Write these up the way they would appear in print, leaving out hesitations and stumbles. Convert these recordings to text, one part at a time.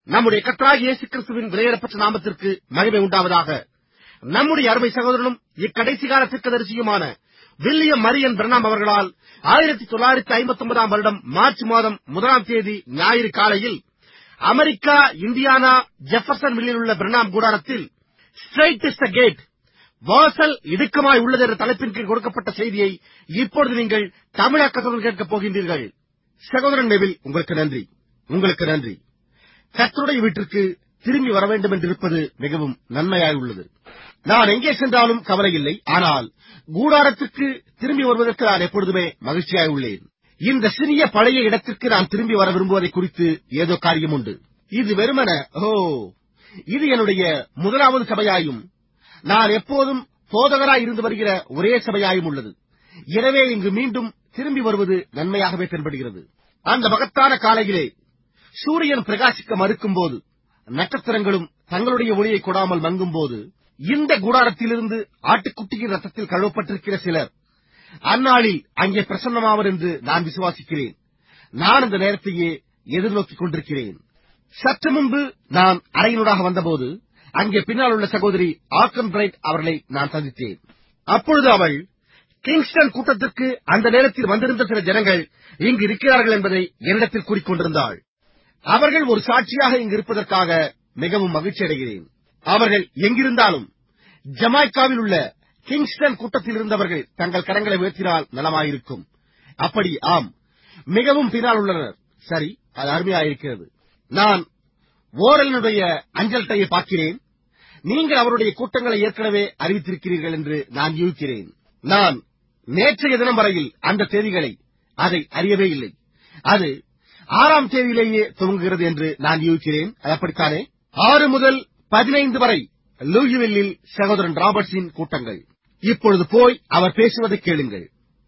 நம்முடைய கர்த்தராகிய இயேசு கிறிஸ்துவின் விலையேறப்பட்ட நாமத்திற்கு மகிமை உண்டாவதாக. நம்முடைய அருமை சகோதரனும் இக்கடைசி கால தீர்க்கதரிசியுமான வில்லியம் மரியன் பிரணாம் அவர்களால் 1959 வருடம் மார்ச் மாதம் 1ஆம் தேதி ஞாயிறு காலையில் அமெரிக்கா இந்தியானா ஜெஃபர்சன் வில்லில் உள்ள பிரணாம் கூடாரத்தில் ஸ்ட்ரெயிட் இஸ் த கேட், வாசல் இடுக்கமாய் உள்ளது என்ற தலைப்பின் கீழ் கொடுக்கப்பட்ட செய்தியை இப்பொழுது நீங்கள் தமிழாக்கத்துடன் கேட்கப் போகின்றீர்கள். சகோதரன் நெவில், உங்களுக்கு நன்றி, உங்களுக்கு நன்றி. கர்த்தருடைய வீட்டிற்கு திரும்பி வர வேண்டும் என்றிருப்பது மிகவும் நன்மையாய் உள்ளது. நான் எங்கே சென்றாலும் கவலை இல்லை, ஆனால் கூடாரத்திற்கு திரும்பி வருவதற்கு நான் எப்பொழுதுமே மகிழ்ச்சியாய் உள்ளேன். இந்த சிறிய பழைய இடத்திற்கு நான் திரும்பி வர விரும்புவதை குறித்து ஏதோ காரியம் உண்டு. இது வெறுமன இது என்னுடைய முதலாவது சபையாயும் நான் எப்போதும் போதகராய் இருந்து வருகிற ஒரே சபையாயும் உள்ளது. எனவே இங்கு மீண்டும் திரும்பி வருவது நன்மையாகவே தென்படுகிறது. அந்த மகத்தான காலையிலே சூரியன் பிரகாசிக்க மறுக்கும் போது, நட்சத்திரங்களும் தங்களுடைய ஒளியை கொடாமல் மங்கும் போது, இந்த கூடாரத்திலிருந்து ஆட்டுக்குட்டியின் ரத்தத்தில் கழுவப்பட்டிருக்கிற சிலர் அந்நாளில் அங்கே பிரசன்னமாவர் என்று நான் விசுவாசிக்கிறேன். நான் அந்த நேரத்தையே எதிர்நோக்கிக் கொண்டிருக்கிறேன். சற்று முன்பு நான் அறையினூடாக வந்தபோது அங்கே பின்னால் உள்ள சகோதரி ஆர்கன் பிரைட் அவர்களை நான் சந்தித்தேன். அப்பொழுது அவள் கிங்ஸ்டன் கூட்டத்திற்கு அந்த நேரத்தில் வந்திருந்த சில ஜனங்கள் இங்கு இருக்கிறார்கள் என்பதை என்னிடத்தில் கூறிக்கொண்டிருந்தாள். அவர்கள் ஒரு சாட்சியாக இங்கு இருப்பதற்காக மிகவும் மகிழ்ச்சி அடைகிறேன். அவர்கள் எங்கிருந்தாலும் ஜமாய்க்காவில் உள்ள கிங்ஸ்டன் கூட்டத்தில் இருந்தவர்கள் தங்கள் கரங்களை உயர்த்தினால் நலமாயிருக்கும். அப்படி ஆம், மிகவும் பின்னால் உள்ளனர். சரி, அது அருமையாயிருக்கிறது. நான் ஓரலினுடைய அஞ்சல் டையை பார்க்கிறேன். நீங்கள் அவருடைய கூட்டங்களை ஏற்கனவே அறிவித்திருக்கிறீர்கள் என்று நான் யூகிக்கிறேன். நான் நேற்றைய தினம் வரையில் அந்த தேதிகளை அதை அறியவே இல்லை. அது 6ஆம் தேதியிலேயே துவங்குகிறது என்று நான் யூகிக்கிறேன். அது அப்படித்தானே? 6 முதல் 15 வரை லூயிவில்லில் சகோதரன் ராபர்ட்ஸின் கூட்டங்கள். இப்பொழுது போய் அவர் பேசுவதை கேளுங்கள்.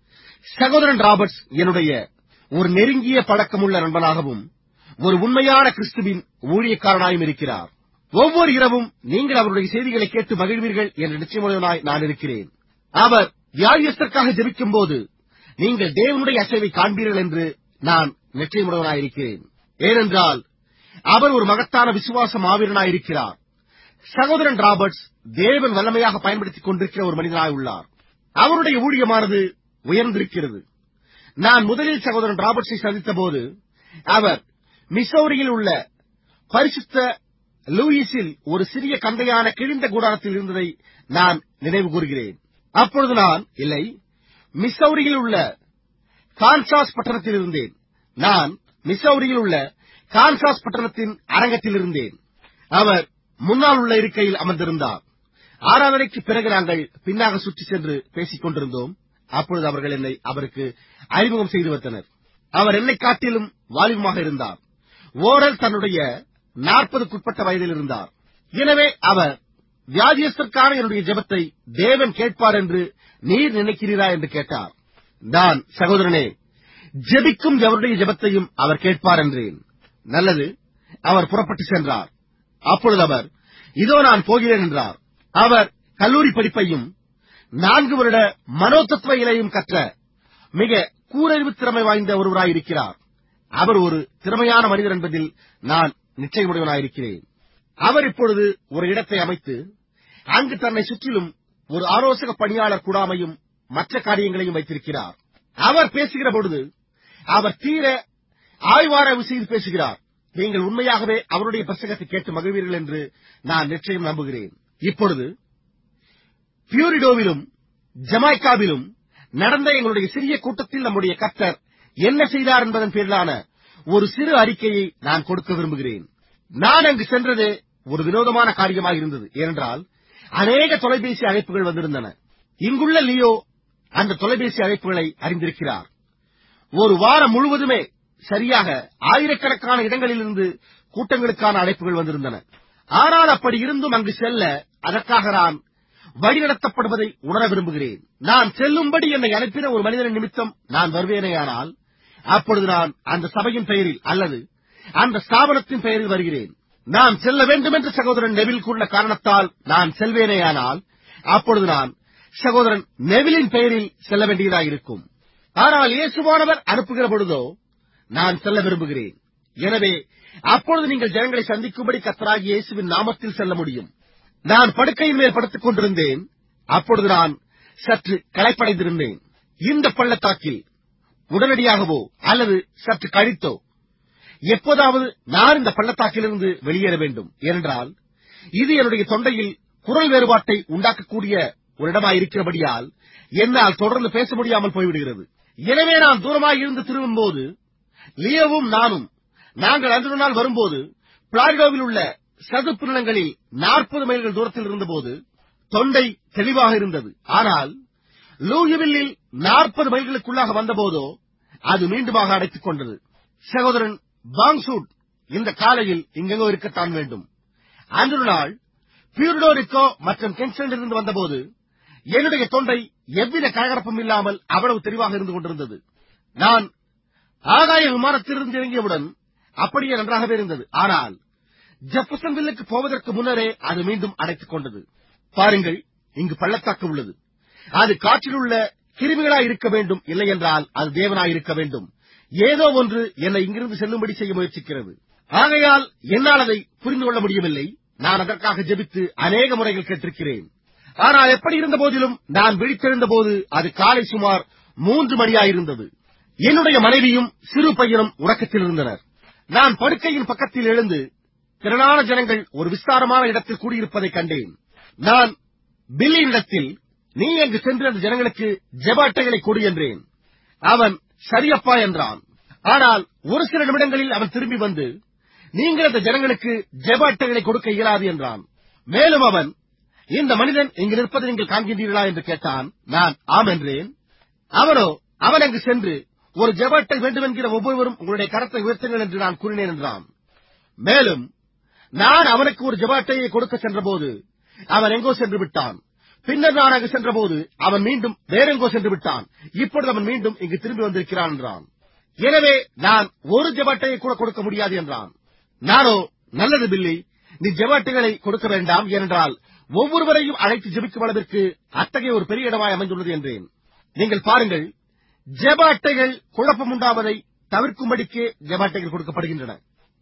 சகோதரன் ராபர்ட்ஸ் என்னுடைய ஒரு நெருங்கிய பழக்கமுள்ள நண்பனாகவும் ஒரு உண்மையான கிறிஸ்துவின் ஊழியக்காரனாயும் இருக்கிறார். ஒவ்வொரு இரவும் நீங்கள் அவருடைய செய்திகளை கேட்டு மகிழ்வீர்கள் என்ற நிச்சயமுடையவனாய் நான் இருக்கிறேன். அவர் வியாதியஸ்தற்காக ஜெபிக்கும் போது நீங்கள் தேவனுடைய அசைவை காண்பீர்கள் என்று நான் நிச்சயமுடையவனாயிருக்கிறேன். ஏனென்றால் அவர் ஒரு மகத்தான விசுவாச மாவீரனாயிருக்கிறார். சகோதரன் ராபர்ட்ஸ் தேவன் வல்லமையாக பயன்படுத்திக் கொண்டிருக்கிற ஒரு மனிதனாய் உள்ளார். அவருடைய ஊழியமானது உயர்ந்திருக்கிறது. நான் முதலில் சகோதரன் ராபர்ட்ஸை சந்தித்த போது அவர் மிசௌரியில் உள்ள பரிசுத்த லூயிஸில் ஒரு சிறிய கந்தையான கிழிந்த கூடாரத்தில் இருந்ததை நான் நினைவு கூறுகிறேன். அப்பொழுது நான் மிசௌரியில் உள்ள கான்சாஸ் பட்டணத்தில் இருந்தேன். நான் மிசௌரியில் உள்ள கான்சாஸ் பட்டணத்தின் அரங்கத்தில் இருந்தேன். அவர் முன்னால் உள்ள இருக்கையில் அமர்ந்திருந்தார். ஆராதனைக்கு பிறகு நாங்கள் பின்னாக சுற்றி சென்று பேசிக் கொண்டிருந்தோம். அப்பொழுது அவர்கள் என்னை அவருக்கு அறிமுகம் செய்து வைத்தனர். அவர் என்னை காட்டிலும் வாலிபமாக இருந்தார். ஓரல் தன்னுடைய 40க்குட்பட்ட வயதில் இருந்தார். எனவே அவர் வியாதியஸ்தற்கான என்னுடைய ஜெபத்தை தேவன் கேட்பார் என்று நீர் நினைக்கிறீரா என்று கேட்டார். நான், சகோதரனே, ஜெபிக்கும் எவருடைய ஜெபத்தையும் அவர் கேட்பார் என்றேன். நல்லது. அவர் புறப்பட்டு சென்றார். அப்பொழுது அவர், இதோ நான் போகிறேன் என்றார். அவர் கல்லூரி படிப்பையும் 4 வருட மனோதத்துவ இலையும் கற்ற மிக கூரறிவு திறமை வாய்ந்த ஒருவராயிருக்கிறார். அவர் ஒரு திறமையான மனிதர் என்பதில் நான் நிச்சயமுடையவனாயிருக்கிறேன். அவர் இப்பொழுது ஒரு இடத்தை அமைத்து அங்கு தன்னை சுற்றிலும் ஒரு ஆலோசக பணியாளர் கூடாமையும் மற்ற காரியங்களையும் வைத்திருக்கிறார். அவர் பேசுகிற பொழுது அவர் தீர ஆய்வாராய்வு செய்து பேசுகிறார். நீங்கள் உண்மையாகவே அவருடைய பிரசங்கத்தை கேட்டு மகிழ்வீர்கள் என்று நான் நிச்சயம் நம்புகிறேன். இப்பொழுது பியூரிடோவிலும் ஜமாய்க்காவிலும் நடந்த எங்களுடைய சிறிய கூட்டத்தில் நம்முடைய கர்த்தர் என்ன செய்தார் என்பதன் பேரிலான ஒரு சிறு அறிக்கையை நான் கொடுக்க விரும்புகிறேன். நான் அங்கு சென்றதே ஒரு வினோதமான காரியமாக இருந்தது. ஏனென்றால் அநேக தொலைபேசி அழைப்புகள் வந்திருந்தன. இங்குள்ள லியோ அந்த தொலைபேசி அழைப்புகளை அறிந்திருக்கிறார். ஒரு வாரம் முழுவதுமே சரியாக ஆயிரக்கணக்கான இடங்களிலிருந்து கூட்டங்களுக்கான அழைப்புகள் வந்திருந்தன. ஆனால் அப்படி இருந்தும் அங்கு செல்ல அதற்காக நான் வழிநடத்தப்படுவதை உணர விரும்புகிறேன். நான் செல்லும்படி என்னை அனுப்பின ஒரு மனிதனின் நிமித்தம் நான் வருவேனேயானால் அப்பொழுது நான் அந்த சபையின் பெயரில் அல்லது அந்த ஸ்தாபனத்தின் பெயரில் வருகிறேன். நான் செல்ல வேண்டும் என்று சகோதரன் நெவில் கூறின காரணத்தால் நான் செல்வேனேயானால் அப்பொழுது நான் சகோதரன் நெவிலின் பெயரில் செல்ல வேண்டியதாயிருக்கும். ஆனால் இயேசுவானவர் அனுப்புகிற பொழுதோ நான் செல்ல விரும்புகிறேன். எனவே அப்பொழுது நீங்கள் ஜனங்களை சந்திக்கும்படி கர்த்தராகிய இயேசுவின் நாமத்தில் செல்ல முடியும். நான் படுக்கையின் மேல் படுத்துக் கொண்டிருந்தேன். அப்பொழுது நான் சற்று களைப்படைந்திருந்தேன். இந்த பள்ளத்தாக்கில் உடனடியாகவோ அல்லது சற்று கழித்தோ எப்போதாவது நான் இந்த பள்ளத்தாக்கிலிருந்து வெளியேற வேண்டும். ஏனென்றால் இது என்னுடைய தொண்டையில் குரல் வேறுபாட்டை உண்டாக்கக்கூடிய ஒரு இடமாயிருக்கிறபடியால் என்னால் தொடர்ந்து பேச முடியாமல் போய்விடுகிறது. எனவே நான் தூரமாய் இருந்து திரும்பும்போது லியோவும் நாங்கள் அன்று நாள் வரும்போது பிளாரிடோவில் உள்ள சதுப்பு நிலங்களில் 40 மைல்கள் தூரத்தில் இருந்தபோது தொண்டை தெளிவாக இருந்தது. ஆனால் லூயிவில்லில் 40 மைல்களுக்குள்ளாக வந்தபோதோ அது மீண்டுமாக அடைத்துக் கொண்டது. சகோதரன் பாங்சூட் இந்த காலையில் இங்கெங்கோ இருக்கத்தான் வேண்டும். அன்று நாள் பியூர்டோரிக்கோ மற்றும் கிங்ஸ்டனிலிருந்து வந்தபோது என்னுடைய தொண்டை எவ்வித கலகலப்பும் இல்லாமல் அவ்வளவு தெளிவாக இருந்து கொண்டிருந்தது. நான் ஆகாய விமானத்திலிருந்து இறங்கியவுடன் அப்படியே நன்றாகவே இருந்தது. ஆனால் ஜெஃபர்சன்வில்லுக்கு போவதற்கு முன்னரே அது மீண்டும் அடைத்துக் கொண்டது. பாருங்கள், இங்கு பள்ளத்தாக்கு உள்ளது. அது காற்றில் உள்ள கிருமிகளாய் இருக்க வேண்டும், இல்லை என்றால் அது தேவனாய் இருக்க வேண்டும். ஏதோ ஒன்று என்னை இங்கிருந்து செல்லும்படி செய்ய முயற்சிக்கிறது. ஆகையால் என்னால் அதை புரிந்து கொள்ள முடியவில்லை. நான் அதற்காக ஜெபித்து அநேக முறைகள் கேட்டிருக்கிறேன். ஆனால் எப்படி இருந்த போதிலும் நான் விழித்தெழுந்த போது அது காலை சுமார் 3 மணியாயிருந்தது. என்னுடைய மனைவியும் சிறு பையனும் உறக்கத்தில் இருந்தனர். நான் படுக்கையின் பக்கத்தில் எழுந்து திரளான ஜனங்கள் ஒரு விஸ்தாரமான இடத்தில் கூடியிருப்பதைக் கண்டேன். நான் பில்லியினிடத்தில், நீ அங்கு சென்று அந்த ஜனங்களுக்கு ஜெப அட்டைகளை கொடு என்றேன். அவன் சரியப்பா என்றான். ஆனால் ஒரு சில நிமிடங்களில் அவன் திரும்பி வந்து, நீங்கள் அந்த ஜனங்களுக்கு ஜெப அட்டைகளை கொடுக்க இயலாது என்றான். மேலும் அவன், இந்த மனிதன் இங்கு நிற்பதை நீங்கள் காண்கின்றீர்களா என்று கேட்டான். நான் ஆம் என்றேன். அவன் அங்கு சென்று, ஒரு ஜெப அட்டை வேண்டுமென்கிற ஒவ்வொருவரும் உங்களுடைய கரத்தை உயர்த்துங்கள் என்று நான் கூறினேன் என்றான். மேலும் நான் அவனுக்கு ஒரு ஜெப அட்டையை கொடுக்க சென்றபோது அவன் எங்கோ சென்று விட்டான். பின்னர் நான் அங்கு சென்றபோது அவன் மீண்டும் வேறெங்கோ சென்று விட்டான். இப்பொழுது அவன் மீண்டும் இங்கு திரும்பி வந்திருக்கிறான் என்றான். எனவே நான் ஒரு ஜெப அட்டையை கூட கொடுக்க முடியாது என்றான். நானோ, நல்லது பில்லி, நீ ஜெப அட்டைகளை கொடுக்க வேண்டாம், ஏனென்றால் ஒவ்வொருவரையும் அழைத்து ஜெபிக்கும் அளவிற்கு அத்தகைய ஒரு பெரிய இடமாய் அமைந்துள்ளது என்றேன். நீங்கள் பாருங்கள், ஜெப அட்டைகள் குழப்பம் உண்டாவதை தவிர்க்கும்படிக்கே ஜெப அட்டைகள் கொடுக்கப்படுகின்றன.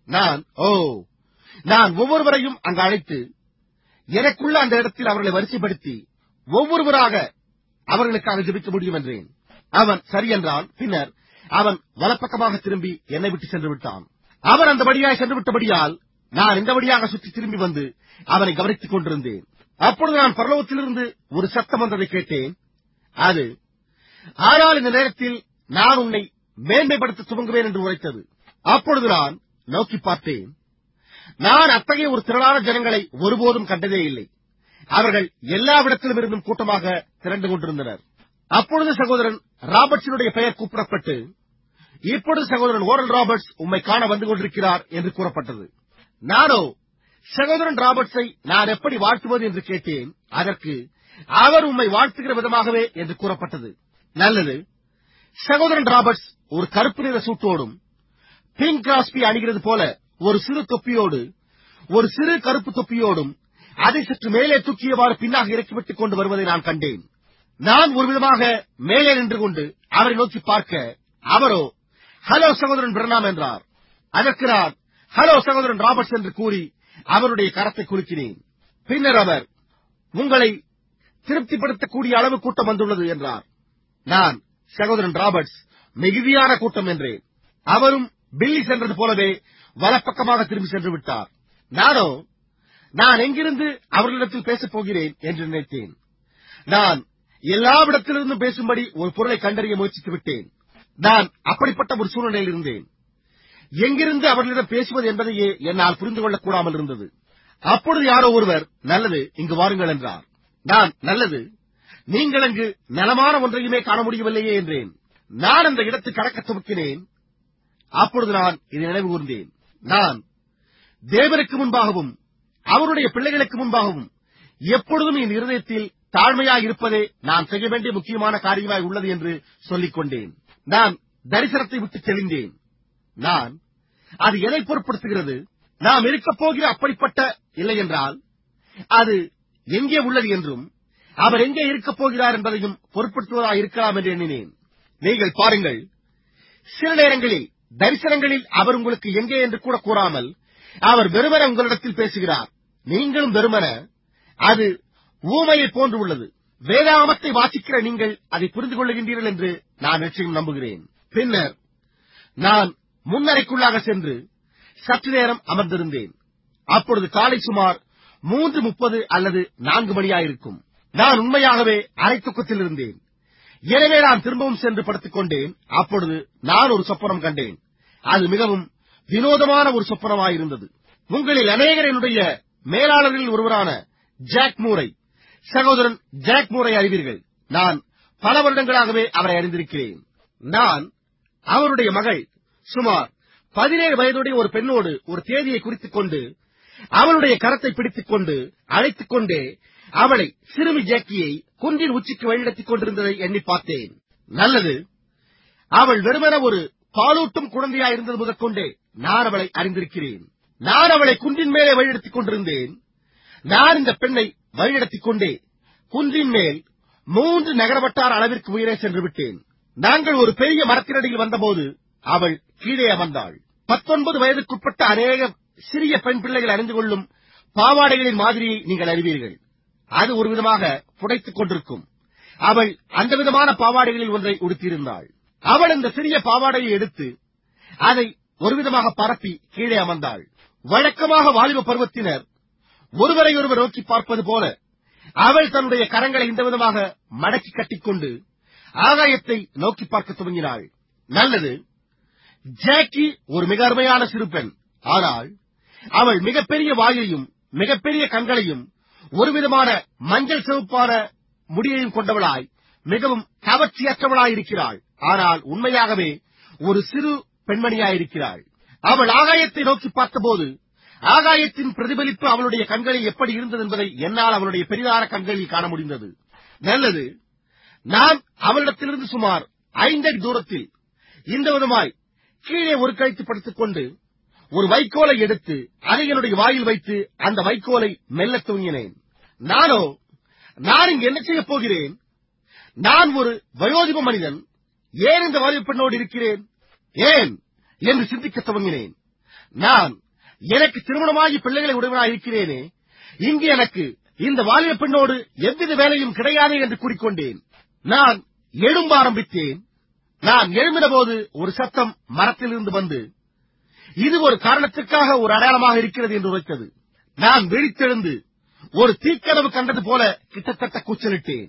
நான் ஒவ்வொருவரையும் அங்கு அழைத்து எனக்குள்ள அந்த இடத்தில் அவர்களை வரிசைப்படுத்தி ஒவ்வொருவராக அவர்களுக்காக ஜெபிக்க முடியும் என்றேன். அவன் சரி என்றான். பின்னர் அவன் வலப்பக்கமாக திரும்பி என்னை விட்டு சென்று விட்டான். அவன் அந்த வழியாய் சென்று விட்டபடியால் நான் இந்த வழியாக சுற்றி திரும்பி வந்து அவனை கவனித்துக் கொண்டிருந்தேன். அப்பொழுது நான் பரலோகத்திலிருந்து ஒரு சத்தம் வந்ததை கேட்டேன். அது, ஆனால் இந்த நேரத்தில் நான் உன்னை மேன்மைப்படுத்த துவங்குவேன் என்று உரைத்தது. அப்பொழுது நான் நோக்கி பார்த்தேன். நான் அத்தகைய ஒரு திரளான ஜனங்களை ஒருபோதும் கண்டதே இல்லை. அவர்கள் எல்லாவிடத்திலும் இருந்தும் கூட்டமாக திரண்டு கொண்டிருந்தனர். அப்பொழுது சகோதரன் ராபர்ட்ஸினுடைய பெயர் கூப்பிடப்பட்டு, இப்பொழுது சகோதரன் ஓரல் ராபர்ட்ஸ் உம்மை காண வந்து கொண்டிருக்கிறார் என்று கூறப்பட்டது. நானோ சகோதரன் ராபர்ட்ஸை நான் எப்படி வாழ்த்துவது என்று கேட்டேன். அதற்கு அவர் உம்மை வாழ்த்துகிற விதமாகவே என்று கூறப்பட்டது. நல்லது. சகோதரன் ராபர்ட்ஸ் ஒரு கருப்பு நிற சூட்டோடும் பிங்க் கிராஸ்பி அணிகிறது போல ஒரு சிறு தொப்பியோடு, ஒரு சிறு கருப்பு தொப்பியோடும் அதை சற்று மேலே தூக்கியவாறு பின்னாக இறக்கிவிட்டுக் கொண்டு வருவதை நான் கண்டேன். நான் ஒரு விதமாக மேலே நின்று கொண்டு அவரை நோக்கி பார்க்க, அவரோ ஹலோ சகோதரன் பிரணாம் என்றார். அதற்கு நான் ஹலோ சகோதரன் ராபர்ட்ஸ் என்று கூறி அவருடைய கரத்தை குலுக்கினேன். பின்னர் அவர், உங்களை திருப்திப்படுத்தக்கூடிய அளவு கூட்டம் வந்துள்ளது என்றார். நான், சகோதரன் ராபர்ட்ஸ், மிகுதியான கூட்டம் என்றேன். அவரும் பில்லி சென்றது போலவே வலப்பக்கமாக திரும்பி சென்று விட்டார். நான் எங்கிருந்து அவர்களிடத்தில் பேசப் போகிறேன் என்று நினைத்தேன். நான் எல்லாவிடத்திலிருந்தும் பேசும்படி ஒரு பொருளை கண்டறிய முயற்சித்து விட்டேன். நான் அப்படிப்பட்ட ஒரு சூழ்நிலையில் இருந்தேன். எங்கிருந்து அவர்களிடம் பேசுவது என்பதையே என்னால் புரிந்து கொள்ளக் கூடாமல் இருந்தது. அப்பொழுது யாரோ ஒருவர், நல்லது, இங்கு வாருங்கள் என்றார். நான், நல்லது, நீங்கள் அங்கு நலமான ஒன்றையுமே காண முடியவில்லையே என்றேன். நான் அந்த இடத்தை கடக்க துவக்கினேன். அப்பொழுது நான் இதை நினைவு கூர்ந்தேன். நான் தேவனுக்கு முன்பாகவும் அவருடைய பிள்ளைகளுக்கு முன்பாகவும் எப்பொழுதும் என் இருதயத்தில் தாழ்மையாய் இருப்பதே நான் செய்ய வேண்டிய முக்கியமான காரியமாய் உள்ளது என்று சொல்லிக் கொண்டேன். நான் தரிசனத்தை விட்டு தெளிந்தேன். அது எதை பொருட்படுத்துகிறது? நாம் இருக்கப் போகிற அப்படிப்பட்ட இல்லை என்றால் அது எங்கே உள்ளது என்றும் அவர் எங்கே இருக்கப் போகிறார் என்பதையும் பொருட்படுத்துவதாக இருக்கலாம் என்று எண்ணினேன். நீங்கள் பாருங்கள், சில நேரங்களில் தரிசனங்களில் அவர் உங்களுக்கு எங்கே என்று கூட கூறாமல் அவர் வெறுமன உங்களிடத்தில் பேசுகிறார். நீங்களும் வெறுமன அது ஊமையைப் போன்று உள்ளது. வேதாகமத்தை வாசிக்கிற நீங்கள் அதை புரிந்து கொள்ளுகின்றீர்கள் என்று நான் நிச்சயம் நம்புகிறேன். பின்னர் நான் முன்னறைக்குள்ளாக சென்று சற்று நேரம் அமர்ந்திருந்தேன். அப்பொழுது காலை சுமார் 3:30 அல்லது 4 மணியாயிருக்கும். நான் உண்மையாகவே அரை தூக்கத்தில் இருந்தேன். எனவே நான் திரும்பவும் சென்று படுத்துக் கொண்டேன். அப்பொழுது நான் ஒரு சொப்பனம் கண்டேன். அது மிகவும் வினோதமான ஒரு சொப்பனமாயிருந்தது. உங்களில் அநேகர் என்னுடைய மேலாளர்களில் ஒருவரான ஜாக் மூரை, சகோதரன் ஜாக் மூரை அறிவீர்கள். நான் பல வருடங்களாகவே அவரை அறிந்திருக்கிறேன். நான் அவருடைய மகள் சுமார் 17 வயதுடைய ஒரு பெண்ணோடு ஒரு தேதியை குறித்துக் கொண்டு அவளுடைய கரத்தை பிடித்துக் கொண்டு அழைத்துக் கொண்டே அவளை சிறுமி ஜாக்கியை குன்றின் உச்சிக்கு வழிநடத்திக் கொண்டிருந்ததை எண்ணி பார்த்தேன். நல்லது, அவள் வெறுமன ஒரு பாலூட்டும் குழந்தையாயிருந்தது முதற்கொண்டே நான் அவளை அறிந்திருக்கிறேன். நான் அவளை குன்றின் மேலே வழிநடத்திக் கொண்டிருந்தேன். நான் இந்த பெண்ணை வழிநடத்திக் கொண்டே குன்றின் மேல் 3 நகர வட்டார அளவிற்கு உயரே சென்று விட்டேன். நாங்கள் ஒரு பெரிய மரத்தினடியில் வந்தபோது அவள் கீழே அமர்ந்தாள். 19 வயதுக்குட்பட்ட அநேக சிறிய பெண் பிள்ளைகள் அறிந்து கொள்ளும் பாவாடைகளின் மாதிரியை நீங்கள் அறிவீர்கள். அது ஒரு விதமாக புடைத்துக் கொண்டிருக்கும். அவள் அந்த விதமான பாவாடைகளில் ஒன்றை உடுத்தியிருந்தாள். அவள் அந்த சிறிய பாவாடையை எடுத்து அதை ஒரு விதமாக பரப்பி கீழே அமர்ந்தாள். வழக்கமாக வாலிப பருவத்தினர் ஒருவரையொருவர் நோக்கி பார்ப்பது போல அவள் தன்னுடைய கரங்களை இந்த விதமாக மடக்கி கட்டிக்கொண்டு ஆகாயத்தை நோக்கி பார்க்க துவங்கினாள். நல்லது, ஜாக்கி ஒரு மிக அருமையான சிறு பெண். ஆனால் அவள் மிகப்பெரிய வாயையும் மிகப்பெரிய கண்களையும் ஒரு விதமான மஞ்சள் சிவப்பான முடியையும் கொண்டவளாய் மிகவும் கவர்ச்சியற்றவளாயிருக்கிறாள். ஆனால் உண்மையாகவே ஒரு சிறு பெண்மணியாயிருக்கிறாள். அவள் ஆகாயத்தை நோக்கி பார்த்தபோது ஆகாயத்தின் பிரதிபலிப்பு அவளுடைய கண்களில் எப்படி இருந்தது என்பதை என்னால் அவளுடைய பெரிதான கண்களில் காண முடிந்தது. நல்லது, நான் அவளிடத்திலிருந்து சுமார் 5 அடி தூரத்தில் இந்த விதமாய் கீழே ஒரு கழித்து படுத்துக் கொண்டு ஒரு வைக்கோலை எடுத்து அதை என்னுடைய வாயில் வைத்து அந்த வைக்கோலை மெல்லத் துவங்கினேன். நான் இங்கு என்ன செய்யப் போகிறேன்? நான் ஒரு வயோதிப மனிதன். ஏன் இந்த வாலிப பெண்ணோடு இருக்கிறேன்? ஏன் என்று சிந்திக்கத் துவங்கினேன். நான் எனக்கு திருமணமாகி பிள்ளைகளை உடையவனாக இருக்கிறேனே, இங்கு எனக்கு இந்த வாலிப பெண்ணோடு எவ்வித வேலையும் கிடையாது என்று கூறிக்கொண்டேன். நான் எழும்ப ஆரம்பித்தேன். நான் எழும்பின போது ஒரு சத்தம் மரத்திலிருந்து வந்து இது ஒரு காரணத்திற்காக ஒரு அடையாளமாக இருக்கிறது என்று உரைத்தது. நான் விழித்தெழுந்து ஒரு தீக்கனவு கண்டது போல கிட்டத்தட்ட கூச்சலிட்டேன்.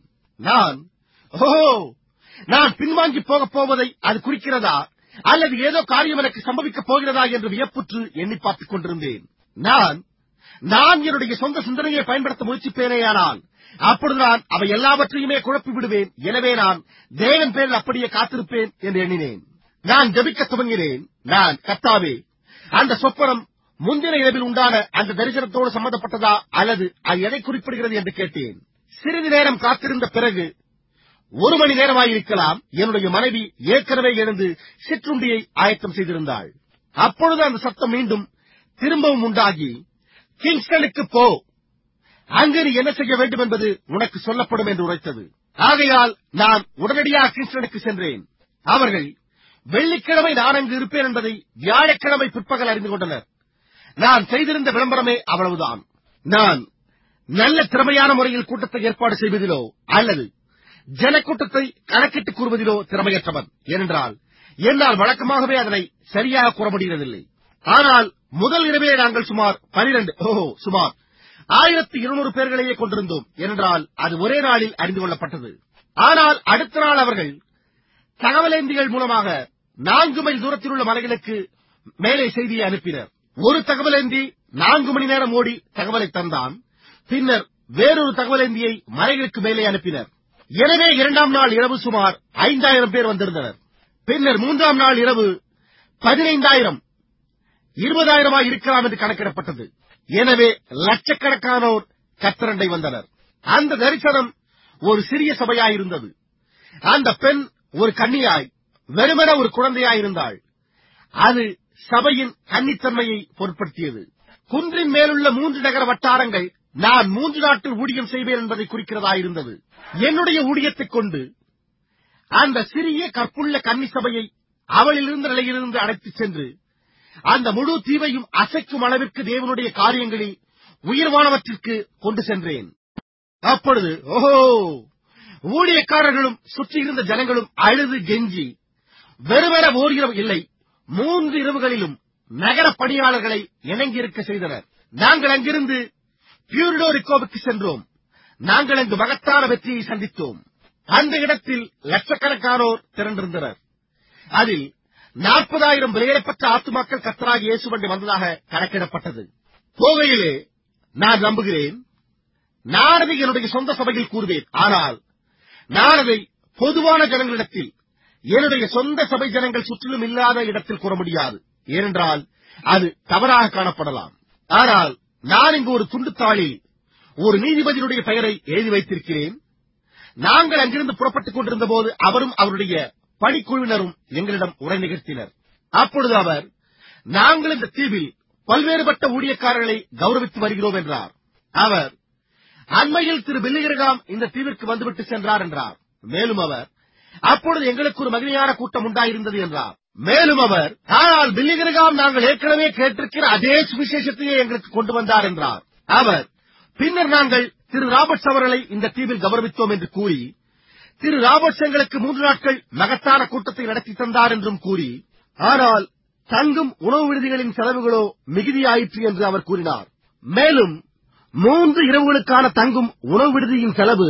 நான் பின்வாங்கி போகப் போவதை அது குறிக்கிறதா அல்லது ஏதோ காரியம் எனக்கு சம்பவிக்கப் போகிறதா என்று வியப்புற்று எண்ணி பார்த்துக் கொண்டிருந்தேன். நான் என்னுடைய சொந்த சிந்தனையை பயன்படுத்த முயற்சிப்பேனேயானால் அப்பொழுது நான் அவை எல்லாவற்றையுமே குழப்பி விடுவேன். எனவே நான் தேவன் பேரில் அப்படியே காத்திருப்பேன் என்று எண்ணினேன். நான் ஜெபிக்கத் துவங்கினேன். கர்த்தாவே, அந்த சொப்பனம் முந்தின இரவில் உண்டான அந்த தரிசனத்தோடு சம்பந்தப்பட்டதா அல்லது அது எதை குறிப்பிடுகிறது என்று கேட்டேன். சிறிது நேரம் காத்திருந்த பிறகு 1 மணி நேரமாயிருக்கலாம், என்னுடைய மனைவி ஏற்கனவே எழுந்து சிற்றுண்டியை ஆயத்தம் செய்திருந்தாள். அப்பொழுது அந்த சத்தம் மீண்டும் திரும்பவும் உண்டாகி, கிங்ஸ்டனுக்கு போ, அங்கு நீ என்ன செய்ய வேண்டும் என்பது உனக்கு சொல்லப்படும் என்று உரைத்தது. ஆகையால் நான் உடனடியாக கிங்ஸ்டனுக்கு சென்றேன். அவர்கள் வெள்ளிக்கிழமை நான் அங்கு இருப்பேன் என்பதை வியாழக்கிழமை பிற்பகல் அறிந்து கொண்டனர். நான் செய்திருந்த விளம்பரமே அவ்வளவுதான். நான் நல்ல திறமையான முறையில் கூட்டத்தை ஏற்பாடு செய்வதிலோ அல்லது ஜனக்கூட்டத்தை கணக்கிட்டுக் கூறுவதிலோ திறமையற்றவன். ஏனென்றால் என்னால் வழக்கமாகவே அதனை சரியாக கூற முடிகிறதில்லை. ஆனால் முதல் இரவே நாங்கள் சுமார் 1200 பேர்களையே கொண்டிருந்தோம். ஏனென்றால் அது ஒரே நாளில் அறிந்து கொள்ளப்பட்டது. ஆனால் அடுத்த நாள் அவர்கள் தகவலேந்திகள் மூலமாக 4 மைல் தூரத்தில் உள்ள மலைகளுக்கு மேலே செய்தியை அனுப்பினர். ஒரு தகவலேந்தி 4 மணி நேரம் ஓடி தகவலை தந்தான். பின்னர் வேறொரு தகவலேந்தியை மலைகளுக்கு மேலே அனுப்பினர். எனவே 2ஆம் நாள் இரவு சுமார் 5000 பேர் வந்திருந்தனர். பின்னர் 3ஆம் நாள் இரவு 15,000 20,000 இருக்கலாம் என்று கணக்கிடப்பட்டது. எனவே லட்சக்கணக்கானோர் கர்த்தரண்டை வந்தனர். அந்த தரிசனம் ஒரு சிறிய சபையாயிருந்தது. அந்த பெண் ஒரு கன்னியாய் வெறுமன ஒரு குழந்தையாயிருந்தாள். அது சபையின் கன்னித்தன்மையை பொருட்படுத்தியது. குன்றின் மேலுள்ள 3 நகர வட்டாரங்கள் நான் 3 நாட்கள் ஊழியம் செய்வேன் என்பதை குறிக்கிறதாயிருந்தது. என்னுடைய ஊழியத்தைக் கொண்டு அந்த சிறிய கற்புள்ள கன்னி சபையை அவளில் இருந்த நிலையிலிருந்து அழைத்துச் சென்று அந்த முழு தீவையும் அசைக்கும் அளவிற்கு தேவனுடைய காரியங்களில் உயர்வானவற்றிற்கு கொண்டு சென்றேன். அப்பொழுது ஓஹோ, ஊழியக்காரர்களும் சுற்றியிருந்த ஜனங்களும் அழுது கெஞ்சி வெறுவெற ஓர் இரவு இல்லை 3 இரவுகளிலும் நகர பணியாளர்களை இணங்கியிருக்க செய்தனர். நாங்கள் அங்கிருந்து பியூரிடோரிக்கோவுக்கு சென்றோம். நாங்கள் அங்கு மகத்தான வெற்றியை சந்தித்தோம். அந்த இடத்தில் லட்சக்கணக்கானோர் திரண்டிருந்தனர். அதில் 40,000 விலையிடப்பட்ட ஆத்துமாக்கள் கர்த்தராகிய இயேசுவண்டை வந்ததாக கணக்கிடப்பட்டது. போகையிலே நான் நம்புகிறேன், நான் அதை என்னுடைய சொந்த சபையில் கூறுவேன். ஆனால் நான் அதை பொதுவான ஜனங்களிடத்தில், என்னுடைய சொந்த சபை ஜனங்கள் சுற்றிலும் இல்லாத இடத்தில் கூற முடியாது. ஏனென்றால் அது தவறாக காணப்படலாம். ஆனால் நான் இங்கு ஒரு துண்டுத்தாளில் ஒரு நீதிபதியினுடைய பெயரை எழுதி வைத்திருக்கிறேன். நாங்கள் அங்கிருந்து புறப்பட்டுக் கொண்டிருந்த போது அவரும் அவருடைய பணிக்குழுவினரும் எங்களிடம் உரை நிகழ்த்தினர். அப்பொழுது அவர், நாங்கள் இந்த தீவில் பல்வேறுபட்ட ஊழியக்காரர்களை கௌரவித்து வருகிறோம் என்றார். அவர், அண்மையில் திரு பில்லி கிரகாம் இந்த தீவிற்கு வந்துவிட்டு சென்றார் என்றார். மேலும் அவர், அப்பொழுது எங்களுக்கு ஒரு மகிமையான கூட்டம் உண்டாயிருந்தது என்றார். மேலும் அவர், ஆனால் பில்லி கிரகாம் நாங்கள் ஏற்கனவே கேட்டிருக்கிற அதே சுவிசேஷத்தையே எங்களுக்கு கொண்டு வந்தார் என்றார். அவர், பின்னர் நாங்கள் திரு ராபர்ட்ஸ் அவர்களை இந்த தீவில் கௌரவித்தோம் என்று கூறி, திரு ராபர்ட்ஸ் எங்களுக்கு 3 நாட்கள் மகத்தான கூட்டத்தை நடத்தி தந்தார் என்றும் கூறி, ஆனால் தங்கும் உணவு விடுதிகளின் செலவுகளோ மிகுதியாயிற்று என்று அவர் கூறினார். மேலும் 3 இரவுகளுக்கான தங்கும் உணவு விடுதியின் செலவு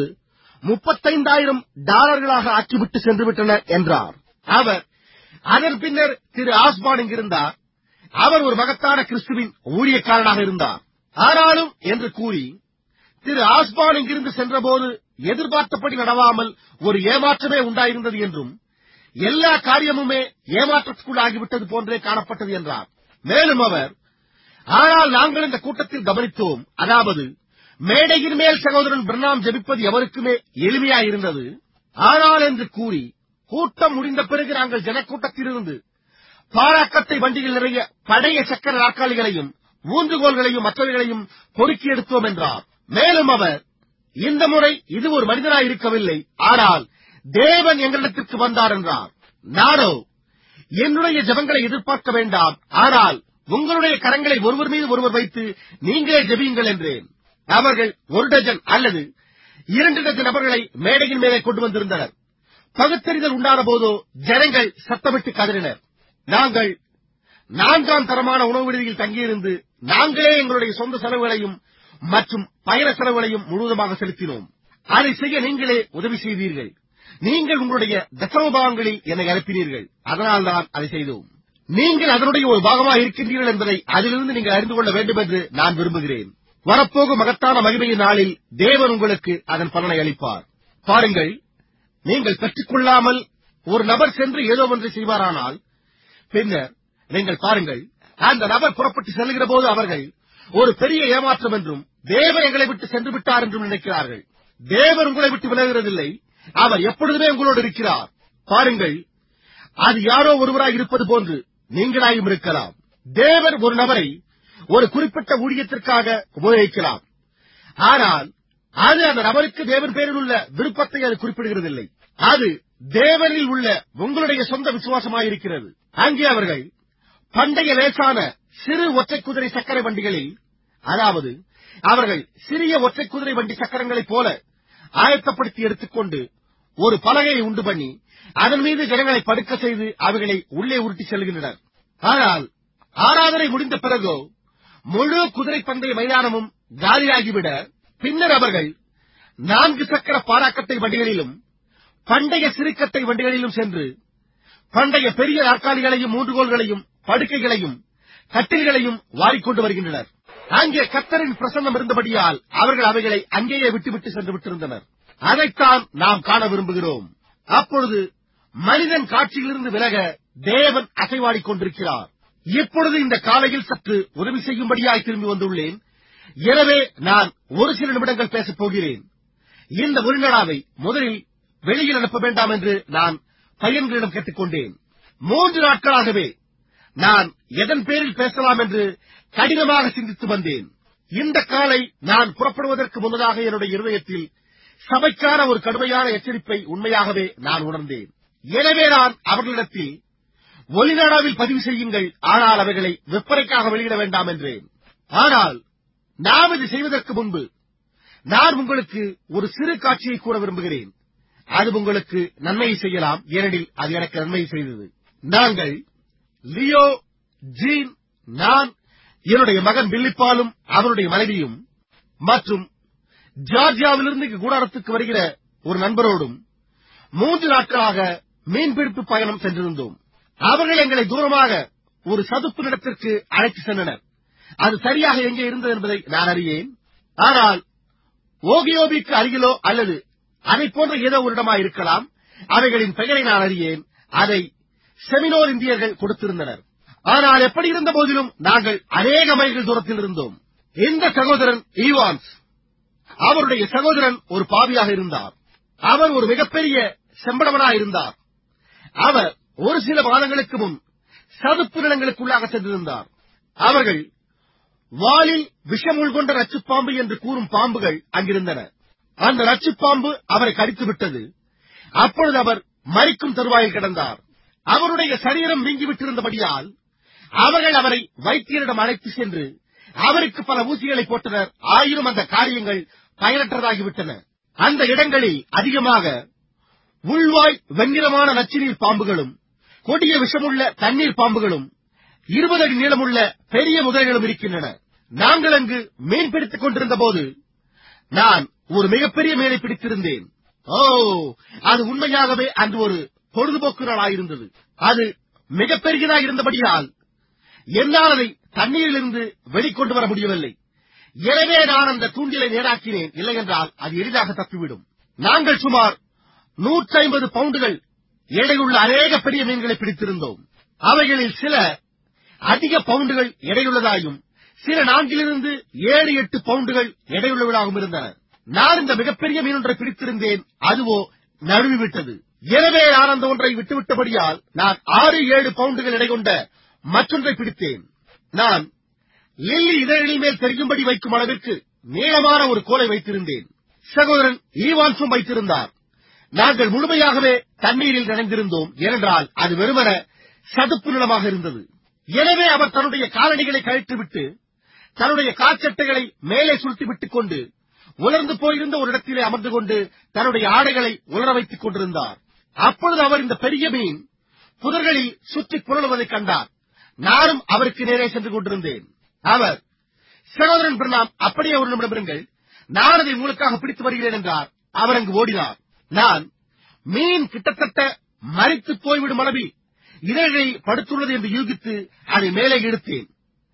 $35,000 ஆக்கிவிட்டு சென்று விட்டனர் என்றார். அவர், அதன் பின்னர் திரு ஆஸ்பான் இங்கிருந்தார். அவர் ஒரு மகத்தான கிறிஸ்துவின் ஊழியக்காரனாக இருந்தார். ஆனாலும் என்று கூறி, திரு ஆஸ்பான் இங்கிருந்து சென்றபோது எதிர்பார்த்தபடி நடவாமல் ஒரு ஏமாற்றமே உண்டாயிருந்தது என்றும், எல்லா காரியமுமே ஏமாற்றத்துக்குள்ளாகிவிட்டது போன்றே காணப்பட்டது என்றார். மேலும் அவர், ஆனால் நாங்கள் இந்த கூட்டத்தில் கவனித்தோம், அதாவது மேடையின் மேல் சகோதரன் பிரணாம் ஜெபிப்பது எவருக்குமே எளிமையாயிருந்தது. ஆனால் என்று கூறி, கூட்டம் முடிந்த பிறகு நாங்கள் ஜனக்கூட்டத்திலிருந்து பாராக்கத்தை வண்டிகள் நிறைய பழைய சக்கர நாற்காலிகளையும் ஊன்றுகோல்களையும் மற்றவைகளையும் பொறுக்கி எடுத்தோம் என்றார். மேலும் அவர், இந்த முறை இது ஒரு மனிதனாய் இருக்கவில்லை, ஆனால் தேவன் எங்களிடத்திற்கு வந்தார் என்றார். நானோ, என்னுடைய ஜெபங்களை எதிர்பார்க்க வேண்டாம், ஆனால் உங்களுடைய கரங்களை ஒருவர் மீது ஒருவர் வைத்து நீங்களே ஜெபியுங்கள் என்றேன். அவர்கள் 1 டஜன் அல்லது 2 டஜன் நபர்களை மேடையின் மேலே கொண்டு வந்திருந்தனர். பகுத்தறிதல் உண்டான போதோ ஜனங்கள் சத்தமிட்டு கதறினர். நாங்கள் 4ஆம் தரமான உணவு விடுதியில் தங்கியிருந்து நாங்களே எங்களுடைய சொந்த செலவுகளையும் மற்றும் பயண செலவுகளையும் முழுவதுமாக செலுத்தினோம். அதை செய்ய நீங்களே உதவி செய்தீர்கள். நீங்கள் உங்களுடைய தசமபாகங்களில் என்னை அனுப்பினீர்கள். அதனால் தான் அதை செய்தோம். நீங்கள் அதனுடைய ஒரு பாகமாக இருக்கின்றீர்கள் என்பதை அதிலிருந்து நீங்கள் அறிந்து கொள்ள வேண்டும் என்று நான் விரும்புகிறேன். வரப்போகும் மகத்தான மகிமையின் நாளில் தேவன் உங்களுக்கு அதன் பலனை அளிப்பார். பாருங்கள், நீங்கள் பெற்றுக்கொள்ளாமல் ஒரு நபர் சென்று ஏதோ ஒன்றை செய்வாரானால், பின்னர் நீங்கள் பாருங்கள், அந்த நபர் புறப்பட்டு செல்கிற போது அவர்கள் ஒரு பெரிய ஏமாற்றம் என்றும் தேவன் எங்களை விட்டு சென்று விட்டார் என்றும் நினைக்கிறார்கள். தேவன் உங்களை விட்டு விலகுறதில்லை. அவர் எப்பொழுதுமே உங்களோடு இருக்கிறார். பாருங்கள், அது யாரோ ஒருவராய் இருப்பது போன்று நீங்களாயும் இருக்கலாம். தேவன் ஒரு நபரை ஒரு குறிப்பிட்ட ஊழியத்திற்காக உபயோகிக்கலாம். ஆனால் அது அந்த நபருக்கு தேவன் பேரில் உள்ள விருப்பத்தை அது குறிப்பிடுகிறதில்லை. அது தேவனில் உள்ள உங்களுடைய சொந்த விசுவாசமாயிருக்கிறது. அங்கே அவர்கள் பண்டைய லேசான சிறு ஒற்றை குதிரை சக்கரை வண்டிகளில், அதாவது அவர்கள் சிறிய ஒற்றை குதிரை வண்டி சக்கரங்களைப் போல ஆயத்தப்படுத்தி எடுத்துக்கொண்டு ஒரு பலகையை உண்டு பண்ணி அதன் மீது ஜனங்களை படுக்க செய்து அவைகளை உள்ளே உருட்டி செல்கின்றனர். ஆனால் ஆராதனை முடிந்த பிறகோ முழு குதிரை பந்தய மைதானமும் காலியாகிவிட, பின்னர் அவர்கள் 4 சக்கர பாராக்கட்டை வண்டிகளிலும் பண்டைய சிறுக்கட்டை வண்டிகளிலும் சென்று பண்டைய பெரிய நாற்காலிகளையும் ஊன்றுகோல்களையும் படுக்கைகளையும் கட்டில்களையும் வாரிக்கொண்டு வருகின்றனர். அங்கே கர்த்தரின் பிரசன்னம் இருந்தபடியால் அவர்கள் அவைகளை அங்கேயே விட்டுவிட்டு சென்று விட்டிருந்தனர். அதைத்தான் நாம் காண விரும்புகிறோம். அப்பொழுது மனிதன் காட்சியிலிருந்து விலக தேவன் அசைவாடிக் கொண்டிருக்கிறார். இப்பொழுது இந்த காலையில் சற்று உதவி செய்யும்படியாய் திரும்பி வந்துள்ளேன். எனவே நான் ஒரு சில நிமிடங்கள் பேசப் போகிறேன். இந்த உரைநடாவை முதலில் வெளியில் அனுப்ப வேண்டாம் என்று நான் பையன்களிடம் கேட்டுக்கொண்டேன். 3 நாட்களாகவே நான் எதன் பேரில் பேசலாம் என்று கடினமாக சிந்தித்து வந்தேன். இந்த காலை நான் புறப்படுவதற்கு முன்னதாக என்னுடைய இருதயத்தில் சபைக்கான ஒரு கடுமையான எச்சரிப்பை உண்மையாகவே நான் உணர்ந்தேன். எனவே நான் அவர்களிடத்தில் ஒலிநாடாவில் பதிவு செய்யுங்கள், ஆனால் அவைகளை விற்பனைக்காக வெளியிட வேண்டாம் என்றேன். ஆனால் நாம் இது செய்வதற்கு முன்பு நான் உங்களுக்கு ஒரு சிறு காட்சியை கூற விரும்புகிறேன். அது உங்களுக்கு நன்மையை செய்யலாம், ஏனெனில் அது எனக்கு நன்மையை செய்தது. நாங்கள் லியோ, ஜீன், நான், என்னுடைய மகன் பில்லிப்பாலும் அவருடைய மனைவியும் மற்றும் ஜார்ஜியாவிலிருந்து இங்கு கூடாரத்துக்கு வருகிற ஒரு நண்பரோடும் 3 நாட்களாக மீன்பிடிப்பு பயணம் சென்றிருந்தோம். அவர்கள் எங்களை தூரமாக ஒரு சதுப்பு நிலத்திற்கு அழைத்து சென்றனர். அது சரியாக எங்கே இருந்தது என்பதை நான் அறியேன். ஆனால் ஓகியோபிக்கு அருகிலோ அல்லது அதை போன்ற ஏதோ ஒரு இடமா இருக்கலாம். அவைகளின் பெயரை நான் அறியேன். அதை செமினோர் இந்தியர்கள் கொடுத்திருந்தனர். ஆனால் எப்படி இருந்த போதிலும் நாங்கள் அநேக மைல்கள் தூரத்தில் இருந்தோம். இந்த சகோதரன் ஈவான்ஸ், அவருடைய சகோதரன் ஒரு பாவியாக இருந்தார். அவர் ஒரு மிகப்பெரிய செம்படவனாயிருந்தார். அவர் ஒரு சில மாதங்களுக்கு முன் சதுப்பு நிலங்களுக்குள்ளாக சென்றிருந்தார். அவர்கள் வாலில் விஷம் உள்கொண்ட நச்சுப்பாம்பு என்று கூறும் பாம்புகள் அங்கிருந்தன. அந்த நச்சுப்பாம்பு அவரை கடித்து விட்டது. அப்பொழுது அவர் மரிக்கும் தருவாயில் கிடந்தார். அவருடைய சரீரம் நீங்கிவிட்டிருந்தபடியால் அவர்கள் அவரை வைத்தியரிடம் அழைத்து சென்று அவருக்கு பல ஊசிகளை போட்டனர். ஆயினும் அந்த காரியங்கள் பயனற்றதாகிவிட்டன. அந்த இடங்களில் அதிகமாக உள்வாய் வெண்ணிறமான நச்சுநீர் பாம்புகளும் கொடிய விஷமுள்ள தண்ணீர் பாம்புகளும் 20 அடி நீளமுள்ள பெரிய முதலைகளும் இருக்கின்றன. நாங்கள் அங்கு மீன் பிடித்துக் கொண்டிருந்த போது நான் ஒரு மிகப்பெரிய மீனை பிடித்திருந்தேன். அது உண்மையாகவே அன்று ஒரு பொழுதுபோக்கு நாளாயிருந்தது. அது மிகப் பெரியதாக இருந்தபடியால் என்னால் அதை தண்ணீரிலிருந்து வெளிக்கொண்டு வர முடியவில்லை. எனவே நான் அந்த தூண்டிலை நேராக்கினேன். இல்லையென்றால் அது எளிதாக தப்பிவிடும். நாங்கள் சுமார் 150 பவுண்டுகள் எடையுள்ள அநேக பெரிய மீன்களை பிடித்திருந்தோம். அவைகளில் சில அதிக பவுண்டுகள் எடையுள்ளதாயும் சில 4 to 7-8 பவுண்டுகள் எடையுள்ளவர்களாகவும் இருந்தன. நான் இந்த மிகப்பெரிய மீனொன்றை பிடித்திருந்தேன். அதுவோ நழுவிவிட்டது. எனவே நான் அந்த ஒன்றை விட்டுவிட்டபடியால் நான் 6-7 பவுண்டுகள் எடை கொண்ட மற்றொன்றை பிடித்தேன். நான் லில்லி இதழில் மேல் தெரியும்படி வைக்கும் அளவிற்கு நீளமான ஒரு கோலை வைத்திருந்தேன். சகோதரன் ஈவான்ஸும் வைத்திருந்தார். நாங்கள் முழுமையாகவே தண்ணீரில் நனைந்திருந்தோம். ஏனென்றால் அது வெறுமன சதுப்பு நிலமாக இருந்தது. எனவே அவர் தன்னுடைய காலணிகளை கழற்றிவிட்டு தன்னுடைய காற்சட்டைகளை மேலே சுருட்டி விட்டுக் கொண்டு உலர்ந்து போயிருந்த ஒரு இடத்திலே அமர்ந்து கொண்டு தன்னுடைய ஆடைகளை உலர வைத்துக் கொண்டிருந்தார். அப்பொழுது அவர் இந்த பெரிய மீன் புதர்களில் சுற்றி புரளுவதைக் கண்டார். நானும் அவருக்கு நேரே சென்று கொண்டிருந்தேன். அவர், சகோதரன் பிரணாம், அப்படியே ஒரு நிமிடம் இருங்கள், நான் அதை உங்களுக்காக பிடித்து வருகிறேன் என்றார். அவர் அங்கு ஓடினார். நான் மீன் கிட்டத்தட்ட மரித்து போய்விடும் அளவில் இதழை படுத்துள்ளது என்று யூகித்து அதை மேலே இழுத்தேன்.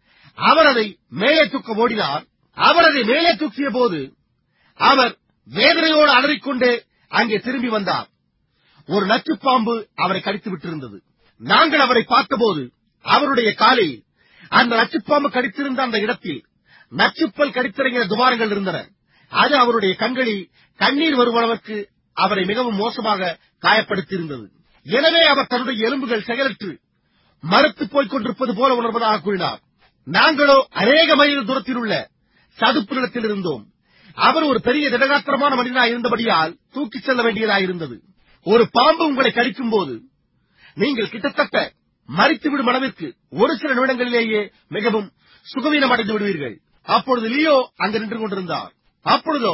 அவர் அதை மேலே தூக்க ஓடினார். அவர் அதை மேலே தூக்கிய போது அவர் வேதனையோடு அலறிக்கொண்டே அங்கே திரும்பி வந்தார். ஒரு நச்சுப்பாம்பு அவரை கடித்து விட்டிருந்தது. நாங்கள் அவரை பார்த்தபோது அவருடைய காலில் அந்த நச்சுப்பாம்பு கடித்திருந்த அந்த இடத்தில் நச்சுப்பல் கடித்திறங்கின துவாரங்கள் இருந்தன. அது அவருடைய கண்களில் கண்ணீர் வரும் அளவிற்கு அவரை மிகவும் மோசமாக காயப்படுத்தியிருந்தது. எனவே அவர் தன்னுடைய எலும்புகள் செயலற்று மறுத்துப் போய்க் கொண்டிருப்பது போல உணர்வதாக கூறினார். நாங்களோ அநேக மைல் தூரத்தில் உள்ள சதுப்பு நிலத்தில் இருந்தோம். அவர் ஒரு பெரிய திடகாத்திரமான மனிதனாக இருந்தபடியால் தூக்கிச் செல்ல வேண்டியதாயிருந்தது. ஒரு பாம்பு உங்களை கடிக்கும் போது நீங்கள் கிட்டத்தட்ட மரித்துவிடும் அளவிற்கு ஒரு சில நிமிடங்களிலேயே மிகவும் சுகவீனம் அடைந்து விடுவீர்கள். அப்பொழுது லியோ அங்கு நின்று கொண்டிருந்தார். அப்பொழுதோ,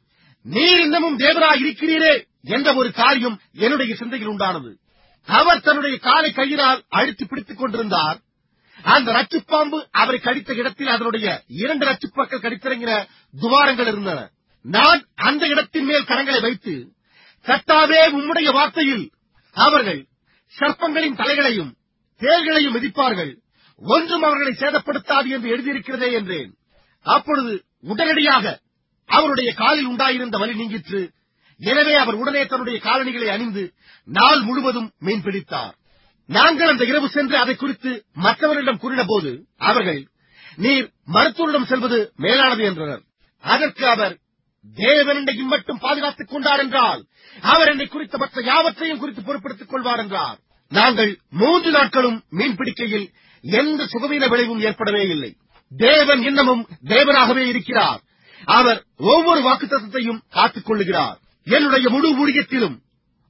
நீர் இன்னமும் தேவராய் இருக்கிறீரே என்ற ஒரு காரியம் என்னுடைய சிந்தையில் உண்டானது. அவர் தன்னுடைய காலை கையினால் அழுத்தி பிடித்துக் கொண்டிருந்தார். அந்த நச்சுப்பாம்பு அவரை கடித்த இடத்தில் அதனுடைய 2 நச்சுப்பற்கள் கடித்திறங்கின துவாரங்கள் இருந்தன. நான் அந்த இடத்தின் மேல் கரங்களை வைத்து, கர்த்தாவே, உம்முடைய வார்த்தையில் அவர்கள் சர்ப்பங்களின் தலைகளையும் தேள்களையும் மிதிப்பார்கள், ஒன்றும் அவர்களை சேதப்படுத்தாது என்று எழுதியிருக்கிறதே என்றேன். அப்பொழுது உடனடியாக அவருடைய காலில் உண்டாயிருந்த வலி நீங்கிற்று. எனவே அவர் உடனே தன்னுடைய காலணிகளை அணிந்து நாள் முழுவதும் மீன் பிடித்தார். நாங்கள் அந்த இரவு சென்று அதை குறித்து மற்றவர்களிடம் கூறின போது அவர்கள், நீர் மருத்துவரிடம் செல்வது மேலானது என்றனர். அதற்கு அவர், தேவன் என்னை இம்மட்டும் பாதுகாத்துக் கொண்டார் என்றால் அவர் என்னை குறித்த மற்ற யாவற்றையும் குறித்து பொறுப்படுத்திக் கொள்வார் என்றார். நாங்கள் 3 நாட்களும் மீன் பிடிக்கையில் எந்த சுகவீன விளைவும் ஏற்படவே இல்லை. தேவன் இன்னமும் தேவனாகவே இருக்கிறார். அவர் ஒவ்வொரு வாக்குத்தத்தத்தையும் காத்துக் கொள்ளுகிறார். என்னுடைய முழு ஊழியத்திலும்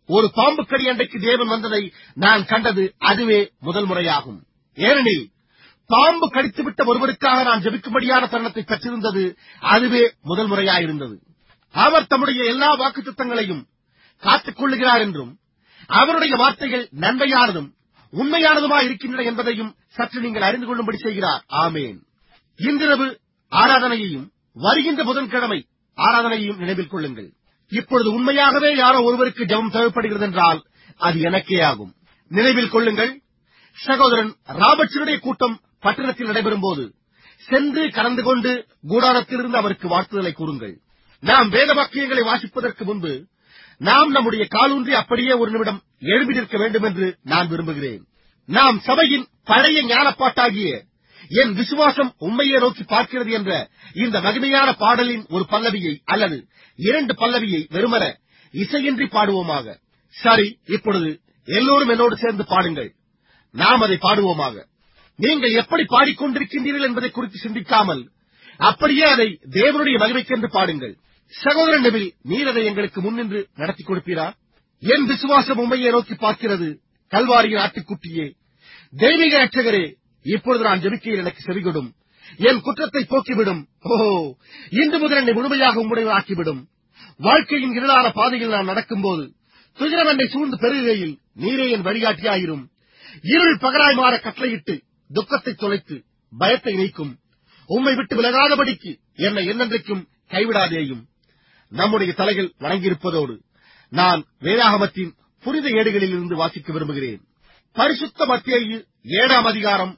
ஒரு பாம்பு கடி அண்டைக்கு தேவன் வந்ததை நான் கண்டது அதுவே முதல் முறையாகும். ஏனெனில் பாம்பு கடித்துவிட்ட ஒருவருக்காக நான் ஜெபிக்கும்படியான தருணத்தை பெற்றிருந்தது அதுவே முதல் முறையாயிருந்தது. அவர் தம்முடைய எல்லா வாக்குத்தத்தங்களையும் காத்துக் கொள்ளுகிறார் என்றும் அவருடைய வார்த்தைகள் நன்மையானதும் உண்மையானதுமாய் இருக்கின்றன என்பதையும் சற்று நீங்கள் அறிந்து கொள்ளும்படி செய்கிறார். ஆமேன். இன்றிரவு ஆராதனையையும் வருகின்ற புதன்கிழமை ஆராதனையையும் நினைவில் கொள்ளுங்கள். இப்பொழுது உண்மையாகவே யாரோ ஒருவருக்கு ஜெபம் தேவைப்படுகிறது என்றால் அது எனக்கே ஆகும். நினைவில் கொள்ளுங்கள், சகோதரன் ராபர்ட்ஸனுடைய கூட்டம் பட்டணத்தில் நடைபெறும் போது சென்று கலந்து கொண்டு கூடாரத்திலிருந்து அவருக்கு வாழ்த்துதலை கூறுங்கள். நாம் வேத வாக்கியங்களை வாசிப்பதற்கு முன்பு நாம் நம்முடைய காலூன்றி அப்படியே ஒரு நிமிடம் எழும்பி நிற்க வேண்டும் என்று நான் விரும்புகிறேன். நாம் சபையின் பழைய ஞானப்பாட்டாகிய என் விசுவாசம் உண்மையை நோக்கி பார்க்கிறது என்ற இந்த மகிமையான பாடலின் ஒரு பல்லவியை அல்லது 2 பல்லவியை வெறுமர இசையின்றி பாடுவோமாக. சரி, இப்பொழுது எல்லோரும் என்னோடு சேர்ந்து பாடுங்கள். நாம் அதை பாடுவோமாக. நீங்கள் எப்படி பாடிக்கொண்டிருக்கின்றீர்கள் என்பதை குறித்து சிந்திக்காமல் அப்படியே அதை தேவனுடைய மகிமைக்கென்று பாடுங்கள். சகோதரன் நெவில், நீர் அதை எங்களுக்கு முன்னின்று நடத்தி கொடுப்பீரா? என் விசுவாசம் உண்மையை நோக்கி பார்க்கிறது. கல்வாரியின் ஆட்டுக்குட்டியே, தெய்வீக ரட்சகரே, இப்பொழுது நான் ஜெபிக்கையில் எனக்கு செவிகொடும். என் குற்றத்தை போக்கிவிடும். ஓஹோ, இன்று முதல் என்னை முழுமையாக உம்முடைய ஆக்கிவிடும். வாழ்க்கையின் இருளான பாதையில் நான் நடக்கும்போது துயரம் என்னை சூழ்ந்து பெருகையில் நீரே என் வழிகாட்டியாயிரும். இருள் பகலாய் மாற கட்டளையிட்டு துக்கத்தை தொலைத்து பயத்தை நீக்கும். உம்மை விட்டு விலகாதபடிக்கு என்னை என்னென்றைக்கும் கைவிடாதேயும். நம்முடைய தலைகள் வணங்கியிருப்பதோடு நான் வேதாகமத்தின் புனித ஏடுகளில் இருந்து வாசிக்க விரும்புகிறேன். பரிசுத்த மத்தேயு 7ஆம் அதிகாரம்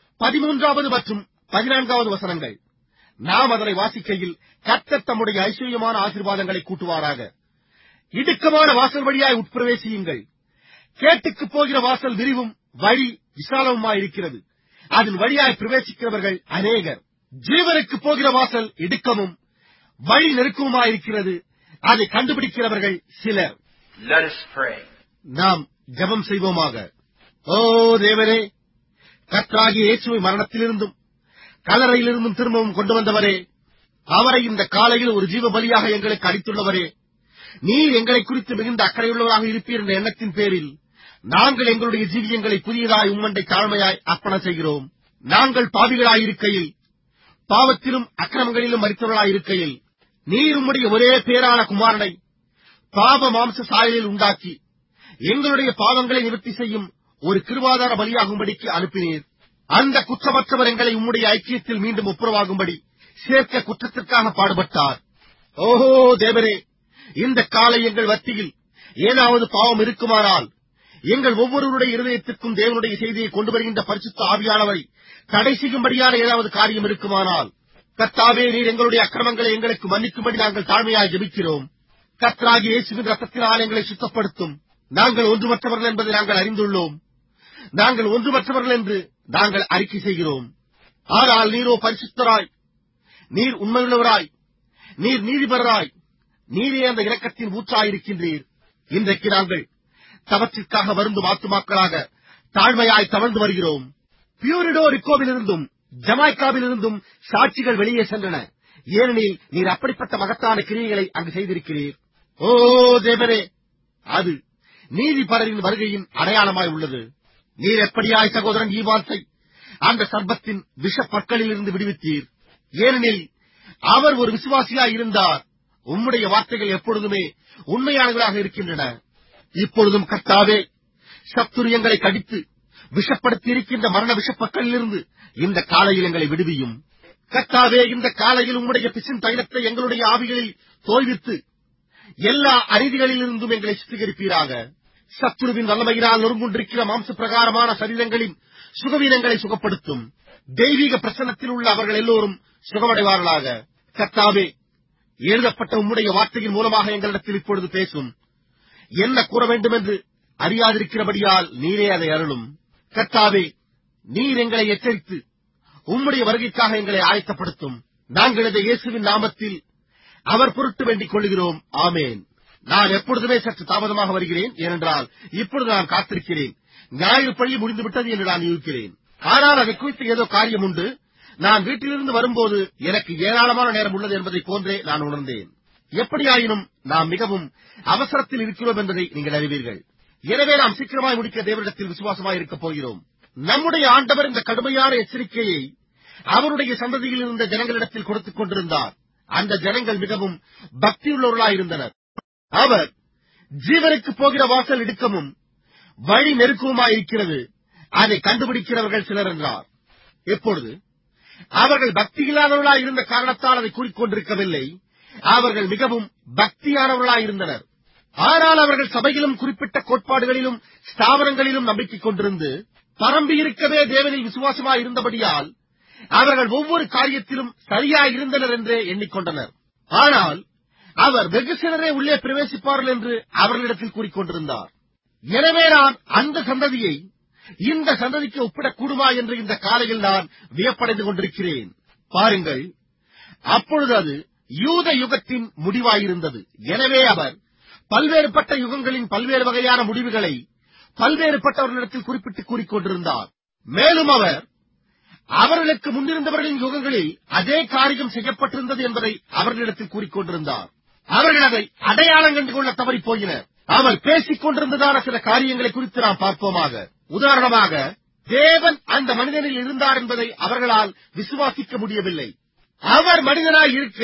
13வது மற்றும் 14வது வசனங்கள். நாம் அதனை வாசிக்கையில் கர்த்தர் தம்முடைய ஐஸ்வர்யமான ஆசீர்வாதங்களை கூட்டுவாராக. இடுக்கமான வாசல் வழியாய் உட்பிரவேசியுங்கள். கேட்டுக்குப் போகிற வாசல் விரிவும் வழி விசாலமுமாயிருக்கிறது. அதன் வழியாய் பிரவேசிக்கிறவர்கள் அநேகர். ஜீவனுக்கு போகிற வாசல் இடுக்கமும் வழி நெருக்கமுமாயிருக்கிறது. அதை கண்டுபிடிக்கிறவர்கள் சிலர். நாம் ஜெபம் செய்வோமாக. ஓ தேவரே, கர்த்தராகிய இயேசுவை மரணத்திலிருந்தும் கல்லறையிலிருந்தும் திரும்பவும் கொண்டு வந்தவரே, அவரை இந்த காலையில் ஒரு ஜீவ பலியாக எங்களுக்கு அளித்துள்ளவரே, நீர் எங்களை குறித்து மிகுந்த அக்கறையுள்ளவராக இருப்பீர் என்ற எண்ணத்தின் பேரில் நாங்கள் எங்களுடைய ஜீவியங்களை புதியதாய் உம்மண்டை தாழ்மையாய் அர்ப்பணம் செய்கிறோம். நாங்கள் பாவிகளாயிருக்கையில், பாவத்திலும் அக்கிரமங்களிலும் மரித்தவர்களாயிருக்கையில், நீர் உம்முடைய ஒரே பேரான குமாரனை பாவ மாம்ச சாயலில் உண்டாக்கி எங்களுடைய பாவங்களை நிவர்த்தி செய்யும் ஒரு கிருபாதார பலியாகும்படிக்கு அனுப்பினீர். அந்த குற்றமற்றவர் எங்களை உம்முடைய ஐக்கியத்தில் மீண்டும் ஒப்புரவாகும்படி சேர்க்க குற்றத்திற்காக பாடுபட்டார். ஓஹோ தேவரே, இந்த காலை எங்கள் மத்தியில் ஏதாவது பாவம் இருக்குமானால், எங்கள் ஒவ்வொருவருடைய இருதயத்திற்கும் தேவனுடைய செய்தியை கொண்டு வருகின்ற பரிசுத்த ஆவியானவரை தடை செய்யும்படியான ஏதாவது காரியம் இருக்குமானால், கர்த்தாவே, நீர் எங்களுடைய அக்கிரமங்களை எங்களுக்கு மன்னிக்கும்படி நாங்கள் தாழ்மையாக ஜெபிக்கிறோம். கர்த்தராகிய இயேசுவின் ரத்தத்தினால் எங்களை சுத்தப்படுத்தும். நாங்கள் ஒன்றுமற்றவர்கள் என்பதை நாங்கள் அறிந்துள்ளோம். நாங்கள் ஒன்றுமற்றவர்கள் என்று நாங்கள் அறிக்கை செய்கிறோம். ஆனால் நீரோ பரிசுத்தராய், நீர் உண்மையுள்ளவராய், நீர் நீதிபரராய், நீரே அந்த இரக்கத்தின் ஊற்றாயிருக்கின்றீர். இன்றைக்கு நாங்கள் தவற்றிற்காக வருந்தும் ஆத்துமாக்களாக தாழ்மையாய் தவழ்ந்து வருகிறோம். பியூரிடோ ரிக்கோவிலிருந்தும் ஜமாய்க்காவிலிருந்தும் சாட்சிகள் வெளியே சென்றன. ஏனெனில் நீர் அப்படிப்பட்ட மகத்தான கிரியைகளை அங்கு செய்திருக்கிறீர். ஓ தேவரே, அது நீதிபரரின் வருகையின் அடையாளமாய் உள்ளது. நீர் எப்படியாய் சகோதரன் ஈவான்ஸை அந்த சர்ப்பத்தின் விஷ பற்களில் இருந்து விடுவித்தீர். ஏனெனில் அவர் ஒரு விசுவாசியாய் இருந்தார். உம்முடைய வார்த்தைகள் எப்பொழுதுமே உண்மையானவர்களாக இருக்கின்றன. இப்பொழுதும் கர்த்தாவே, சத்துரியங்களை கடித்து விஷப்படுத்தி இருக்கின்ற மரண விஷப்பற்களிலிருந்து இந்த காலையில் எங்களை விடுவியும். கர்த்தாவே, இந்த காலையில் உம்முடைய பிசின் தைலத்தை எங்களுடைய ஆவிகளில் தோய்வித்து எல்லா அநீதிகளிலிருந்தும் எங்களை சுத்திகரிப்பீராக. சத்துருவின் வல்லமையினால் நொறுங்குண்டிருக்கிற மாம்ச பிரகாரமான சரீரங்களின் சுகவீனங்களை சுகப்படுத்தும். தெய்வீக பிரசன்னத்தில் உள்ள அவர்கள் எல்லோரும் சுகமடைவார்களாக. கர்த்தாவே, எழுதப்பட்ட உம்முடைய வார்த்தையின் மூலமாக எங்களிடத்தில் இப்பொழுது பேசும். என்ன கூற வேண்டும் என்று அறியாதிருக்கிறபடியால் நீரே அதை அருளும். கர்த்தாவே, நீர் எங்களை எச்சரித்து உம்முடைய வருகைக்காக எங்களை ஆயத்தப்படுத்தும். நாங்கள் இதை இயேசுவின் நாமத்தில் அவர் பொருட்டு வேண்டிக் கொள்கிறோம். ஆமேன். நான் எப்பொழுதுமே சற்று தாமதமாக வருகிறேன். ஏனென்றால் இப்பொழுது நான் காத்திருக்கிறேன். ஞாயிறு பள்ளி முடிந்துவிட்டது என்று நான் யூகிக்கிறேன். ஆனால் அதை குறித்து ஏதோ காரியம் உண்டு. நான் வீட்டிலிருந்து வரும்போது எனக்கு ஏராளமான நேரம் உள்ளது என்பதை போன்றே நான் உணர்ந்தேன். எப்படியாயினும் நாம் மிகவும் அவசரத்தில் இருக்கிறோம் என்பதை நீங்கள் அறிவீர்கள். எனவே நாம் சீக்கிரமாய் முடிக்க தேவனிடத்தில் விசுவாசமாய் இருக்கப் போகிறோம். நம்முடைய ஆண்டவர் இந்த கடுமையான எச்சரிக்கையை அவருடைய சந்ததியில் இருந்த ஜனங்களிடத்தில் கொடுத்துக் கொண்டிருந்தார். அந்த ஜனங்கள் மிகவும் பக்தியுள்ளவர்களாயிருந்தனர். அவர் ஜீவனுக்கு போகிற வாசல் இடுக்கமும் வழி நெருக்கமுமாயிருக்கிறது, அதை கண்டுபிடிக்கிறவர்கள் சிலர் என்றார். இப்பொழுது அவர்கள் பக்தியில்லாதவர்களாய் இருந்த காரணத்தால் அதை கூறிக்கொண்டிருக்கவில்லை. அவர்கள் மிகவும் பக்தியானவர்களாயிருந்தனர். ஆனால் அவர்கள் சபையிலும் குறிப்பிட்ட கோட்பாடுகளிலும் ஸ்தாபனங்களிலும் நம்பிக்கை கொண்டிருந்து பரம்பியிருக்கவே தேவனில் விசுவாசமாய் இருந்தபடியால் அவர்கள் ஒவ்வொரு காரியத்திலும் சரியாய் இருந்தனர் என்றே எண்ணிக்கொண்டனர். ஆனால் அவர் வெகு சிலரே உள்ளே பிரவேசிப்பார்கள் என்று அவர்களிடத்தில் கூறிக்கொண்டிருந்தார். எனவே நான் அந்த சந்ததியை இந்த சந்ததிக்கு ஒப்பிடக்கூடுமா என்று இந்த காலையில் நான் வியப்படைந்து கொண்டிருக்கிறேன். பாருங்கள், அப்பொழுது அது யூத யுகத்தின் முடிவாயிருந்தது. எனவே அவர் பல்வேறுபட்ட யுகங்களின் பல்வேறு வகையான முடிவுகளை பல்வேறுபட்டவர்களிடத்தில் குறிப்பிட்டு கூறிக்கொண்டிருந்தார். மேலும் அவர் அவர்களுக்கு முன்னிருந்தவர்களின் யுகங்களில் அதே காரியம் செய்யப்பட்டிருந்தது என்பதை அவர்களிடத்தில் கூறிக்கொண்டிருந்தார். அவர்கள் அதை அடையாளம் கண்டு கொள்ள தவறிப் போயினர். அவர் பேசிக் கொண்டிருந்ததான சில காரியங்களை குறித்து நாம் பார்ப்போமாக. உதாரணமாக, தேவன் அந்த மனிதனில் இருந்தார் என்பதை அவர்களால் விசுவாசிக்க முடியவில்லை. அவர் மனிதனாய் இருக்க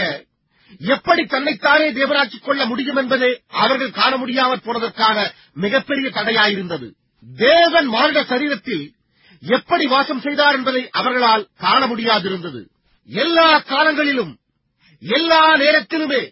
எப்படி தன்னைத்தானே தேவனாக்கிக் கொள்ள முடியும் என்பதை அவர்கள் காண முடியாமற் போனதற்கான மிகப்பெரிய தடையாயிருந்தது. தேவன் மானிட சரீரத்தில் எப்படி வாசம் செய்தார் என்பதை அவர்களால் காண முடியாதிருந்தது. எல்லா காலங்களிலும் எல்லா நேரத்திலுமே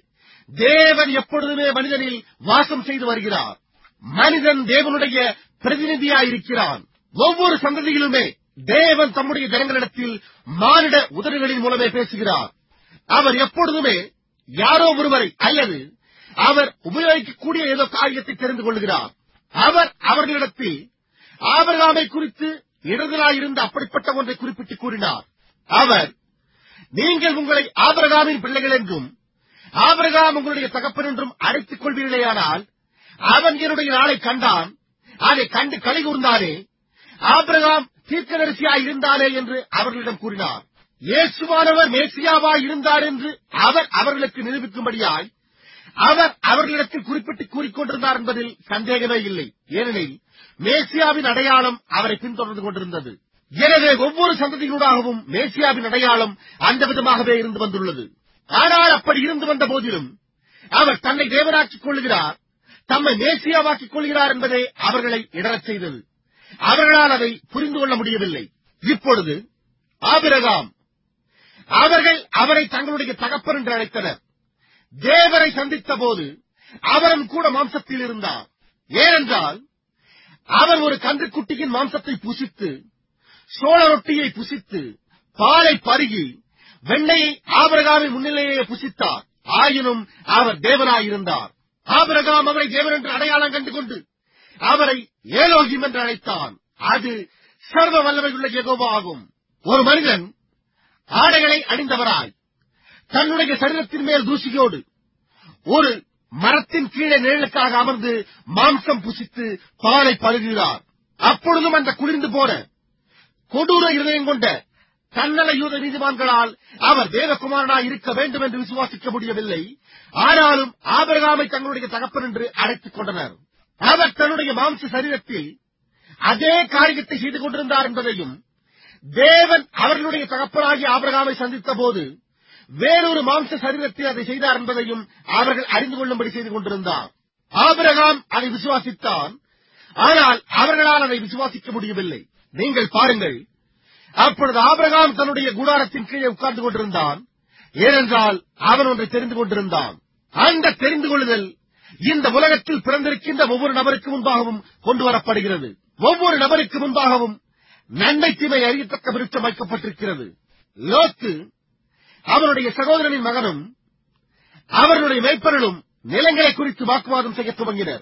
தேவன் எப்பொழுதுமே மனிதனில் வாசம் செய்து வருகிறார். மனிதன் தேவனுடைய பிரதிநிதியாயிருக்கிறான். ஒவ்வொரு சந்ததியிலுமே தேவன் தம்முடைய ஜனங்களிடத்தில் மானிட உதடுகளின் மூலமே பேசுகிறார். அவர் எப்பொழுதுமே யாரோ ஒருவரை அல்லது அவர் உபயோகிக்கக்கூடிய ஏதோ காரியத்தை தெரிந்து கொள்கிறார். அவர் அவர்களிடத்தில் ஆபிரகாமை குறித்து இடர்களாயிருந்த அப்படிப்பட்ட ஒன்றை குறிப்பிட்டு கூறினார். அவர், நீங்கள் உங்களை ஆபிரகாமின் பிள்ளைகள் என்றும் ஆபிரகாம் உங்களுடைய தகப்பன் என்றும் அழைத்துக் கொள்வீர்களேயானால் அவன் என்னுடைய நாளை கண்டான், அதை கண்டு களி கூர்ந்தானே, ஆபிரகாம் தீர்க்கதரிசியாய் இருந்தானே என்று அவர்களிடம் கூறினார். இயேசுவானவர் மேசியாவாய் இருந்தார் என்று அவர் அவர்களுக்கு நிரூபிக்கும்படியாய் அவர் அவர்களிடத்தில் குறிப்பிட்டு கூறிக்கொண்டிருந்தார் என்பதில் சந்தேகமே இல்லை. ஏனெனில் மேசியாவின் அடையாளம் அவரை பின்தொடர்ந்து கொண்டிருந்தது. எனவே ஒவ்வொரு சந்ததிகளூடாகவும் மேசியாவின் அடையாளம் அந்த விதமாகவே இருந்து வந்துள்ளது. ஆனால் அப்படி இருந்து வந்த போதிலும் அவர் தன்னை தேவனாக்கிக் கொள்கிறார், தம்மை மேசியாவாக்கிக் கொள்கிறார் என்பதை அவர்களை இடரச் செய்தது. அவர்களால் அதை புரிந்து கொள்ள முடியவில்லை. இப்பொழுது ஆபிரகாம், அவர்கள் அவரை தங்களுடைய தகப்பன் என்று அழைத்தனர். தேவரை சந்தித்த போது அவரும் கூட மாம்சத்தில் இருந்தார். ஏனென்றால் அவர் ஒரு கன்றுக்குட்டியின் மாம்சத்தை புசித்து, சோழ ரொட்டியை புசித்து, பாலை பருகி, வெண்ணையை ஆபிரகாமின் முன்னிலையே புசித்தார். ஆயினும் அவர் தேவனாயிருந்தார். ஆபிரகாம் அவரை தேவன் என்று அடையாளம் கண்டுகொண்டு அவரை ஏலோகிம் என்று அழைத்தான். அது சர்வ வல்லமையுள்ள யெகோவா ஆகும். ஒரு மனிதன் ஆடைகளை அணிந்தவராய் தன்னுடைய சரீரத்தின் மேல் தூசியோடு ஒரு மரத்தின் கீழே நிழலுக்காக அமர்ந்து மாம்சம் புசித்து பாலை பருகிறார். அப்பொழுதும் அந்த குளிர்ந்து போன கொடூர இருதயம் கொண்ட தன்னல யூத நீதிமான்களால் அவர் தேவகுமாரனாய் இருக்க வேண்டும் என்று விசுவாசிக்க முடியவில்லை. ஆனாலும் ஆபிரகாமை தங்களுடைய தகப்பன் என்று அழைத்துக் கொண்டனர். அவர் தன்னுடைய மாம்ச சரீரத்தில் அதே காரியத்தை செய்து கொண்டிருந்தார் என்பதையும், தேவன் அவர்களுடைய தகப்பனாகிய ஆபிரகாமை சந்தித்த போது வேறொரு மாம்ச சரீரத்தில் அதை செய்தார் என்பதையும் அவர்கள் அறிந்து கொள்ளும்படி செய்து கொண்டிருந்தார். ஆபிரகாம் அதை விசுவாசித்தான், ஆனால் அவர்களால் அதை விசுவாசிக்க முடியவில்லை. நீங்கள் பாருங்கள், அப்பொழுது ஆபிரகாம் தன்னுடைய கூடாரத்தின் கீழே உட்கார்ந்து கொண்டிருந்தான். ஏனென்றால் அவன் ஒன்றை தெரிந்து கொண்டிருந்தான். அந்த தெரிந்து கொள்ளுதல் இந்த உலகத்தில் பிறந்திருக்கின்ற ஒவ்வொரு நபருக்கு முன்பாகவும் கொண்டு வரப்படுகிறது. ஒவ்வொரு நபருக்கு முன்பாகவும் நன்மை தீமை அறியத்தக்க விருட்சம் வைக்கப்பட்டிருக்கிறது. லோத்து அவனுடைய சகோதரனின் மகனும் அவர்களுடைய மேய்ப்பர்களும் நிலங்களை குறித்து வாக்குவாதம் செய்ய துவங்கினர்.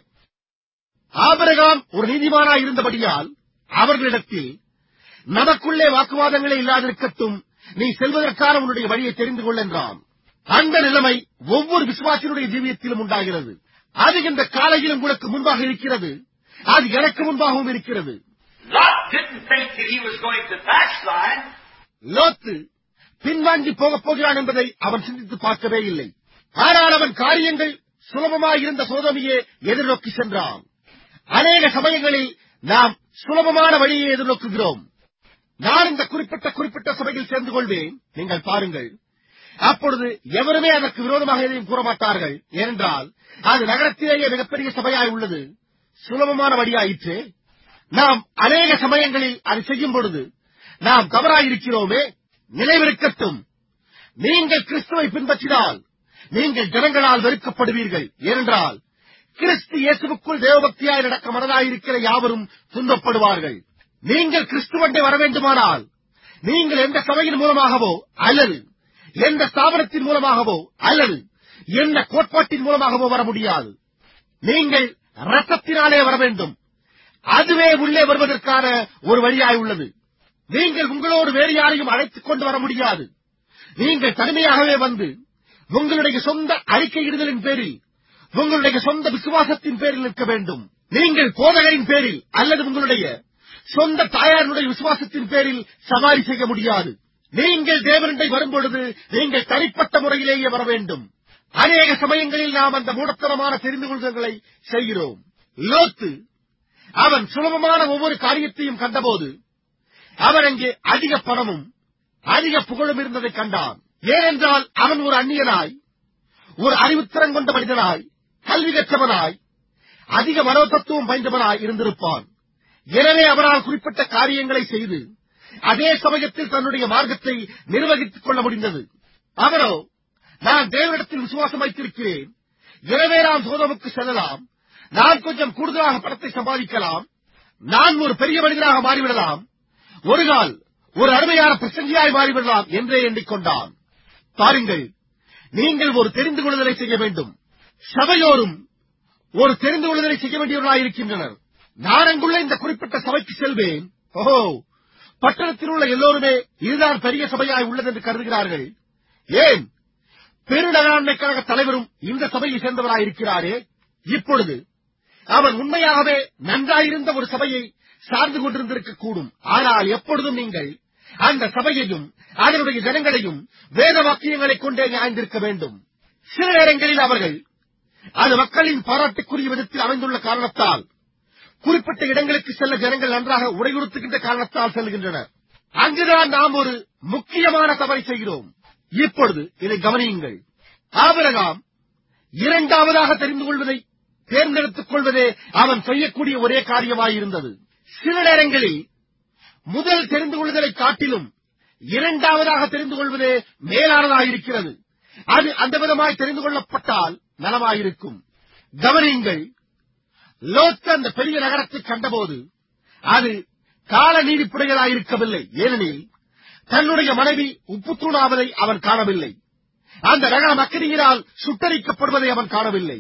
ஆபிரகாம் ஒரு நீதிமானாய் இருந்தபடியால் அவர்களிடத்தில், நமக்குள்ளே வாக்குவாதங்களே இல்லாதிருக்கட்டும், நீ செல்வதற்கான உன்னுடைய வழியை தெரிந்து கொள் என்றான். அந்த நிலைமை ஒவ்வொரு விசுவாசியினுடைய ஜீவியத்திலும் உண்டாகிறது. அது இந்த காலையில் உங்களுக்கு முன்பாக இருக்கிறது. அது எனக்கு முன்பாகவும் இருக்கிறது. லோத்து பின்வாங்கி போகப் போகிறான் என்பதை அவன் சிந்தித்து பார்க்கவே இல்லை. ஆனால் அவன் காரியங்கள் சுலபமாயிருந்த சோதோமையே எதிர்நோக்கி சென்றான். அநேக சமயங்களில் நாம் சுலபமான வழியை எதிர்நோக்குகிறோம். நான் இந்த குறிப்பிட்ட சபையில் சேர்ந்து கொள்வேன், நீங்கள் பாருங்கள். அப்பொழுது எவருமே அதற்கு விரோதமாக எதையும் கூற மாட்டார்கள். ஏனென்றால் அது நகரத்திலேயே மிகப்பெரிய சபையாய் உள்ளது. சுலபமான வழியாயிற்று. நாம் அநேக சமயங்களில் அதை செய்யும் பொழுது நாம் தவறாயிருக்கிறோமே. நினைவிருக்கட்டும், நீங்கள் கிறிஸ்துவை பின்பற்றினால் நீங்கள் ஜனங்களால் வெறுக்கப்படுவீர்கள். ஏனென்றால் கிறிஸ்து இயேசுவுக்குள் தேவபக்தியாய் நடக்க மனதாயிருக்கிற யாவரும் துன்பப்படுவார்கள். நீங்கள் கிறிஸ்துவண்டை வர வேண்டுமானால் நீங்கள் எந்த சபையின் மூலமாகவோ அல்லது எந்த ஸ்தாபனத்தின் மூலமாகவோ அல்லது எந்த கோட்பாட்டின் மூலமாகவோ வர முடியாது. நீங்கள் ரத்தத்தினாலே வர வேண்டும். அதுவே உள்ளே வருவதற்கான ஒரு வழியாய் உள்ளது. நீங்கள் உங்களோடு வேறு யாரையும் அழைத்துக் கொண்டு வர முடியாது. நீங்கள் தனிமையாகவே வந்து உங்களுடைய சொந்த அறிக்கையிடுதலின் பேரில், உங்களுடைய சொந்த விசுவாசத்தின் பேரில் நிற்க வேண்டும். நீங்கள் போதகரின் பேரில் அல்லது உங்களுடைய சொந்த தாயாருடைய விசுவாசத்தின் பேரில் சவாரி செய்ய முடியாது. நீங்கள் தேவனிடை வரும்பொழுது நீங்கள் தனிப்பட்ட முறையிலேயே வர வேண்டும். அநேக சமயங்களில் நாம் அந்த மூடத்தனமான தெரிந்து கொள்வதை செய்கிறோம். லோத்து அவன் சுலபமான ஒவ்வொரு காரியத்தையும் கண்டபோது அவன் அங்கே அதிக பணமும் அதிக புகழும் இருந்ததை கண்டான். ஏனென்றால் அவன் ஒரு அந்நியனாய், ஒரு அறிவுத்திறன் கொண்ட மனிதனாய், கல்வி கற்றவனாய், அதிக மனோதத்துவம் பயந்தவனாய் இருந்திருப்பான். எனவே அவனால் குறிப்பிட்ட காரியங்களை செய்து அதே சமயத்தில் தன்னுடைய மார்க்கத்தை நிர்வகித்துக் கொள்ள முடிந்தது. அவனோ, நான் தேவனிடத்தில் விசுவாசம் வைத்திருக்கிறேன், எனவே நான் சோதோமுக்கு செல்லலாம், நான் கொஞ்சம் கூடுதலாக பணத்தை சம்பாதிக்கலாம், நான் ஒரு பெரிய மனிதனாக மாறிவிடலாம், ஒரு கால் ஒரு அருமையான பிரசங்கியாய் மாறிவிடலாம் என்றே எண்ணிக்கொண்டான். பாருங்கள், நீங்கள் ஒரு தெரிந்து கொள்ளுதலை செய்ய வேண்டும். சபையோரும் ஒரு தெரிந்து கொள்ளுதலை செய்ய வேண்டியவர்களாக இருக்கின்றனர். நான் அங்குள்ள இந்த குறிப்பிட்ட சபைக்கு செல்வேன். ஓஹோ, பட்டணத்தில் உள்ள எல்லோருமே இதுதான் பெரிய சபையாய் உள்ளது என்று கருதுகிறார்கள். ஏன், பெருநகராண்மை கழக தலைவரும் இந்த சபையை சேர்ந்தவராயிருக்கிறாரே. இப்பொழுது அவர் உண்மையாகவே நன்றாயிருந்த ஒரு சபையை சார்ந்து கொண்டிருந்திருக்க கூடும். ஆனால் எப்பொழுதும் நீங்கள் அந்த சபையையும் அதனுடைய ஜனங்களையும் வேத வாக்கியங்களைக் கொண்டே நியாய்ந்திருக்க வேண்டும். சில நேரங்களில் அவர்கள் அது மக்களின் பாராட்டுக்குரிய விதத்தில் அமைந்துள்ள காரணத்தால், குறிப்பிட்ட இடங்களுக்கு செல்ல ஜனங்கள் நன்றாக உடையுறுத்துகின்ற காரணத்தால் செல்கின்றனர். அங்குதான் நாம் ஒரு முக்கியமான தவறை செய்கிறோம். இப்பொழுது இதை கவனியுங்கள். ஆபிரகாம் இரண்டாவதாக தெரிந்து கொள்வதை தேர்ந்தெடுத்துக் கொள்வதே அவன் செய்யக்கூடிய ஒரே காரியமாயிருந்தது. சில நேரங்களில் முதல் தெரிந்து கொள்வதை காட்டிலும் இரண்டாவதாக தெரிந்து கொள்வதே மேலானதாயிருக்கிறது. அது அந்த விதமாய் தெரிந்து கொள்ளப்பட்டால் நலமாயிருக்கும். கவனியுங்கள், லோத் அந்த பெரிய நகரத்தை கண்டபோது அது கால நீடிப்புடையதாயிருக்கவில்லை. ஏனெனில் தன்னுடைய மனைவி உப்புத்தூணாவதை அவன் காணவில்லை. அந்த நகரம் அக்கினியினால் சுட்டரிக்கப்படுவதை அவன் காணவில்லை.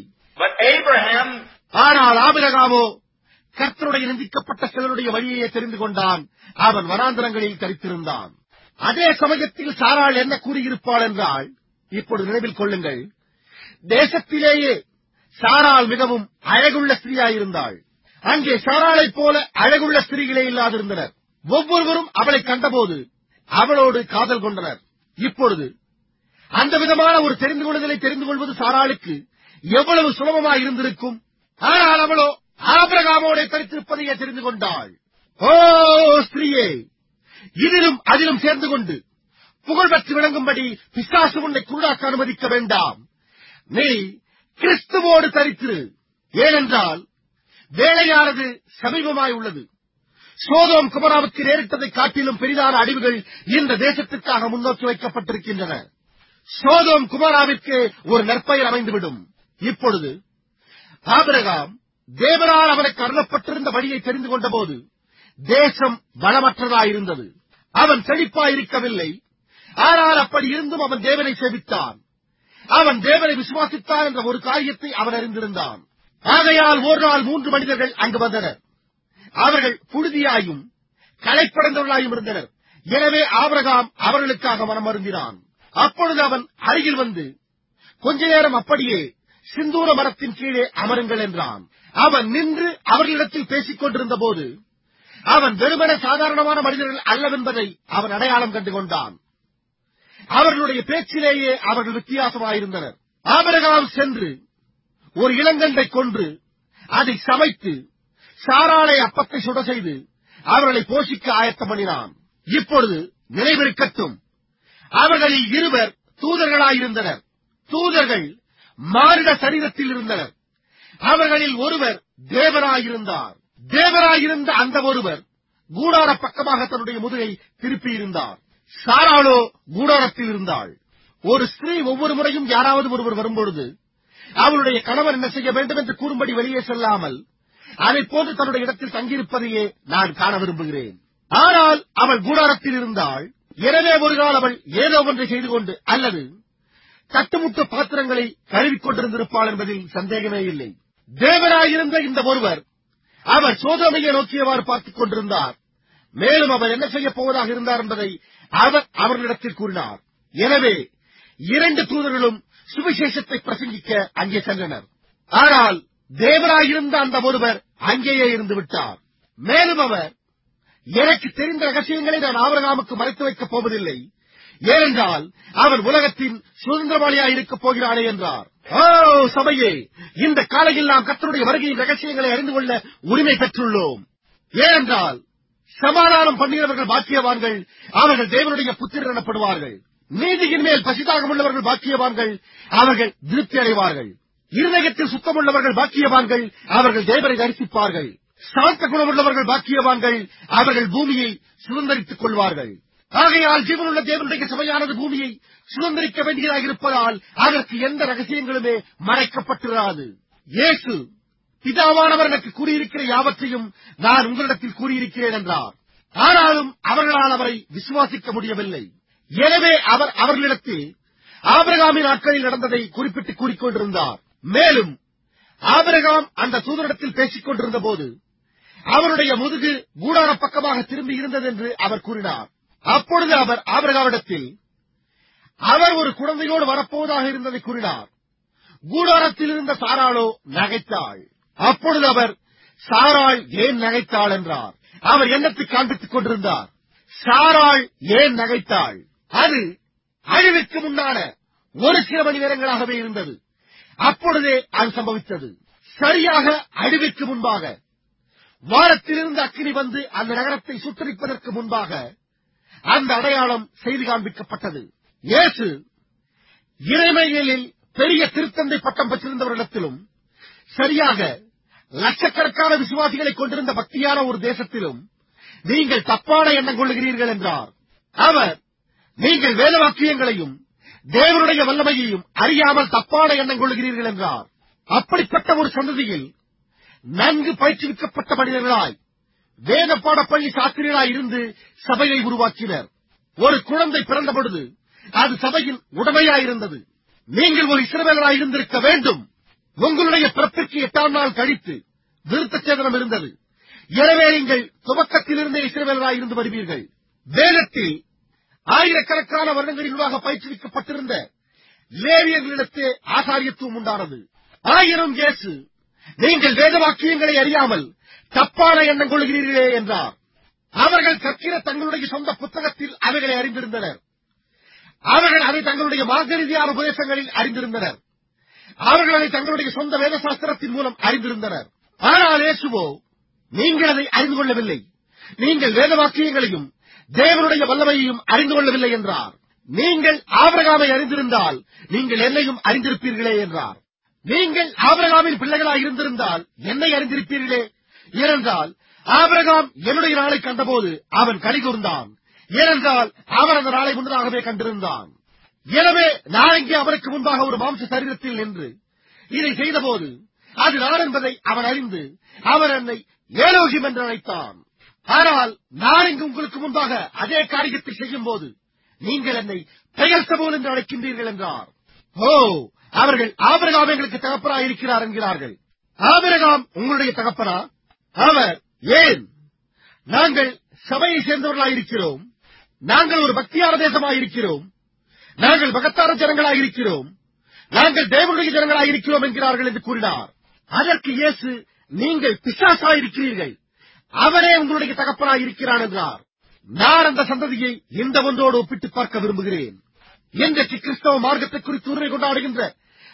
ஆனால் ஆபிரகாமோ கர்த்தருடைய நிந்திக்கப்பட்ட சிலருடைய வழியையே தெரிந்து கொண்டான். அவன் வனாந்தரங்களில் தரித்திருந்தான். அதே சமயத்தில் சாராள் என்ன கூறியிருப்பாள் என்றால், இப்பொழுது நினைவில் கொள்ளுங்கள், தேசத்திலேயே சாராள் மிகவும் அழகுள்ள ஸ்திரீயாயிருந்தாள். அங்கே சாராளைப் போல அழகுள்ள ஸ்திரீகளே இல்லாதிருந்தனர். ஒவ்வொருவரும் அவளை கண்டபோது அவளோடு காதல் கொண்டனர். இப்பொழுது அந்த விதமான ஒரு தெரிந்து கொள்ளுதலை தெரிந்து கொள்வது சாராளுக்கு எவ்வளவு சுலபமாய் இருந்திருக்கும். ஆனால் அவளோ ஆபிரகாமோட தரித்திருப்பதையே தெரிந்து கொண்டாள். ஓ ஸ்திரீயே, இதிலும் அதிலும் சேர்ந்து கொண்டு புகழ் பெற்று விளங்கும்படி பிசாசு உன்னை குருடாக்க அனுமதிக்க வேண்டாம். நீ கிறிஸ்துவோடு தரித்திரு. ஏனென்றால் வேலையானது சமீபமாய் உள்ளது. சோதோம் குமராவுக்கு நேரிட்டதை காட்டிலும் பெரிதான அழிவுகள் இந்த தேசத்திற்காக முன்னோக்கி வைக்கப்பட்டிருக்கின்றன. சோதோம் குமராவிற்கு ஒரு நற்பெயர் அமைந்துவிடும். இப்பொழுது ஆபிரகாம் தேவனால் அவனுக்கு அருளப்பட்டிருந்த வழியை தெரிந்து கொண்டபோது தேசம் வளமற்றதாயிருந்தது. அவன் செழிப்பாயிருக்கவில்லை. ஆனால் அப்படி இருந்தும் அவன் தேவனை சேவித்தான். அவன் தேவனை விசுவாசித்தான் என்ற ஒரு காரியத்தை அவன் அறிந்திருந்தான். ஆகையால் ஒரு நாள் 3 மனிதர்கள் அங்கு வந்தனர். அவர்கள் புழுதியாயும் களைப்படைந்தவர்களாயும் இருந்தனர். எனவே ஆபிரகாம் அவர்களுக்காக மனம் வருந்தினான். அப்பொழுது அவன் அருகில் வந்து, கொஞ்ச நேரம் அப்படியே சிந்தூர மரத்தின் கீழே அமருங்கள் என்றான். அவன் நின்று அவர்களிடத்தில் பேசிக் கொண்டிருந்த போது அவன் வெறுமன சாதாரணமான மனிதர்கள் அல்லவென்பதை அவன் அடையாளம் கண்டு கொண்டான். அவர்களுடைய பேச்சிலேயே அவர்கள் வித்தியாசமாயிருந்தனர். ஆபிரகாம் சென்று ஒரு இளங்கன்றை கொன்று அதை சமைத்து சாராளை அப்பத்தை சுட செய்து அவர்களை போஷிக்க ஆயத்தம் பண்ணினான். இப்பொழுது நினைவிருக்கட்டும், அவர்களில் இருவர் தூதர்களாயிருந்தனர். தூதர்கள் மானிட சரீரத்தில் இருந்தனர். அவர்களில் ஒருவர் தேவராயிருந்தார். தேவராயிருந்த அந்த ஒருவர் கூடார பக்கமாக தன்னுடைய முதுகை திருப்பியிருந்தார். சாராளோ கூடாரத்தில் இருந்தாள். ஒரு ஸ்திரீ ஒவ்வொரு முறையும் யாராவது ஒருவர் வரும்பொழுது அவளுடைய கணவர் என்ன செய்ய வேண்டும் என்று கூறும்படி வெளியே செல்லாமல் அதைப் போன்று தன்னுடைய இடத்தில் தங்கியிருப்பதையே நான் காண விரும்புகிறேன். ஆனால் அவள் கூடாரத்தில் இருந்தாள். எனவே ஒரு நாள் அவள் ஏதோ ஒன்றை செய்து கொண்டு அல்லது தட்டுமுட்டு பாத்திரங்களை கழுவிக்கொண்டிருந்திருப்பாள் என்பதில் சந்தேகமே இல்லை. தேவராயிருந்த இந்த ஒருவர் அவர் சோதோமையை நோக்கியவாறு பார்த்துக் கொண்டிருந்தார். மேலும் அவர் என்ன செய்யப் போவதாக இருந்தார் என்பதை அவர் அவர்களிடத்தில் கூறினார். எனவே 2 தூதர்களும் சுவிசேஷத்தை பிரசங்கிக்க அங்கே சென்றனர். ஆனால் தேவராயிருந்த அந்த ஒருவர் அங்கேயே இருந்து விட்டார். மேலும் அவர், எனக்கு தெரிந்த ரகசியங்களை நான் ஆபிரகாமுக்கு மறைத்து வைக்கப் போவதில்லை, ஏனென்றால் அவன் உலகத்தின் சுதந்திரவாளியாய் இருக்கப் போகிறானே என்றார். ஓ சபையே, இந்த காலையில் நாம் கர்த்தருடைய வருகையின் ரகசியங்களை அறிந்து கொள்ள உரிமை பெற்றுள்ளோம். ஏனென்றால் சமாதானம் பண்ணுகிறவர்கள் பாக்கியவான்கள், அவர்கள் தேவனுடைய புத்திரர் எனப்படுவார்கள். நீதியின் மேல் பசிதாகம் உள்ளவர்கள் பாக்கியவான்கள், அவர்கள் திருப்தி அடைவார்கள். இருதயத்தில் சுத்தமுள்ளவர்கள் பாக்கியவான்கள், அவர்கள் தேவரை தரிசிப்பார்கள். சாந்த குணமுள்ளவர்கள் பாக்கியவான்கள், அவர்கள் பூமியை சுதந்தரித்துக் கொள்வார்கள். ஆகையால் ஜீவனுள்ள தேவனுடைய சபையானது பூமியை சுதந்தரிக்க வேண்டியதாக இருப்பதால் அதற்கு எந்த ரகசியங்களுமே மறைக்கப்பட்டிராது. இயேசு, பிதாவானவர் எனக்கு கூறியிருக்கிற யாவற்றையும் நான் உங்களிடத்தில் கூறியிருக்கிறேன் என்றார். ஆனாலும் அவர்களால் அவரை விசுவாசிக்க முடியவில்லை. எனவே அவர் அவர்களிடத்தில் ஆபிரகாமின் நாட்களில் நடந்ததை குறிப்பிட்டு கூறிக்கொண்டிருந்தார். மேலும் ஆபிரகாம் அந்த தூதரிடத்தில் பேசிக் கொண்டிருந்த போது அவருடைய முதுகு கூடார பக்கமாக திரும்பி இருந்தது என்று அவர் கூறினார். அப்பொழுது அவர் ஆபிரகாமிடத்தில் அவர் ஒரு குழந்தையோடு வரப்போவதாக இருந்ததை கூறினார். கூடாரத்தில் இருந்த சாராளோ நகைத்தாள். அப்பொழுது அவர், சாராள் ஏன் நகைத்தாள் என்றார். அவர் என்னத்தை காண்பித்துக் கொண்டிருந்தார்? சாராள் ஏன் நகைத்தாள்? அது அழிவுக்கு முன்னான ஒரு சில மணி நேரங்களாகவே இருந்தது. அப்பொழுதே அது சம்பவித்தது. சரியாக அழிவுக்கு முன்பாக வானத்திலிருந்து அக்கினி வந்து அந்த நகரத்தை சுட்டரிப்பதற்கு முன்பாக அந்த அடையாளம் செய்து காண்பிக்கப்பட்டது. இயேசு இறைமையியலில் பெரிய திருத்தந்தை பட்டம் பெற்றிருந்தவரிடத்திலும் சரியாக லட்சக்கணக்கான விசுவாசிகளை கொண்டிருந்த பக்தியான ஒரு தேசத்திலும் நீங்கள் தப்பான எண்ணம் கொள்ளுகிறீர்கள் என்றார். அவர், நீங்கள் வேத வாக்கியங்களையும் தேவனுடைய வல்லமையையும் அறியாமல் தப்பான எண்ணம் கொள்ளுகிறீர்கள் என்றார். அப்படிப்பட்ட ஒரு சந்ததியில் நன்கு பயிற்றுவிக்கப்பட்ட மனிதர்களாய் வேத பாடப்பள்ளி சாஸ்திரிகளாய் இருந்து சபையை உருவாக்கினர். ஒரு குழந்தை பிறந்த பொழுது அது சபையின் உடமையாயிருந்தது. நீங்கள் ஒரு இஸ்ரவேலராய் இருந்திருக்க வேண்டும். உங்களுடைய பிறப்பிற்கு 8ஆம் நாள் கழித்து விருத்த சேதனம் இருந்தது. எனவே நீங்கள் துவக்கத்திலிருந்தே இஸ்ரவேலராய் இருந்து வருவீர்கள். வேதத்தில் ஆயிரக்கணக்கான வருடங்களிலாக பயிற்றுவிக்கப்பட்டிருந்த லேவியர்களிடத்தே ஆசாரியத்துவம் உண்டானது. ஆயினும் இயேசு, நீங்கள் வேத வாக்கியங்களை அறியாமல் தப்பான எண்ணம் கொள்கிறீர்களே என்றார். அவர்கள் கற்கிற தங்களுடைய சொந்த புத்தகத்தில் அவைகளை அறிந்திருந்தனர். அவர்கள் அதை தங்களுடைய மார்க்கரீதியான உபதேசங்களில் அறிந்திருந்தனர். அவர்கள் அதை தங்களுடைய சொந்த வேத சாஸ்திரத்தின் மூலம் அறிந்திருந்தனர். ஆனால் இயேசுவோ, நீங்கள் அதை அறிந்து கொள்ளவில்லை. நீங்கள் வேத வாக்கியங்களையும் தேவனுடைய வல்லமையையும் அறிந்து கொள்ளவில்லை என்றார். நீங்கள் ஆபிரகாமை அறிந்திருந்தால் நீங்கள் என்னையும் அறிந்திருப்பீர்களே என்றார். நீங்கள் ஆபிரகாமின் பிள்ளைகளாய் இருந்திருந்தால் என்னை அறிந்திருப்பீர்களே. ஏனென்றால் ஆபிரகாம் என்னுடைய நாளை கண்டபோது அவன் கலிகூர்ந்தான். ஏனென்றால் அவன் அந்த நாளை முன்னதாகவே கண்டிருந்தான். எனவே நான் இங்கே அவருக்கு முன்பாக ஒரு மாம்ச சரீரத்தில் நின்று இதை செய்தபோது அது நான் என்பதை அவன் அறிந்து அவன் என்னை ஏலோகிம் என்று அழைத்தான். ஆனால் நான் இங்கு உங்களுக்கு முன்பாக அதே காரியத்தை செய்யும் போது நீங்கள் என்னை பெயர்சபோல் என்று அழைக்கின்றீர்கள் என்றார். ஓ, அவர்கள் ஆபிரகாம் எங்களுக்கு தகப்பனாய் இருக்கிறார் என்கிறார்கள். ஆபிரகாம் உங்களுடைய தகப்பனா? அவர் ஏன்? நாங்கள் சபையை சேர்ந்தவர்களாயிருக்கிறோம். நாங்கள் ஒரு பக்தியான தேசமாயிருக்கிறோம். நாங்கள் மகத்தான ஜனங்களாயிருக்கிறோம். நாங்கள் தேவனுடைய ஜனங்களாயிருக்கிறோம் என்கிறார்கள் என்று கூறினார். அதற்கு இயேசு, நீங்கள் பிசாசாயிருக்கிறீர்கள், அவரே உங்களுடைய தகப்பனாயிருக்கிறான் என்றார். நான் அந்த சந்ததியை இந்த ஒன்றோடு ஒப்பிட்டு பார்க்க விரும்புகிறேன். இன்றைக்கு கிறிஸ்தவ மார்க்கத்தை குறித்து உரிமை கொண்டாடுகின்ற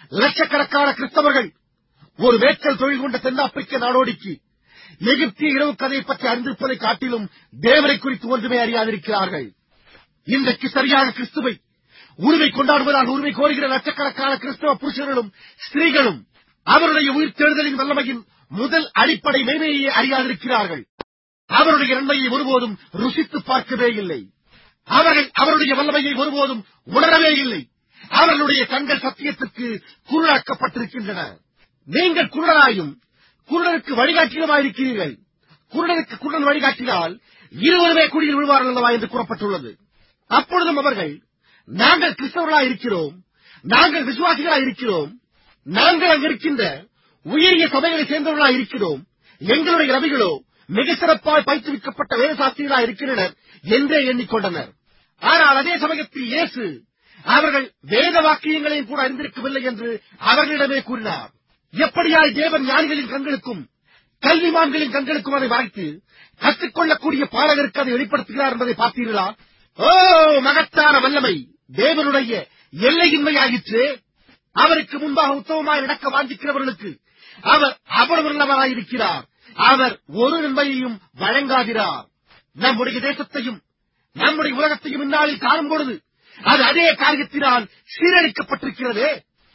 லட்சக்கணக்கான கிறிஸ்தவர்கள் ஒரு மேய்ச்சல் தொழில் கொண்ட தென்னாப்பிரிக்க நாடோடிக்கு எகிப்திய இரவு கதையை பற்றி அறிந்திருப்பதை காட்டிலும் தேவனை குறித்து ஒன்றுமே அறியாதிருக்கிறார்கள். இன்றைக்கு சரியாக கிறிஸ்துவை உரிமை கொண்டாடுவதாக உரிமை கோருகிற லட்சக்கணக்கான கிறிஸ்தவ புருஷர்களும் ஸ்திரீகளும் அவருடைய உயிர் தேடுதலின் வல்லமையின் முதல் அடிப்படை மேன்மையை அறியாதிருக்கிறார்கள். அவருடைய நன்மையை ஒருபோதும் ருசித்து பார்க்கவே இல்லை. அவர்கள் அவருடைய வல்லமையை ஒருபோதும் உணரவே இல்லை. அவர்களுடைய கண்கள் சத்தியத்திற்கு குருடாக்கப்பட்டிருக்கின்றன. நீங்கள் குருடராயும் குருடனுக்கு வழிகாட்டிலுமாயிருக்கிறீர்கள். குருடனுக்கு குருடன் வழிகாட்டினால் இருவருமே குடியில் விழுவார்கள் அல்லவா என்று கூறப்பட்டுள்ளது. அப்பொழுதும் அவர்கள், நாங்கள் கிறிஸ்தவர்களாய் இருக்கிறோம், நாங்கள் விசுவாசிகளாய் இருக்கிறோம், நாங்கள் அங்கிருக்கின்ற உயரிய சபைகளை சேர்ந்தவர்களாய் இருக்கிறோம், எங்களுடைய ரவிகளோ மிக சிறப்பாய் பயிற்றுவிக்கப்பட்ட வேதசாஸ்திரிகளாய் இருக்கிறனர் என்றே எண்ணிக்கொண்டனர். ஆனால் அதே சமயத்தில் இயேசு அவர்கள் வேத வாக்கியங்களையும் கூட அறிந்திருக்கவில்லை என்று அவர்களிடமே கூறினார். எப்படியாய் தேவன் ஞானிகளின் கண்களுக்கும் கல்விமான்களின் கண்களுக்கும் அதை மறைத்து கற்றுக்கொள்ளக்கூடிய பாடகருக்கு அதை வெளிப்படுத்துகிறார் என்பதை பார்த்தீர்களா? ஓ, மகத்தான வல்லமை தேவனுடைய எல்லையின்மையாயிற்று. அவருக்கு முன்பாக உத்தமமாய் நடக்க வாஞ்சிக்கிறவர்களுக்கு அவர் அவ்வளவு நல்லவராயிருக்கிறார். அவர் ஒரு நன்மையையும் வழங்காகிறார். நம்முடைய தேசத்தையும் நம்முடைய உலகத்தையும் இந்நாளில் காணும் பொழுது அது அதே காரியத்தினால் சீரழிக்கப்பட்டிருக்கிறதே.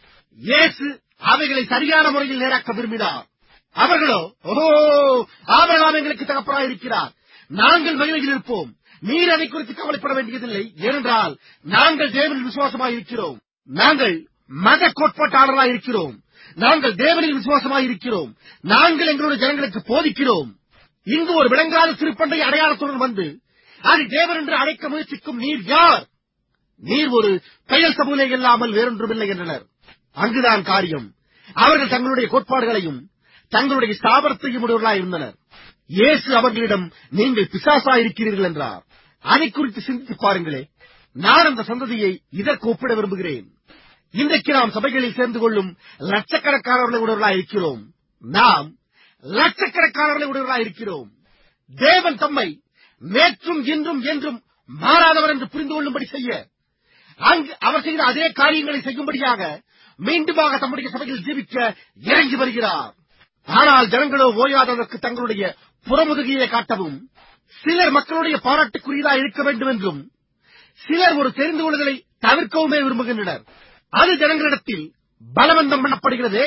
இயேசு அவைகளை சரியான முறையில் நேராக்க விரும்பினார். அவர்களோ, ஓஹோ, ஆபிரகாம் எங்களுக்கு தகப்பனாயிருக்கிறார், நாங்கள் மகிழ்ச்சியில் இருப்போம், நீர் அதை குறித்து கவலைப்பட வேண்டியதில்லை, ஏனென்றால் நாங்கள் தேவனில் விசுவாசமாயிருக்கிறோம், நாங்கள் மத கோட்பாட்டாளராயிருக்கிறோம், நாங்கள் தேவனில் விசுவாசமாயிருக்கிறோம், நாங்கள் எங்களுடைய ஜனங்களுக்கு போதிக்கிறோம். இங்கு ஒரு விளங்காத சிறுபண்டை அடையாளத்துடன் வந்து அது தேவன் என்று அழைக்க முயற்சிக்கும் நீர் யார்? நீர் ஒரு பெயர் சமூலே இல்லாமல் வேறொன்றுமில்லை என்றனர். அங்குதான் காரியம். அவர்கள் தங்களுடைய கோட்பாடுகளையும் தங்களுடைய ஸ்தாபனத்தையும் உடையவர்களாய் இருந்தனர். இயேசு அவர்களிடம், நீங்கள் பிசாசாயிருக்கிறீர்கள் என்றார். அதை குறித்து சிந்தித்து பாருங்களே. நான் அந்த சந்ததியை இதற்கு ஒப்பிட விரும்புகிறேன். இன்றைக்கு நாம் சபைகளில் சேர்ந்து கொள்ளும் லட்சக்கணக்கானவர்களை உடையவர்களாய் இருக்கிறோம். நாம் லட்சக்கணக்கானவர்களை உடையவர்களாய் இருக்கிறோம். தேவன் தம்மை நேற்றும் இன்றும் என்றும் மாறாதவர் என்று புரிந்து கொள்ளும்படி செய்ய, அங்கு அவர் செய்த அதே காரியங்களை செய்யும்படியாக மீண்டுமாக தம்முடைய சபையில் ஜீவிக்க இறங்கி வருகிறார். ஆனால் ஜனங்களோ ஓயாததற்கு தங்களுடைய புறமுதுகையை காட்டவும், சிலர் மக்களுடைய பாராட்டுக்குரியதாக இருக்க வேண்டும் என்றும், சிலர் ஒரு தெரிந்து கொள்ளுதலை தவிர்க்கவுமே விரும்புகின்றனர். அது ஜனங்களிடத்தில் பலவந்தம் பண்ணப்படுகிறதே.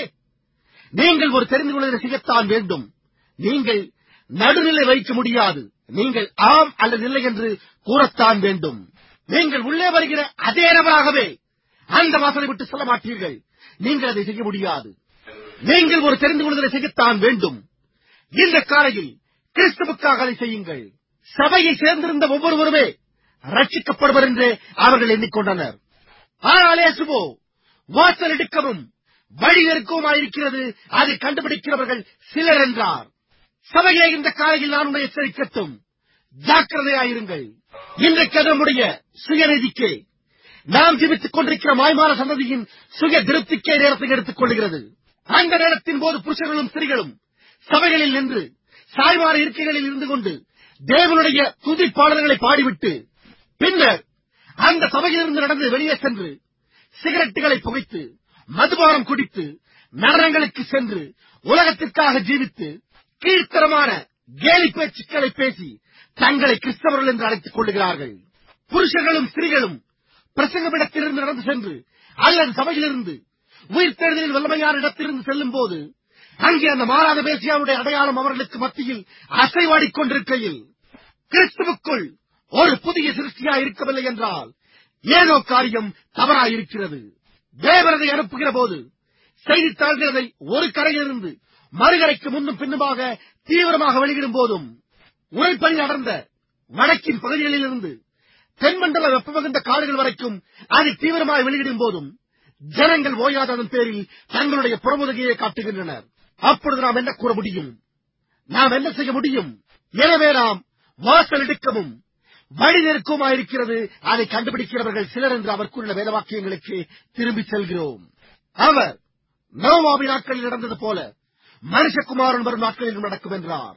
நீங்கள் ஒரு தெரிந்து கொள்ளுதலை செய்யத்தான் வேண்டும். நீங்கள் நடுநிலை வைக்க முடியாது. நீங்கள் ஆம் அல்லது இல்லை என்று கூறத்தான் வேண்டும். நீங்கள் உள்ளே வருகிற அதே நபராகவே அந்த வாசலை விட்டு சொல்ல மாட்டீர்கள். நீங்கள் அதை செய்ய முடியாது. நீங்கள் ஒரு தெரிந்து கொள்ளுதலை செய்யத்தான் வேண்டும். இந்த காலையில் கிறிஸ்துவுக்காக அதை செய்யுங்கள். சபையை சேர்ந்திருந்த ஒவ்வொருவருமே ரட்சிக்கப்படுவர் என்றே அவர்கள் எண்ணிக்கொண்டனர். ஆனால் இயேசுவோ வாசல் இடுக்கவும் வழி நெருக்கவுமாயிருக்கிறது, அதை கண்டுபிடிக்கிறவர்கள் சிலர் என்றார். சபையை இந்த காலையில் நான் உங்களை எச்சரிக்கட்டும், ஜாக்கிரதையாயிருங்கள். இன்றைக்கு நம்முடைய சுயநீதிக்கே, நாம் ஜீவித்துக் கொண்டிருக்கிற மாய்மான சந்ததியின் சுய திருப்திக்கே நேரத்தை எடுத்துக் கொள்கிறது. அந்த நேரத்தின் போது புருஷர்களும் ஸ்திரீகளும் சபைகளில் நின்று சாய்வார இருக்கைகளில் இருந்து கொண்டு தேவனுடைய துதிப்பாடல்களை பாடிவிட்டு பின்னர் அந்த சபையிலிருந்து நடந்து வெளியே சென்று சிகரெட்டுகளை புகைத்து மதுபானம் குடித்து நகரங்களுக்கு சென்று உலகத்திற்காக ஜீவித்து கீழ்த்தரமான கேலி பேச்சுக்களை பேசி தங்களை கிறிஸ்தவர்கள் என்று அழைத்துக் கொள்ளுகிறார்கள். புருஷர்களும் ஸ்திரீகளும் பிரசங்கமிடத்திலிருந்து நடந்து சென்று அல்லது சபையிலிருந்து உயிர்த்தெழுதலில் வல்லமையான இடத்திலிருந்து செல்லும் போது அங்கே அந்த மாறாத மேசியாவுடைய அடையாளம் அவர்களுக்கு மத்தியில் அசைவாடிக் கொண்டிருக்கையில் கிறிஸ்துவுக்குள் ஒரு புதிய சிருஷ்டியாய் இருக்கவில்லை என்றால் ஏதோ காரியம் தவறாயிருக்கிறது. தேவனதை அனுப்புகிற போது செய்தித்தாள்கிறதை ஒரு கரையிலிருந்து மறுகரைக்கு முன்னும் பின்னுமாக தீவிரமாக வெளியிடும் போதும், உரைப்பணி அடர்ந்த வடக்கின் பகுதிகளில் இருந்து தென்மண்டல வெப்பமகிந்த காடுகள் வரைக்கும் அதை தீவிரமாக வெளியிடும் போதும் ஜனங்கள் ஓயாததன் பேரில் தங்களுடைய புறமுதுகையை காட்டுகின்றனர். அப்பொழுது நாம் என்ன கூற முடியும்? நாம் என்ன செய்ய முடியும்? எனவே நாம் வாசல் இடுக்கவும் வழி நெருக்கமாயிருக்கிறது, அதை கண்டுபிடிக்கிறவர்கள் சிலர் என்று அவர் கூறின வேதவாக்கியங்களுக்கு திரும்பி செல்கிறோம். அவர் நோவாவின் நாட்களில் நடந்தது போல மனுஷகுமாரன் வரும் நாட்களிலும் நடக்கும் என்றார்.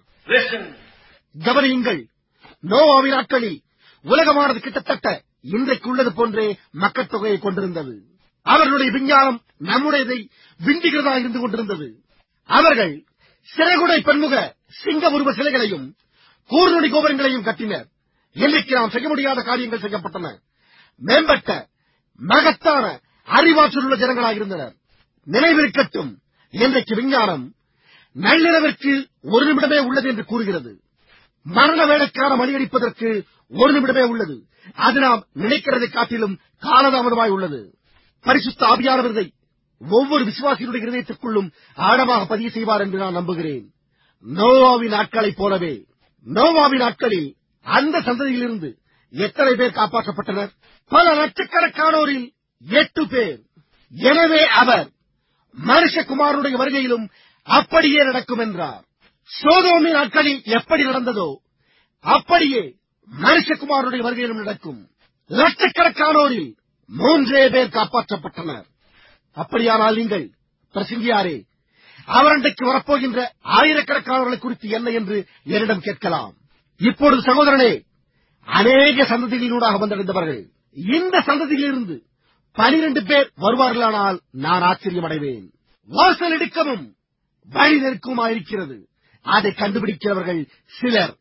கவனியுங்கள், நோவாவின் நாட்களில் உலகமானது கிட்டத்தட்ட இன்றைக்கு உள்ளது போன்றே மக்கள் தொகையை கொண்டிருந்தது. அவர்களுடைய விஞ்ஞானம் நம்முடையதை விண்டுகிறதா இருந்து கொண்டிருந்தது. அவர்கள் சிறகுடை பெண்முக சிங்க உருவ சிலைகளையும் கூர்நுனி கோபுரங்களையும் கட்டினர். இன்றைக்கு நாம் செய்ய முடியாத காரியங்கள் செய்யப்பட்டன. மேம்பட்ட மகத்தான அறிவாற்றல் உள்ள ஜனங்களாக இருந்தனர். நினைவிருக்கட்டும், இன்றைக்கு விஞ்ஞானம் நள்ளிரவிற்கு 1 நிமிடமே உள்ளது என்று கூறுகிறது. மரண வேலைக்கான மணியடிப்பதற்கு 1 நிமிடமே உள்ளது. அது நாம் நினைக்கிறதை காட்டிலும் காலதாமதமாய் உள்ளது. பரிசுத்த ஆவியானவரை ஒவ்வொரு விசுவாசியுடைய இருதயத்திற்குள்ளும் ஆழமாக பதிவு செய்வார் என்று நான் நம்புகிறேன். நோவாவின் நாட்களைப் போலவே நோவாவின் நாட்களில் அந்த சந்ததியிலிருந்து எத்தனை பேர் காப்பாற்றப்பட்டனர்? பல லட்சக்கணக்கானோரில் 8 பேர். எனவே அவர் மனுஷகுமாரனுடைய வருகையிலும் அப்படியே நடக்கும் என்றார். சோதோமின் நாட்களில் எப்படி நடந்ததோ அப்படியே மனுஷகுமாரனுடைய வருகையிலும் நடக்கும். லட்சக்கணக்கானோரில் 3 பேர் காப்பாற்றப்பட்டனர். அப்படியானால் நீங்கள் பிரசங்கியாரே, அவர் அன்றைக்கு வரப்போகின்ற ஆயிரக்கணக்கானவர்களை குறித்து என்ன என்று என்னிடம் கேட்கலாம். இப்பொழுது சகோதரனே, அநேக சந்ததிகளினூடாக வந்தடைந்தவர்கள், இந்த சந்ததியிலிருந்து 12 பேர் வருவார்களானால் நான் ஆச்சரியமடைவேன். வாசல் இடுக்கமும் வழி நெருக்கமாயிருக்கிறது, அதை கண்டுபிடிக்கிறவர்கள் சிலர்.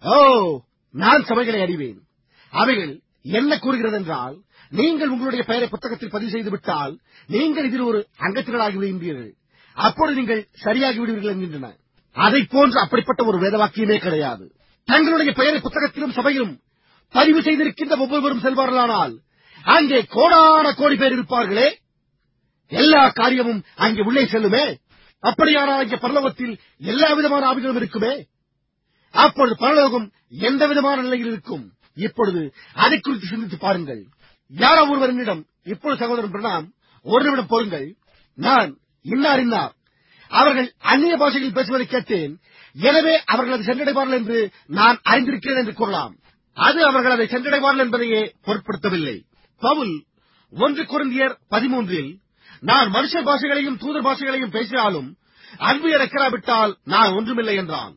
நான் சபைகளை அறிவேன். அவைகள் என்ன கூறுகிறது என்றால், நீங்கள் உங்களுடைய பெயரை புத்தகத்தில் பதிவு செய்து விட்டால் நீங்கள் இதில் ஒரு அங்கத்தினராகி விடுகின்றீர்கள், அப்பொழுது நீங்கள் சரியாகி விடுவீர்கள் என்கின்றன. அதை போன்று அப்படிப்பட்ட ஒரு வேதவாக்கியமே கிடையாது. தங்களுடைய பெயரை புத்தகத்திலும் சபையிலும் பதிவு செய்திருக்கின்ற ஒவ்வொருவரும் செல்வார்களானால் அங்கே கோடான கோடி பேர் இருப்பார்களே, எல்லா காரியமும் அங்கே உள்ளே செல்லுமே. அப்படியானால் அங்கே பரலோகத்தில் எல்லா விதமான ஆவிகளும் இருக்குமே. அப்பொழுது பரலோகம் எந்த விதமான நிலையில் இருக்கும்? இப்பொழுது அதை குறித்து சிந்தித்து பாருங்கள். யாரோ ஒருவர் என்னிடம், இப்பொழுது சகோதரன் பிரணாம், 1 நிமிடம் போருங்கள், நான் இன்னார் அவர்கள் அந்நிய பாஷையில் பேசுவதை கேட்டேன், எனவே அவர்கள் அதை சென்றடைவார்கள் என்று நான் அறிந்திருக்கிறேன் என்று கூறலாம். அது அவர்கள் அதை சென்றடைவார்கள் என்பதையே பொருட்படுத்தவில்லை. பவுல் 1 கொரிந்தியர் 13 நான் மனுஷ பாஷைகளையும் தூதர் பாஷைகளையும் பேசினாலும் அன்பு இறக்கிறாவிட்டால் நான் ஒன்றுமில்லை என்றான்.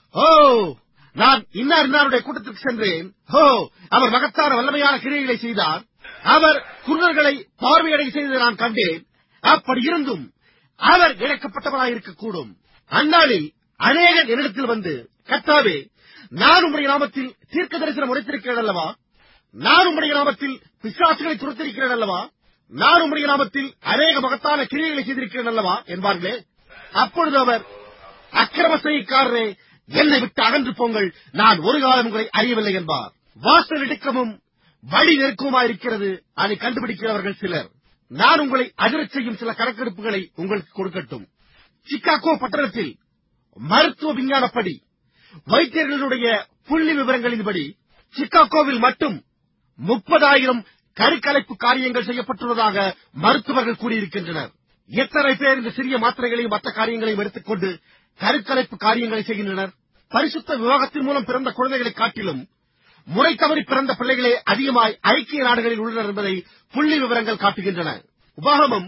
நான் இன்னாருடைய கூட்டத்திற்கு சென்றேன். அவர் மகத்தான வல்லமையான கிரியைகளை செய்தார். அவர் குருடர்களை பார்வையடை செய்ததை நான் கண்டேன். அப்படி இருந்தும் அவர் இழக்கப்பட்டவராய் இருக்கக்கூடும். அந்நாளில் அநேகர் என்னிடத்தில் வந்து, கர்த்தாவே, நான் உம்முடைய நாமத்தில் தீர்க்க தரிசனம் உரைத்திருக்கிறேன் அல்லவா? நான் உம்முடைய நாமத்தில் பிசாசுகளை துரத்திருக்கிறேன் அல்லவா? நான் உம்முடைய நாமத்தில் அநேக மகத்தான கிரியைகளை செய்திருக்கிறேன் அல்லவா என்பார்களே. அப்பொழுது அவர், அக்கிரம செய்கைக்காரரே, என்னை விட்டு அகன்று போங்கள், நான் ஒரு காலம் உங்களை அறியவில்லை என்பார். வாசல் இடுக்கமும் வழி நெருக்கமாயிருக்கிறது, அதை கண்டுபிடிக்கிறவர்கள் சிலர். நான் உங்களை அதிரச் செய்யும் சில கணக்கெடுப்புகளை உங்களுக்கு கொடுக்கட்டும். சிக்காகோ பட்டணத்தில் மருத்துவ விஞ்ஞானப்படி வைத்தியர்களுடைய புள்ளி விவரங்களின்படி சிக்காகோவில் மட்டும் 30,000 கருக்கலைப்பு காரியங்கள் செய்யப்பட்டுள்ளதாக மருத்துவர்கள் கூறியிருக்கின்றனர். எத்தனை பேர் இந்த சிறிய மாத்திரைகளையும் மற்ற காரியங்களையும் எடுத்துக் கொண்டு கருக்கலைப்பு காரியங்களை செய்கின்றனர்? பரிசுத்த விவாகத்தின் மூலம் பிறந்த குழந்தைகளை காட்டிலும் முறை தவறி பிறந்த பிள்ளைகளே அதிகமாய் ஐக்கிய நாடுகளில் உள்ளனர் என்பதை புள்ளி விவரங்கள் காட்டுகின்றன. உபாகமம்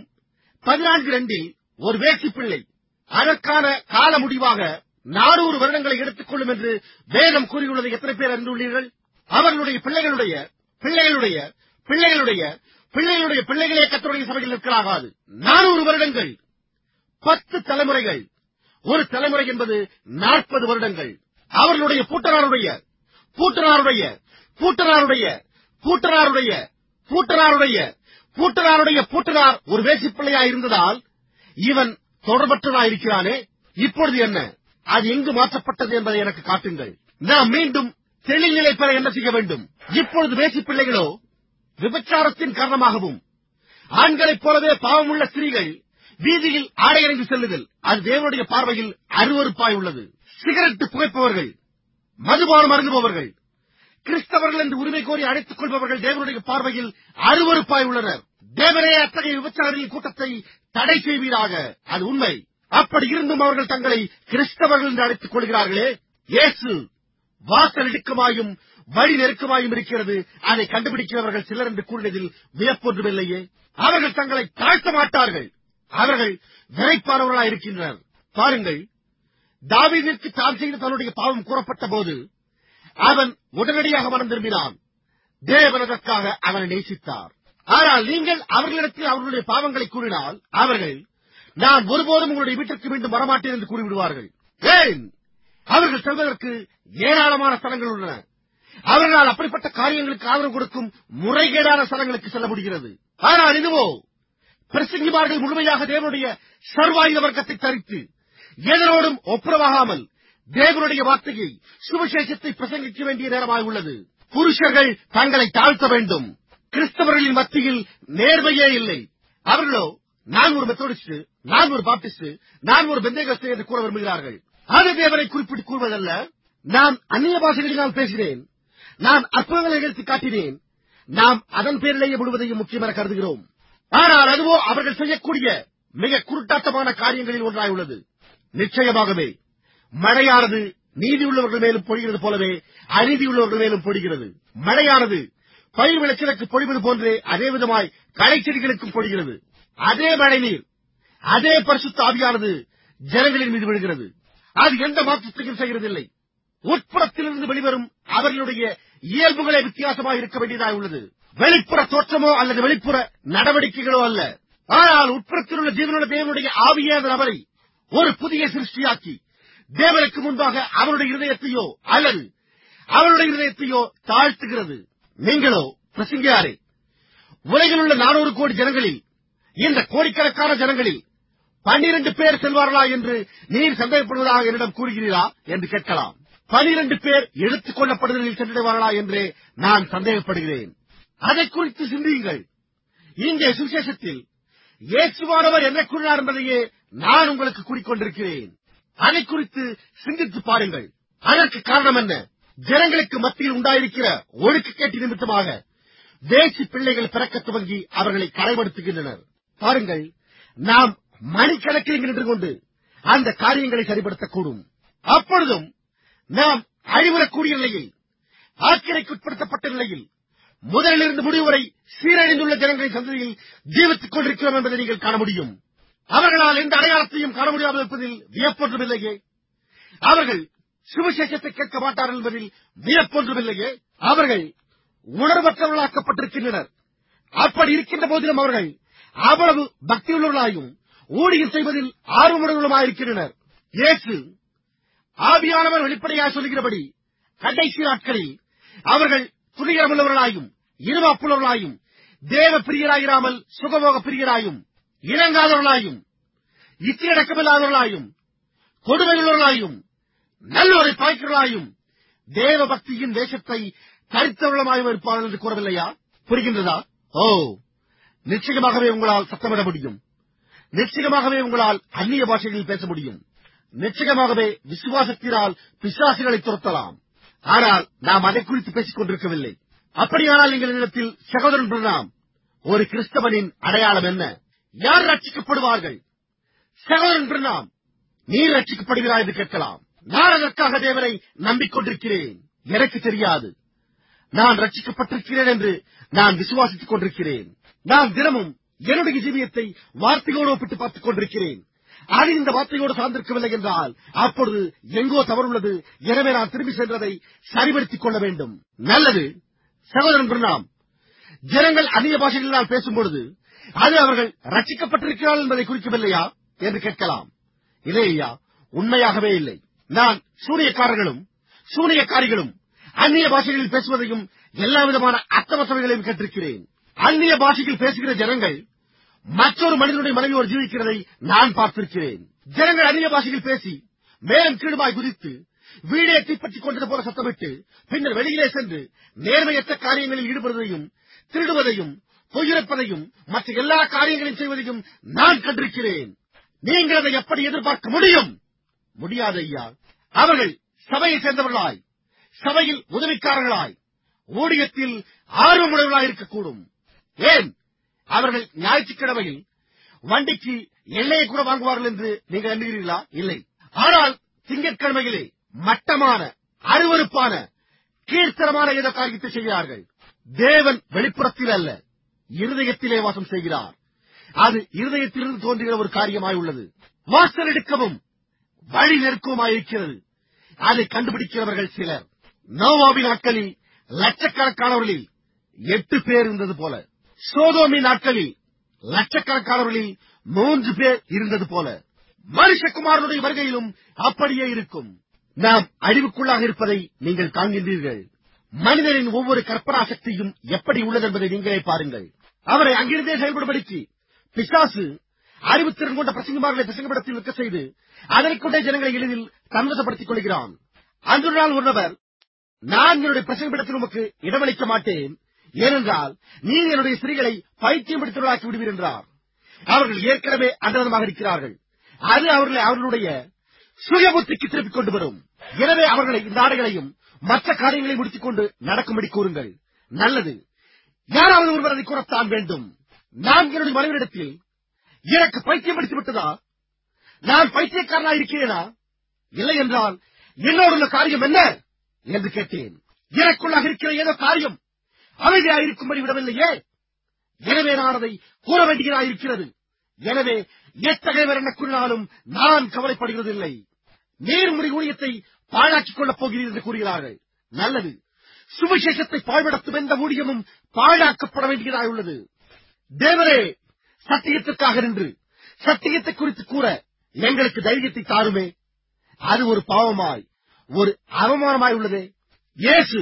14:2 ஒரு வேசி பிள்ளை அதற்கான கால முடிவாக 400 வருடங்களை எடுத்துக் கொள்ளும் என்று வேதம் கூறியுள்ளதை எத்தனை பேர் அறிந்துள்ளீர்கள்? அவர்களுடைய பிள்ளைகளுடைய பிள்ளைகளுடைய பிள்ளைகளுடைய பிள்ளைகளுடைய பிள்ளைகளே கர்த்தருடைய சபையில் நிற்கலாகாது. 400 வருடங்கள், 10 தலைமுறைகள். ஒரு தலைமுறை என்பது 40 வருடங்கள். அவர்களுடைய பூட்டனாருடைய பூட்டனாருடைய பூட்டனாருடைய பூட்டனாருடைய பூட்டனாருடைய பூட்டனாருடைய பூட்டனார் ஒரு வேசிப்பிள்ளையாய் இருந்ததால் இவன் தொடர்பற்றதாயிருக்கிறானே. இப்பொழுது என்ன? அது எங்கு மாற்றப்பட்டது என்பதை எனக்கு காட்டுங்கள். நாம் மீண்டும் தெளிநிலை பெற என்ன செய்ய வேண்டும்? இப்பொழுது வேசிப்பிள்ளைகளோ விபச்சாரத்தின் காரணமாகவும் ஆண்களைப் போலவே பாவமுள்ள ஸ்திரீகள் வீதியில் ஆடையணிந்து செல்லுதல், அது தேவனுடைய பார்வையில் அருவருப்பாய் உள்ளது. சிகரெட்டு புகைப்பவர்கள், மதுபானம் அருந்துபவர்கள், கிறிஸ்தவர்கள் என்று உரிமை கோரி அழைத்துக் கொள்பவர்கள் தேவனுடைய பார்வையில் அருவருப்பாய் உள்ளனர். தேவனே அத்தகைய விபச்சாரிகளின் கூட்டத்தை தடை செய்வீராக. அது உண்மை. அப்படி இருந்தும் அவர்கள் தங்களை கிறிஸ்தவர்கள் என்று அழைத்துக் கொள்கிறார்களே. இயேசு வாசல் இடுக்கமாயும் வழி நெருக்கமாயும் இருக்கிறது, அதை கண்டுபிடிக்கிறவர்கள் சிலர் என்று கூறினதில் வியப்பொன்றுமில்லையே. அவர்கள் தங்களை தாழ்த்த மாட்டார்கள். அவர்கள் விரைப்பானவர்களாய் இருக்கின்றனர். பாருங்கள், தாவீதிற்கு தான் செய்த தன்னுடைய பாவம் கூறப்பட்ட போது அவன் உடனடியாக மனம் திரும்பினான். தேவன் அதற்காக அவனை நேசித்தார். ஆனால் நீங்கள் அவர்களிடத்தில் அவர்களுடைய பாவங்களை கூறினால் அவர்கள், நான் ஒருபோதும் உங்களுடைய வீட்டிற்கு மீண்டும் வரமாட்டேன் என்று கூறிவிடுவார்கள். ஏன்? அவர்கள் செல்வதற்கு ஏராளமான ஸ்தலங்கள் உள்ளன. அவர்களால் அப்படிப்பட்ட காரியங்களுக்கு ஆதரவு கொடுக்கும் முறைகேடான ஸ்தலங்களுக்கு செல்ல முடிகிறது. ஆனால் இதுவோ, பிரசங்கிமார்கள் முழுமையாக தேவனுடைய சர்வாயுத வர்க்கத்தை தரித்து எதனோடும் ஒப்புரவாகாமல் தேவனுடைய வார்த்தையை, சுவிசேஷத்தை பிரசங்கிக்க வேண்டிய நேரமாய் உள்ளது. புருஷர்கள் தங்களை தாழ்த்த வேண்டும். கிறிஸ்தவர்களின் மத்தியில் நேர்மையே இல்லை. அவர்களோ, நான் ஒரு மெத்தோடிஸ்ட், நான் ஒரு பாப்டிஸ்ட், நான் ஒரு பெந்தேகஸ்தே என்று கூற விரும்புகிறார்கள். அது தேவனை குறிப்பிட்டு கூறுவதல்ல. நான் அந்நிய பாஷைகளினால் பேசினேன், நான் அற்புதங்களை நிகழ்த்தி காட்டினேன், நாம் அதன் பேரிலேயே முழுவதையும் முக்கியமென கருதுகிறோம். ஆனால் அதுவோ அவர்கள் செய்யக்கூடிய மிக குருட்டாட்டமான காரியங்களில் ஒன்றாய் உள்ளது. நிச்சயமாகவே மழையானது நீதியுள்ளவர்கள் மேலும் பொழிகிறது போலவே அநீதியுள்ளவர்கள் மேலும் பொழிகிறது. மழையானது பயிர் விளைச்சலுக்கு பொழிவது போன்றே அதே விதமாய் களை செடிகளுக்கும் பொழிகிறது. அதே மழை நீர், அதே பரிசுத்த ஆவியானது ஜனங்களின் மீது விழுகிறது. அது எந்த மாற்றத்தையும் செய்கிறதில்லை. உட்புறத்திலிருந்து வெளிவரும் அவர்களுடைய இயல்புகளே வித்தியாசமாக இருக்க வேண்டியதாக உள்ளது. வெளிப்புற தோற்றமோ அல்லது வெளிப்புற நடவடிக்கைகளோ அல்ல. ஆனால் உட்புறத்தில் உள்ள ஜீவனுள்ள தேவனுடைய ஆவியே அந்த நபரை ஒரு புதிய சிருஷ்டியாக்கி தேவனுக்கு முன்பாக அவருடைய இருதயத்தையோ அல்லது அவருடைய இருதயத்தையோ தாழ்த்துகிறது. நீங்களோ பிரசங்கியாரே, உலகில் உள்ள 400 கோடி ஜனங்களில், இந்த கோடிக்கணக்கான ஜனங்களில் 12 பேர் செல்வார்களா என்று நீர் சந்தேகப்படுவதாக என்னிடம் கூறுகிறீரா என்று கேட்கலாம். 12 பேர் எடுத்துக் கொள்ளப்படுதலில் சென்றடைவார்களா என்றே நான் சந்தேகப்படுகிறேன். அதை குறித்து சிந்தியுங்கள். இங்கே சுவிசேஷத்தில் இயேசுவானவர் என்ன கூறினார் என்பதையே நான் உங்களுக்கு கூறிக்கொண்டிருக்கிறேன். அதை குறித்து சிந்தித்து பாருங்கள். அதற்கு காரணம் என்ன? ஜனங்களுக்கு மத்தியில் உண்டாயிருக்கிற ஒழுக்கக்கேட்டு நிமித்தமாக தேசி பிள்ளைகள் பிறக்க துவங்கி அவர்களை கரைப்படுத்துகின்றனர். பாருங்கள், நாம் மணிக்கணக்கில் நின்று கொண்டு அந்த காரியங்களை சரிப்படுத்தக்கூடும். அப்பொழுதும் நாம் அழிவுறக்கூடிய நிலையில், ஆக்கிரைக்குட்படுத்தப்பட்ட நிலையில், முதலிலிருந்து முடிவு வரை சீரழிந்துள்ள ஜனங்களின் சந்ததியில் ஜீவித்துக் கொண்டிருக்கிறோம் என்பதை நீங்கள் காண முடியும். அவர்களால் எந்த அடையாளத்தையும் காண முடியாமல் இருப்பதில் வியப்பொன்றுமில்லையே. அவர்கள் சுவிசேஷத்தை கேட்க மாட்டார்கள் என்பதில் வியப்பொன்றுமில்லையே. அவர்கள் உணர்வற்றவர்களாக்கப்பட்டிருக்கின்றனர். அப்படி இருக்கின்ற போதிலும் அவர்கள் அவ்வளவு பக்தியுள்ளவர்களாயும் ஊழியம் செய்வதில் ஆர்வமுள்ளவர்களுமாயிருக்கின்றனர். இயேசு ஆவியானவர் வெளிப்படையாக சொல்கிறபடி கடைசி நாட்களில் அவர்கள் துணிகரமுள்ளவர்களாயும் இருமாப்புள்ளவர்களாயும் தேவ பிரியராயிராமல் சுகமோக பிரியராயும் இணங்காதவர்களாயும் இச்சையடக்கமில்லாதவர்களாயும் கொடுமையுள்ளவர்களாயும் நல்லோரை பாய்க்கிறவர்களாயும் தேவ பக்தியின் வேஷத்தை தரித்தவர்களுமாயும் இருப்பார்கள் என்று கூறவில்லையா? புரிகின்றதா? ஓ, நிச்சயமாகவே உங்களால் சத்தமிட முடியும். நிச்சயமாகவே உங்களால் அந்நிய பாஷைகளில் பேச முடியும். நிச்சயமாகவே விசுவாசத்தினால் பிசாசுகளை துரத்தலாம். ஆனால் நாம் அதை குறித்து பேசிக் கொண்டிருக்கவில்லை. அப்படியானால் எங்கள் இடத்தில் சகோதரன் பிரணாம், ஒரு கிறிஸ்தவனின் அடையாளம் என்ன? யார் ரட்சிக்கப்படுவார்கள்? சகோதரன் பிரணாம், நீர் ரட்சிக்கப்படுகிறாய் என்று கேட்கலாம். நான் அதற்காக தேவனை நம்பிக்கொண்டிருக்கிறேன். எனக்கு தெரியாது, நான் ரட்சிக்கப்பட்டிருக்கிறேன் என்று நான் விசுவாசித்துக் கொண்டிருக்கிறேன். நான் தினமும் என்னுடைய ஜீவியத்தை வார்த்தையோடு ஒப்பிட்டு பார்த்துக் கொண்டிருக்கிறேன். அது இந்த வார்த்தையோடு சார்ந்திருக்கவில்லை என்றால் அப்பொழுது எங்கோ தவறுள்ளது. எனவே நான் திரும்பி சென்றதை சரிபடுத்திக் கொள்ள வேண்டும். நல்லது சகோதரன் பிரணாம், ஜனங்கள் அந்நிய பாஷைகளினால் பேசும்பொழுது அது அவர்கள் ரட்சிக்கப்பட்டிருக்கிறார்கள் என்பதை குறிக்கவில்லையா என்று கேட்கலாம். இல்லை ஐயா, உண்மையாகவே இல்லை. நான் சூனியக்காரர்களும் சூனியக்காரிகளும் அந்நிய பாஷைகளில் பேசுவதையும் எல்லா விதமான அர்த்தவசவைகளையும் கேட்டிருக்கிறேன். அந்நிய பாஷையில் பேசுகிற ஜனங்கள் மற்றொரு மனிதனுடைய மனைவியோடு ஜீவிக்கிறதை நான் பார்த்திருக்கிறேன். ஜனங்கள் அந்நிய பாஷையில் பேசி மேலும் கீழுமாய் குதித்து வீடே தீப்பற்றிக் கொண்டது போல சத்தமிட்டு பின்னர் வெளியிலே சென்று நேர்மையற்ற காரியங்களில் ஈடுபடுவதையும் திருடுவதையும் பொய்யுரைப்பதையும் மற்ற எல்லா காரியங்களையும் செய்வதையும் நான் கண்டிருக்கிறேன். நீங்கள் அதை எப்படி எதிர்பார்க்க முடியும்? முடியாது ஐயா. அவர்கள் சபையை சேர்ந்தவர்களாய், சபையில் உதவிக்காரர்களாய், ஊழியத்தில் ஆர்வமுடையவர்களாய் இருக்கக்கூடும். ஏன், அவர்கள் ஞாயிற்றுக்கிழமையில் வண்டிக்கு எண்ணெயை கூட வாங்குவார்கள் என்று நீங்கள் எண்ணுகிறீர்களா? இல்லை. ஆனால் திங்கட்கிழமையிலே மட்டமான அருவருப்பான கீழ்த்தரமான ஏதோ காரியத்தை செய்கிறார்கள். தேவன் வெளிப்புறத்தில் அல்ல, இருதயத்திலே வாசம் செய்கிறார். அது இருதயத்திலிருந்து தோன்றுகிற ஒரு காரியமாய் உள்ளது. வாசல் எடுக்கவும் வழி நெருக்கமாயிருக்கிறது. அதை கண்டுபிடிக்கிறவர்கள் சிலர். நோவாவின் நாட்களில் லட்சக்கணக்கானவர்களில் 8 பேர் இருந்தது போல. சோதோமின் நாட்களில் லட்சக்கணக்கானவர்களில் 3 பேர் இருந்தது போல மனுஷகுமாரனுடைய வருகையிலும் அப்படியே இருக்கும். நாம் அழிவுக்குள்ளாக இருப்பதை நீங்கள் காண்கின்றீர்கள். மனிதனின் ஒவ்வொரு கற்பனா சக்தியும் எப்படி உள்ளது என்பதை நீங்களே பாருங்கள். அவரை அங்கிருந்தே செயல்படும்படிக்கு பிசாசு அறிவுத்திறன் கொண்ட பிரசங்கமார்களை பிரசங்கப்படத்தில் விற்க செய்து அதனைக் கொண்டே ஜனங்களை எளிதில் தன்வசப்படுத்திக் கொள்கிறான். அன்று நாள் ஒரு நபர், நான் என்னுடைய பிரசங்கப்படத்தில் உமக்கு இடமளிக்க மாட்டேன், ஏனென்றால் நீர் என்னுடைய ஸ்திரீகளை பைத்தியம் பிடித்தவர்களாக்கி விடுவீர் என்றார். அவர்கள் ஏற்கனவே அந்தரமாக இருக்கிறார்கள். அது அவர்களை அவர்களுடைய சுய புத்திக்கு திருப்பிக் கொண்டு வரும். எனவே அவர்களை இந்த ஆடைகளையும் மற்ற காரியங்களை முடித்துக் கொண்டு நடக்கும்படி கூறுங்கள். நல்லது, யாராவது ஒருவர் அதை கூறத்தான் வேண்டும். நான் என்னுடைய மனைவியிடத்தில் எனக்கு பைத்தியம் பிடித்து விட்டதா, நான் பைத்தியக்காரனாக இருக்கிறேனா, இல்லை என்றால் என்னோடு உள்ள காரியம் என்ன என்று கேட்டேன். எனக்குள்ளாக இருக்கிற ஏதோ காரியம் அமைதியாக இருக்கும்படி விடவில்லையே, எனவே நான் அதை கூற வேண்டியதாயிருக்கிறது. எனவே எத்தகையவர் என்ன கூறினாலும் நான் கவலைப்படுகிறதில்லை. நீர் உடைய ஊழியத்தை பாழாக்கிக் கொள்ளப் போகிறீர் என்று கூறுகிறார்கள். நல்லது, சுவிசேஷத்தை பாழ்படுத்தும் எந்த ஊழியமும் பாழாக்கப்பட வேண்டியதாக உள்ளது. தேவரே, சத்தியத்திற்காக நின்று சத்தியத்தை குறித்து கூற எங்களுக்கு தைரியத்தை தாருமே. அது ஒரு பாவமாய், ஒரு அவமானமாய் உள்ளதே. இயேசு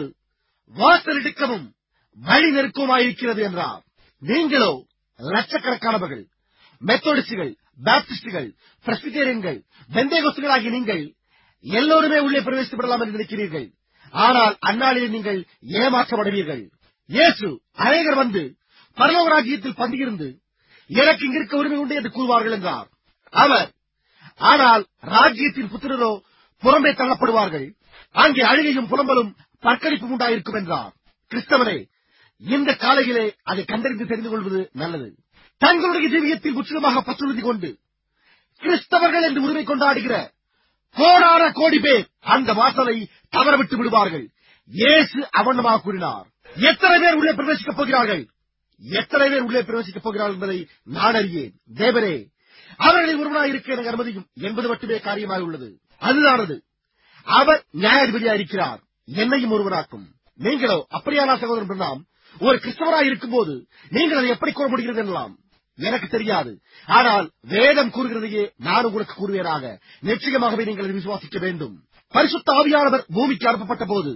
வாசல் இடுக்கவும் வழி நெருக்கமாயிருக்கிறது என்றார். நீங்களோ லட்சக்கணக்கானவர்கள், மெத்தோடிஸ்டுகள், பாப்டிஸ்டுகள், பிரஸ்பிட்டேரியன்கள், பெந்தேகோஸ்துகள் ஆகிய நீங்கள் எல்லோருமே உள்ளே பிரவேசிக்கப்படலாம் என்று நினைக்கிறீர்கள். ஆனால் அந்நாளில் நீங்கள் ஏமாற்றப்படுவீர்கள். இயேசு அநேகர் வந்து பரலோக ராஜ்யத்தில் பந்தியிருந்து எனக்கு இங்கிருக்க உரிமை உண்டு என்று கூறுவார்கள் என்றார் அவர். ஆனால் ராஜ்யத்தின் புத்திரரோ புறம்பே தள்ளப்படுவார்கள், அங்கே அழுகையும் புலம்பலும் பற்கடிப்பும் உண்டாயிருக்கும் என்றார். கிறிஸ்தவனே, இந்த காலையிலே அதை கண்டறிந்து தெரிந்து கொள்வது நல்லது. தங்களுடைய ஜீவியத்தில் முற்றிலுமாக பற்றுறுதி கொண்டு கிறிஸ்தவர்கள் என்று உரிமை கொண்டாடுகிற கோடான கோடி பேர் அந்த வாசலை தவறவிட்டு விடுவார்கள். இயேசு அவண்ணமாக கூறினார். எத்தனை பேர் உள்ளே பிரவேசிக்கப் போகிறார்கள், எத்தனை பேர் உள்ளே பிரவேசிக்கப் போகிறார்கள் என்பதை நான் அறியேன். தேவரே, அவர்களில் ஒருவனாக இருக்க எனக்கு அனுமதியும் என்பது மட்டுமே காரியமாக உள்ளது. அதுதானது. அவர் நியாயாதிபதியாக இருக்கிறார், என்னையும் ஒருவராக்கும். நீங்களோ அப்படியானால் சகோதரன் பிரணாம், ஒரு கிறிஸ்தவராக இருக்கும் போது நீங்கள் அதை எப்படி கூற முடிகிறது எனலாம் எனக்கு தெரியாது. ஆனால் வேதம் கூறுகிறதையே நான் உங்களுக்கு கூறுவேனாக. நிச்சயமாகவே நீங்கள் அதை விசுவாசிக்க வேண்டும். பரிசுத்த ஆவியானவர் பூமிக்கு அனுப்பப்பட்ட போது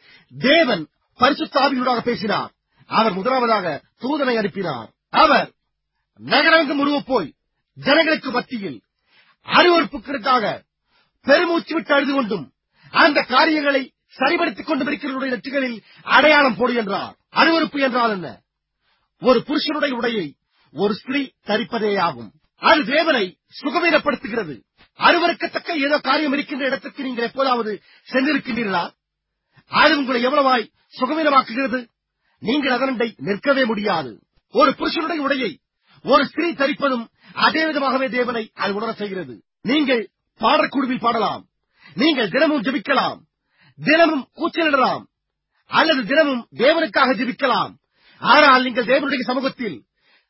தேவன் பரிசுத்த ஆவியூடாக பேசினார். அவர் முதலாவதாக தூதனை அனுப்பினார். அவர் நகரங்கும் உருவப் போய் ஜனங்களுக்கு மத்தியில் அருவருப்புகளுக்காக பெருமூச்சு விட்டு அழுது கொண்டும் அந்த காரியங்களை சரிபடுத்திக் கொண்டும் இருக்கிறவருடைய நெற்றிகளில் அடையாளம் போடு என்றார். அருவருப்பு என்றால் என்ன? ஒரு புருஷனுடைய உடையை ஒரு ஸ்திரீ தரிப்பதேயாகும். அது தேவனை சுகவீனப்படுத்துகிறது. அருவருக்கத்தக்க ஏதோ காரியம் இருக்கின்ற இடத்திற்கு நீங்கள் எப்போதாவது சென்றிருக்கின்றீர்களா? அது உங்களை எவ்வளவாய் சுகவீனமாக்குகிறது. நீங்கள் அதனண்டை நிற்கவே முடியாது. ஒரு புருஷனுடைய உடையை ஒரு ஸ்திரீ தரிப்பதும் அதே விதமாகவே தேவனை அது உணர செய்கிறது. நீங்கள் பாடற்குழுவில் பாடலாம், நீங்கள் தினமும் ஜெபிக்கலாம், தினமும் கூச்சலிடலாம், அல்லது தினமும் தேவனுக்காக ஜெபிக்கலாம். ஆனால் நீங்கள் தேவனுடைய சமூகத்தில்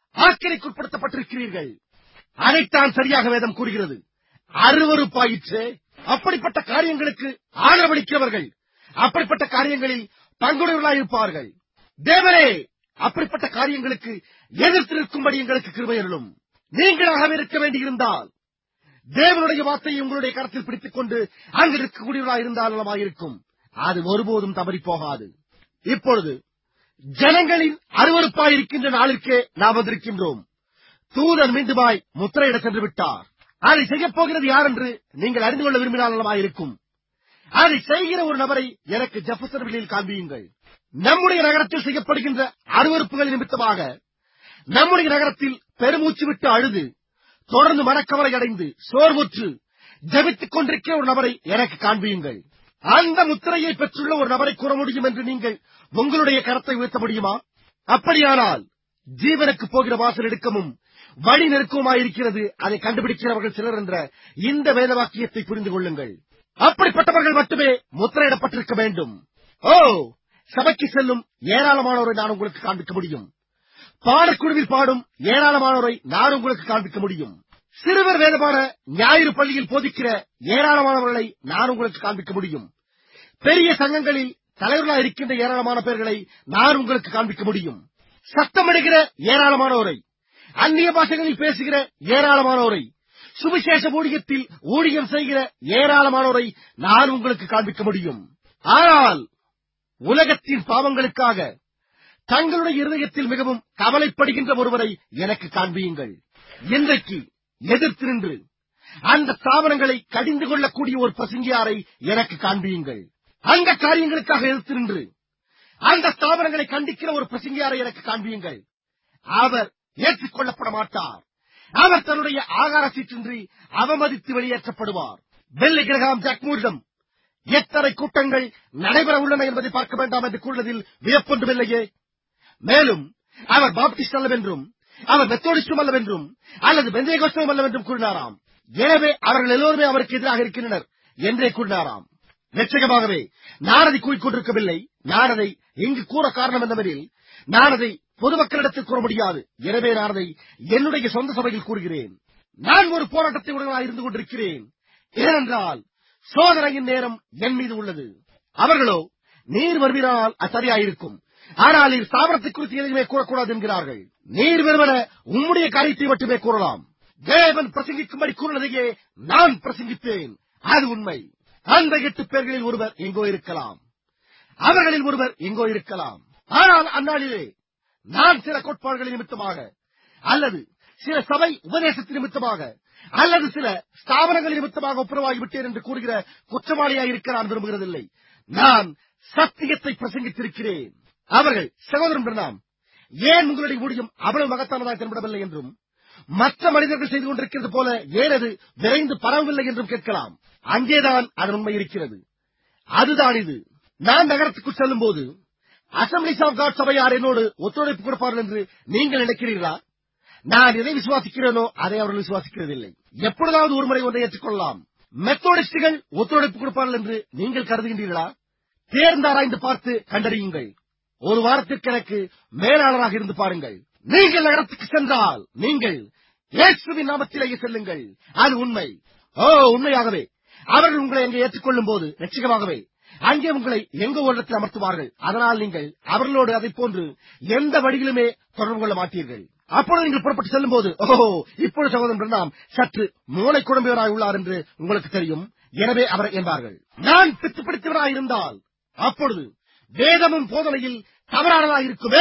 ஆக்கினைக்குட்படுத்தப்பட்டிருக்கிறீர்கள். அதைத்தான் சரியாக வேதம் கூறுகிறது. அருவருப்பாயிற்று. அப்படிப்பட்ட காரியங்களுக்கு ஆதரவளிக்கிறவர்கள் அப்படிப்பட்ட காரியங்களில் பங்குடையவர்களாயிருப்பார்கள். தேவரே, அப்படிப்பட்ட காரியங்களுக்கு எதிர்த்து நிற்கும்படி எங்களுக்கு கிருபை அருளும். நீங்களாகவே இருக்க வேண்டியிருந்தால் தேவனுடைய வார்த்தையை உங்களுடைய கரத்தில் பிடித்துக் கொண்டு அங்கு இருக்கக்கூடியவர்களாக இருந்தால் நலமாயிருக்கும். அது ஒருபோதும் தவறி போகாது. இப்பொழுது ஜனங்களின் அருவருப்பாயிருக்கின்ற நாளிற்கே நாம் வந்திருக்கின்றோம். தூதன் மீண்டுமாய் முத்திரையிட சென்று விட்டார். அதை செய்யப் போகிறது யார் என்று நீங்கள் அறிந்து கொள்ள விரும்பினால் நலமாயிருக்கும். அதை செய்கிற ஒரு நபரை எனக்கு ஜெஃபர்சன்வில்லில் காண்பியுங்கள். நம்முடைய நகரத்தில் செய்யப்படுகின்ற அருவருப்புகள் நிமித்தமாக நம்முடைய நகரத்தில் பெருமூச்சு விட்டு அழுது தொடர்ந்து மனக்கவலை அடைந்து சோர்வுற்று ஜெபித்துக் கொண்டிருக்கிற ஒரு நபரை எனக்கு காண்பியுங்கள். அந்த முத்திரையை பெற்றுள்ள ஒரு நபரை கூற முடியும் என்று நீங்கள் உங்களுடைய கரத்தை உயர்த்த முடியுமா? அப்படியானால் ஜீவனுக்கு போகிற வாசல் இடுக்கமும் வழி நெருக்கமாயிருக்கிறது, அதை கண்டுபிடிக்கிறவர்கள் சிலர் என்ற இந்த வேத வாக்கியத்தை புரிந்து கொள்ளுங்கள். அப்படிப்பட்டவர்கள் மட்டுமே முத்திரையிடப்பட்டிருக்க வேண்டும். ஓ, சபைக்கு செல்லும் ஏராளமானோரை நான் உங்களுக்கு காண்பிக்க முடியும். பாடக்குழுவில் பாடும் ஏராளமானோரை நான் உங்களுக்கு காண்பிக்க முடியும். சிறுவர் வேதபாட ஞாயிறு பள்ளியில் போதிக்கிற ஏராளமானவர்களை நான் உங்களுக்கு காண்பிக்க முடியும். பெரிய சங்கங்களில் தலைவர்களாக இருக்கின்ற ஏராளமான பேர்களை நான் உங்களுக்கு காண்பிக்க முடியும். சத்தமிடுகிற ஏராளமானோரை, அந்நிய பாஷைகளில் பேசுகிற ஏராளமானோரை, சுவிசேஷ ஊழியத்தில் ஊழியம் செய்கிற ஏராளமானோரை நான் உங்களுக்கு காண்பிக்க முடியும். ஆனால் உலகத்தின் பாவங்களுக்காக தங்களுடைய இருதயத்தில் மிகவும் கவலைப்படுகின்ற ஒருவரை எனக்கு காண்பியுங்கள். இன்றைக்கு எதிர்த்து நின்று அந்த ஸ்தாபனங்களை கடிந்து கொள்ளக்கூடிய ஒரு பிரசங்கியாரை எனக்கு காண்பியுங்கள். அந்த காரியங்களுக்காக எதிர்த்து நின்று அந்த ஸ்தாபனங்களை கண்டிக்கிற ஒரு பிரசங்கியாரை எனக்கு காண்பியுங்கள். அவர் ஏற்றுக்கொள்ளப்பட மாட்டார். அவர் தன்னுடைய ஆகார சீற்றின்றி அவமதித்து வெளியேற்றப்படுவார். பில்லி கிரஹாம் ஜாக்மூரிடம் எத்தனை கூட்டங்கள் நடைபெற உள்ளன என்பதை பார்க்க வேண்டாம் என்று கூறுவதில் வியப்பொன்றுமில்லையே. மேலும் அவர் பாப்டிஸ்ட் அல்லவென்றும், அவர் மெத்தோடிஸ்டும் அல்லவென்றும், அல்லது பெந்தேகோஸ்தும் அல்லவென்றும் கூறினாராம். எனவே அவர்கள் எல்லோருமே அவருக்கு எதிராக இருக்கின்றனர் என்றே கூறினாராம். நிச்சயமாகவே நான் அதை கூறிக்கொண்டிருக்கவில்லை. நான் அதை இங்கு கூற காரணம் என்னவெனில், நான் அதை பொதுமக்களிடத்தில் கூற முடியாது. எனவே நான் அதை என்னுடைய சொந்த சபையில் கூறுகிறேன். நான் ஒரு போராட்டத்தை உடனாக இருந்து கொண்டிருக்கிறேன். ஏனென்றால் சோதனையின் நேரம் என் மீது உள்ளது. அவர்களோ நீர் வருவதால் அது சரியாயிருக்கும், ஆனால் நீர் ஸ்தாபனத்தை குறித்து எதுவுமே கூறக்கூடாது என்கிறார்கள். நீர் வெறுமன உம்முடைய காரியத்தை மட்டுமே கூறலாம். தேவன் பிரசங்கிக்கும்படி கூறினதையே நான் பிரசங்கித்தேன். அது உண்மை. அந்த 8 பேர்களில் ஒருவர் எங்கோ இருக்கலாம், அவர்களில் ஒருவர் எங்கோ இருக்கலாம். ஆனால் அந்நாளிலே நான் சில கோட்பாடுகள் நிமித்தமாக, அல்லது சில சபை உபதேசத்தின் நிமித்தமாக, அல்லது சில ஸ்தாபனங்கள் நிமித்தமாக ஒப்புரவாகிவிட்டேன் என்று கூறுகிற குற்றவாளியாக இருக்க நான் விரும்புகிறதில்லை. நான் சத்தியத்தை பிரசங்கித்திருக்கிறேன். அவர்கள், சகோதரன் பிரணாம், ஏன் உங்களுடைய ஊழியம் அவ்வளவு மகத்தானதாக தென்படவில்லை என்றும், மற்ற மனிதர்கள் செய்து கொண்டிருக்கிறது போல ஏன் அது விரைந்து பரவவில்லை என்றும் கேட்கலாம். அங்கேதான் அதன் உண்மை இருக்கிறது. அதுதான் இது. நான் நகரத்துக்குள் செல்லும் போது அசம்பிளிஸ் ஆஃப் காட் சபையார் என்னோடு ஒத்துழைப்பு கொடுப்பார்கள் என்று நீங்கள் நினைக்கிறீர்களா? நான் எதை விசுவாசிக்கிறேனோ அதை அவர்கள் விசுவாசிக்கிறதில்லை. எப்பொழுதாவது ஒருமுறை ஒன்றை ஏற்றுக்கொள்ளலாம். மெத்தோடிஸ்டுகள் ஒத்துழைப்பு கொடுப்பார்கள் என்று நீங்கள் கருதுகின்றீர்களா? தேர்ந்தாராய்ந்து பார்த்து கண்டறியுங்கள். ஒரு வாரத்திற்கு எனக்கு மேலாளராக இருந்து பாருங்கள். நீங்கள் நகரத்துக்கு சென்றால் நீங்கள் இயேசுவின் நாமத்திலேயே செல்லுங்கள். அது உண்மை. உண்மையாகவே அவர்கள் உங்களை அங்கே ஏற்றுக்கொள்ளும் போது நிச்சயமாகவே அங்கே உங்களை எங்க ஒரு இடத்தில் அமர்த்துவார்கள். அதனால் நீங்கள் அவர்களோடு அதை போன்று எந்த வழியிலுமே தொடர்பு கொள்ள மாட்டீர்கள். அப்பொழுது நீங்கள் புறப்பட்டு செல்லும் போது, இப்பொழுது சகோதரன் பிரணாம் சற்று மூளை குழம்பியவராய் உள்ளார் என்று உங்களுக்கு தெரியும், எனவே அவர் என்பார்கள். நான் பித்து பிடித்தவராய் இருந்தால் அப்பொழுது வேதமும் போதனையில் தவறானதாக இருக்குமே.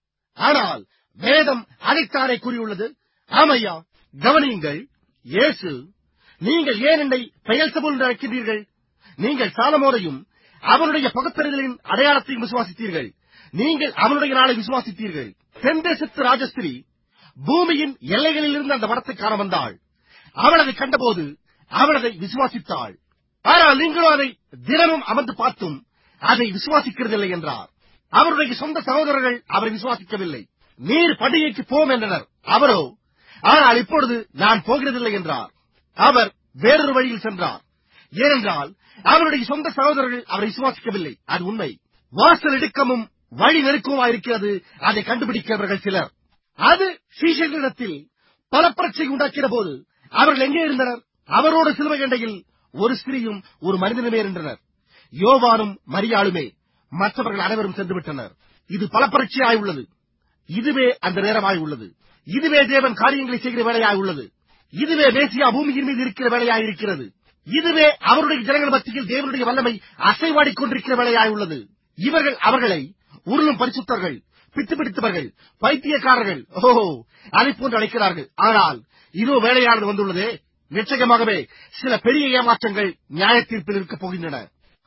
ஆனால் வேதம் அதைத்தானே கூறியுள்ளது. ஆமையா, கவனியுங்கள். இயேசு, நீங்கள் ஏன் என்னை பெயல்செபூல் என்று அழைக்கின்றீர்கள்? நீங்கள் சாலமோனையும் அவனுடைய பகுத்தறிதலின் அடையாளத்தையும் விசுவாசித்தீர்கள். நீங்கள் அவனுடைய நாளை விசுவாசித்தீர்கள். தென்தேசத்து ராஜஸ்திரி பூமியின் எல்லைகளில் இருந்து அந்த மரத்தை காண வந்தாள். அவள் அதை கண்டபோது அவள் அதை விசுவாசித்தாள். ஆனால் நீங்களோ அதை தினமும் அமர்ந்து பார்த்தும் அதை விசுவாசிக்கிறதில்லை என்றார். அவருடைய சொந்த சகோதரர்கள் அவரை விசுவாசிக்கவில்லை. நீர் பண்டிகைக்கு போம் என்றனர். அவரோ, ஆனால் இப்பொழுது நான் போகிறதில்லை என்றார். அவர் வேறொரு வழியில் சென்றார். ஏனென்றால் அவருடைய சொந்த சகோதரர்கள் அவரை விசுவாசிக்கவில்லை. அது உண்மை. வாசல் இடுக்கமும் வழி நெருக்கமாக இருக்கிறது. அதை கண்டுபிடிக்கிறவர்கள் சிலர். அது சீஷர்களிடத்தில் பல பிரச்சனை உண்டாக்கிற போது அவர்கள் எங்கே இருந்தனர்? அவரோடு சிலுவை கண்டையில் ஒரு ஸ்திரீயும் ஒரு மனிதனுமே இருந்தனர். யோவானும் மரியாளுமே. மற்றவர்கள் அனைவரும் சென்று விட்டனர். இது பல பரீட்சையாய் உள்ளது. இதுவே அந்த நேரமாய் உள்ளது. இதுவே தேவன் காரியங்களை செய்கிற வேலையாய் உள்ளது. இதுவே மேசியா பூமியின் மீது இருக்கிற வேலையாய் இருக்கிறது. இதுவே அவருடைய ஜனங்கள் மத்தியில் தேவனுடைய வல்லமை அசைவாடிக் கொண்டிருக்கிற வேலையாய் உள்ளது. இவர்கள் அவர்களை உருளும் பரிசுத்தர்கள், பித்து பிடித்தவர்கள், பைத்தியக்காரர்கள், அதை போன்று அழைக்கிறார்கள். ஆனால் இதோ வேலையாளர் வந்துள்ளதே. நிச்சயமாகவே சில பெரிய ஏமாற்றங்கள் நியாய தீர்ப்பில் இருக்கப் போகின்றன.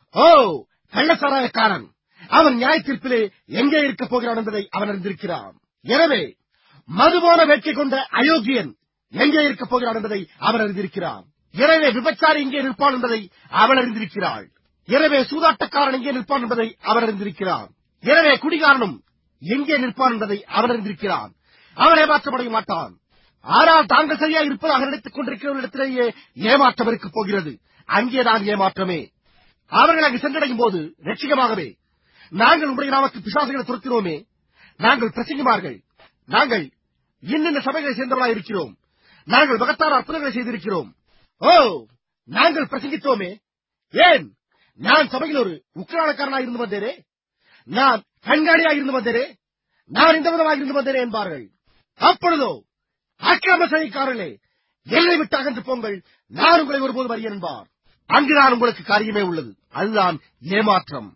கள்ளசாராயக்காரன் அவன் நியாய தீர்ப்பிலே எங்கே இருக்கப் போகிறான் என்பதை அவன் அறிந்திருக்கிறான். எனவே மதுபான வேட்கை கொண்ட அயோக்கியன் எங்கே இருக்கப் போகிறான் என்பதை அவன் அறிந்திருக்கிறான். எனவே விபச்சாரி எங்கே நிற்பான் என்பதை அவள் அறிந்திருக்கிறாள். எனவே சூதாட்டக்காரன் எங்கே நிற்பான் என்பதை அவர் அறிந்திருக்கிறான். எனவே குடிகாரனும் எங்கே நிற்பான் என்பதை அவன் அறிந்திருக்கிறான். அவன் ஏமாற்றமடைய மாட்டான். ஆனால் தாங்கள் சரியாக இருப்பதாக நினைத்துக் கொண்டிருக்கிறவர்களிடத்திலேயே ஏமாற்றம் இருக்கப் போகிறது. அங்கேதான் ஏமாற்றமே. அவர்கள் அங்கு சென்றடையும் போது நிச்சயமாகவே நாங்கள் உடைய நாமத்தில் பிசாசுகளை துரத்தினோமே, நாங்கள் பிரசங்கிமார்கள், நாங்கள் இன்னென்ன சபைகளை சேர்ந்தவர்களாக இருக்கிறோம், நாங்கள் மகத்தான அற்புதங்களை செய்திருக்கிறோம், நாங்கள் பிரசங்கித்தோமே, ஏன் நான் சபையில் ஒரு உக்கிரானக்காரனாக இருந்து வந்தேனே, நான் கண்காணியாக இருந்து வந்தேனே, நான் இந்த விதமாக இருந்து வந்தேன் என்பார்கள். அப்பொழுதோ அக்கிரம செய்கைக்காரர்களே, எல்லை விட்டு அகன்று போங்கள், நான் உங்களை ஒருபோதும் அறியேன் என்பார். அங்குதான் உங்களுக்கு காரியமே உள்ளது. அதுதான் ஏமாற்றம்.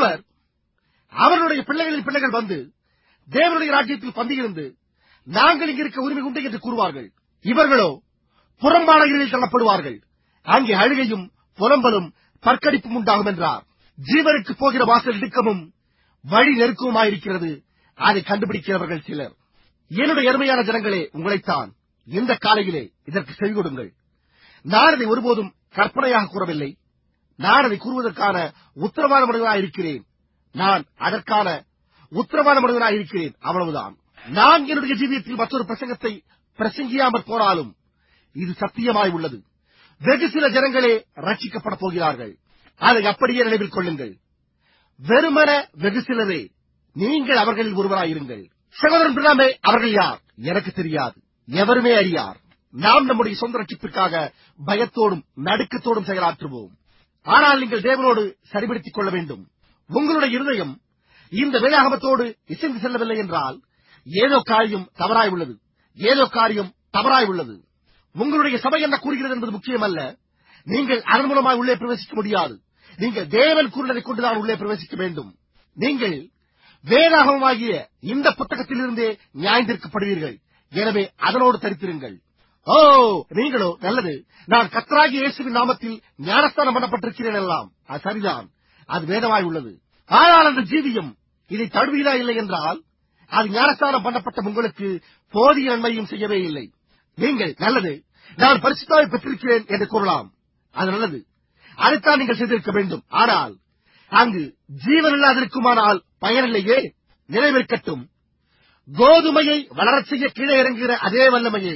அவர்களுடைய பிள்ளைகளின் பிள்ளைகள் வந்து தேவனுடைய ராஜ்யத்தில் பந்தியிருந்து நாங்கள் இங்கிருக்க உரிமை உண்டு என்று கூறுவார்கள். இவர்களோ புறம்பான இருளில் தள்ளப்படுவார்கள். அங்கே அழுகையும் புலம்பலும் பற்கடிப்பும் உண்டாகும் என்றார். ஜீவனுக்கு போகிற வாசல் இடுக்கமும் வழி நெருக்கமாயிருக்கிறது, அதை கண்டுபிடிக்கிறவர்கள் சிலர். என்னுடைய அருமையான ஜனங்களே, உங்களைத்தான் இந்த காலையிலே இதற்கு செவி கொடுங்கள். நான் அதை ஒருபோதும் கற்பனையாக கூறவில்லை. நான் அதை கூறுவதற்கான உத்தரவாதமுடையவனாக இருக்கிறேன். நான் அதற்கான உத்தரவாதமுடையவனாக இருக்கிறேன். அவ்வளவுதான். நான் என்னுடைய ஜீவியத்தில் மற்றொரு பிரசங்கத்தை பிரசங்கியாமற் போனாலும் இது சத்தியமாய் உள்ளது. வெகு சில ஜனங்களே ரட்சிக்கப்பட போகிறார்கள். அதை அப்படியே நினைவில் கொள்ளுங்கள். வெறுமன வெகு சிலரே, நீங்கள் அவர்களில் ஒருவராயிருங்கள். சகோதரன் பிரணாமே, அவர்கள் யார் எனக்கு தெரியாது, எவருமே அறியார். நாம் நம்முடைய சொந்த ரட்சிப்பிற்காக பயத்தோடும் நடுக்கத்தோடும் செயலாற்றுவோம். ஆனால் நீங்கள் தேவனோடு சரிபடுத்திக் கொள்ள வேண்டும். உங்களுடைய இருதயம் இந்த வேதாகமத்தோடு இசைந்து செல்லவில்லை என்றால் ஏதோ காரியம் தவறாய் உள்ளது, ஏதோ காரியம் தவறாய் உள்ளது. உங்களுடைய சபை என்ன கூறுகிறது என்பது முக்கியமல்ல. நீங்கள் அதன் மூலமாய் உள்ளே பிரவேசிக்க முடியாது. நீங்கள் தேவன் கூறினதை கொண்டுதான் உள்ளே பிரவேசிக்க வேண்டும். நீங்கள் வேதாகமமாகிய இந்த புத்தகத்திலிருந்தே நியாயந்தீர்க்கப்படுவீர்கள். எனவே அதனோடு தரித்திருங்கள். ஓ, நீங்களோ நல்லது, நான் கர்த்தராகிய இயேசுவின் நாமத்தில் ஞானஸ்தானம் பண்ணப்பட்டிருக்கிறேன் எல்லாம். அது சரிதான், அது வேதமாய் உள்ளது. ஆனால் அந்த ஜீவியம் இதை தழுவீரா இல்லை என்றால் அது ஞானஸ்தானம் பண்ணப்பட்ட உங்களுக்கு போதிய நன்மையும் செய்யவே இல்லை. நீங்கள் நல்லது, நான் பரிசுத்தாவை பெற்றிருக்கிறேன் என்று கூறலாம். அது நல்லது, அதைத்தான் நீங்கள் செய்திருக்க வேண்டும். ஆனால் அங்கு ஜீவன் இல்லாதிருக்குமானால் பயனில்லையே. நினைவிருக்கட்டும், கோதுமையை வளரச் செய்ய கீழே இறங்குகிற அதே வல்லமையை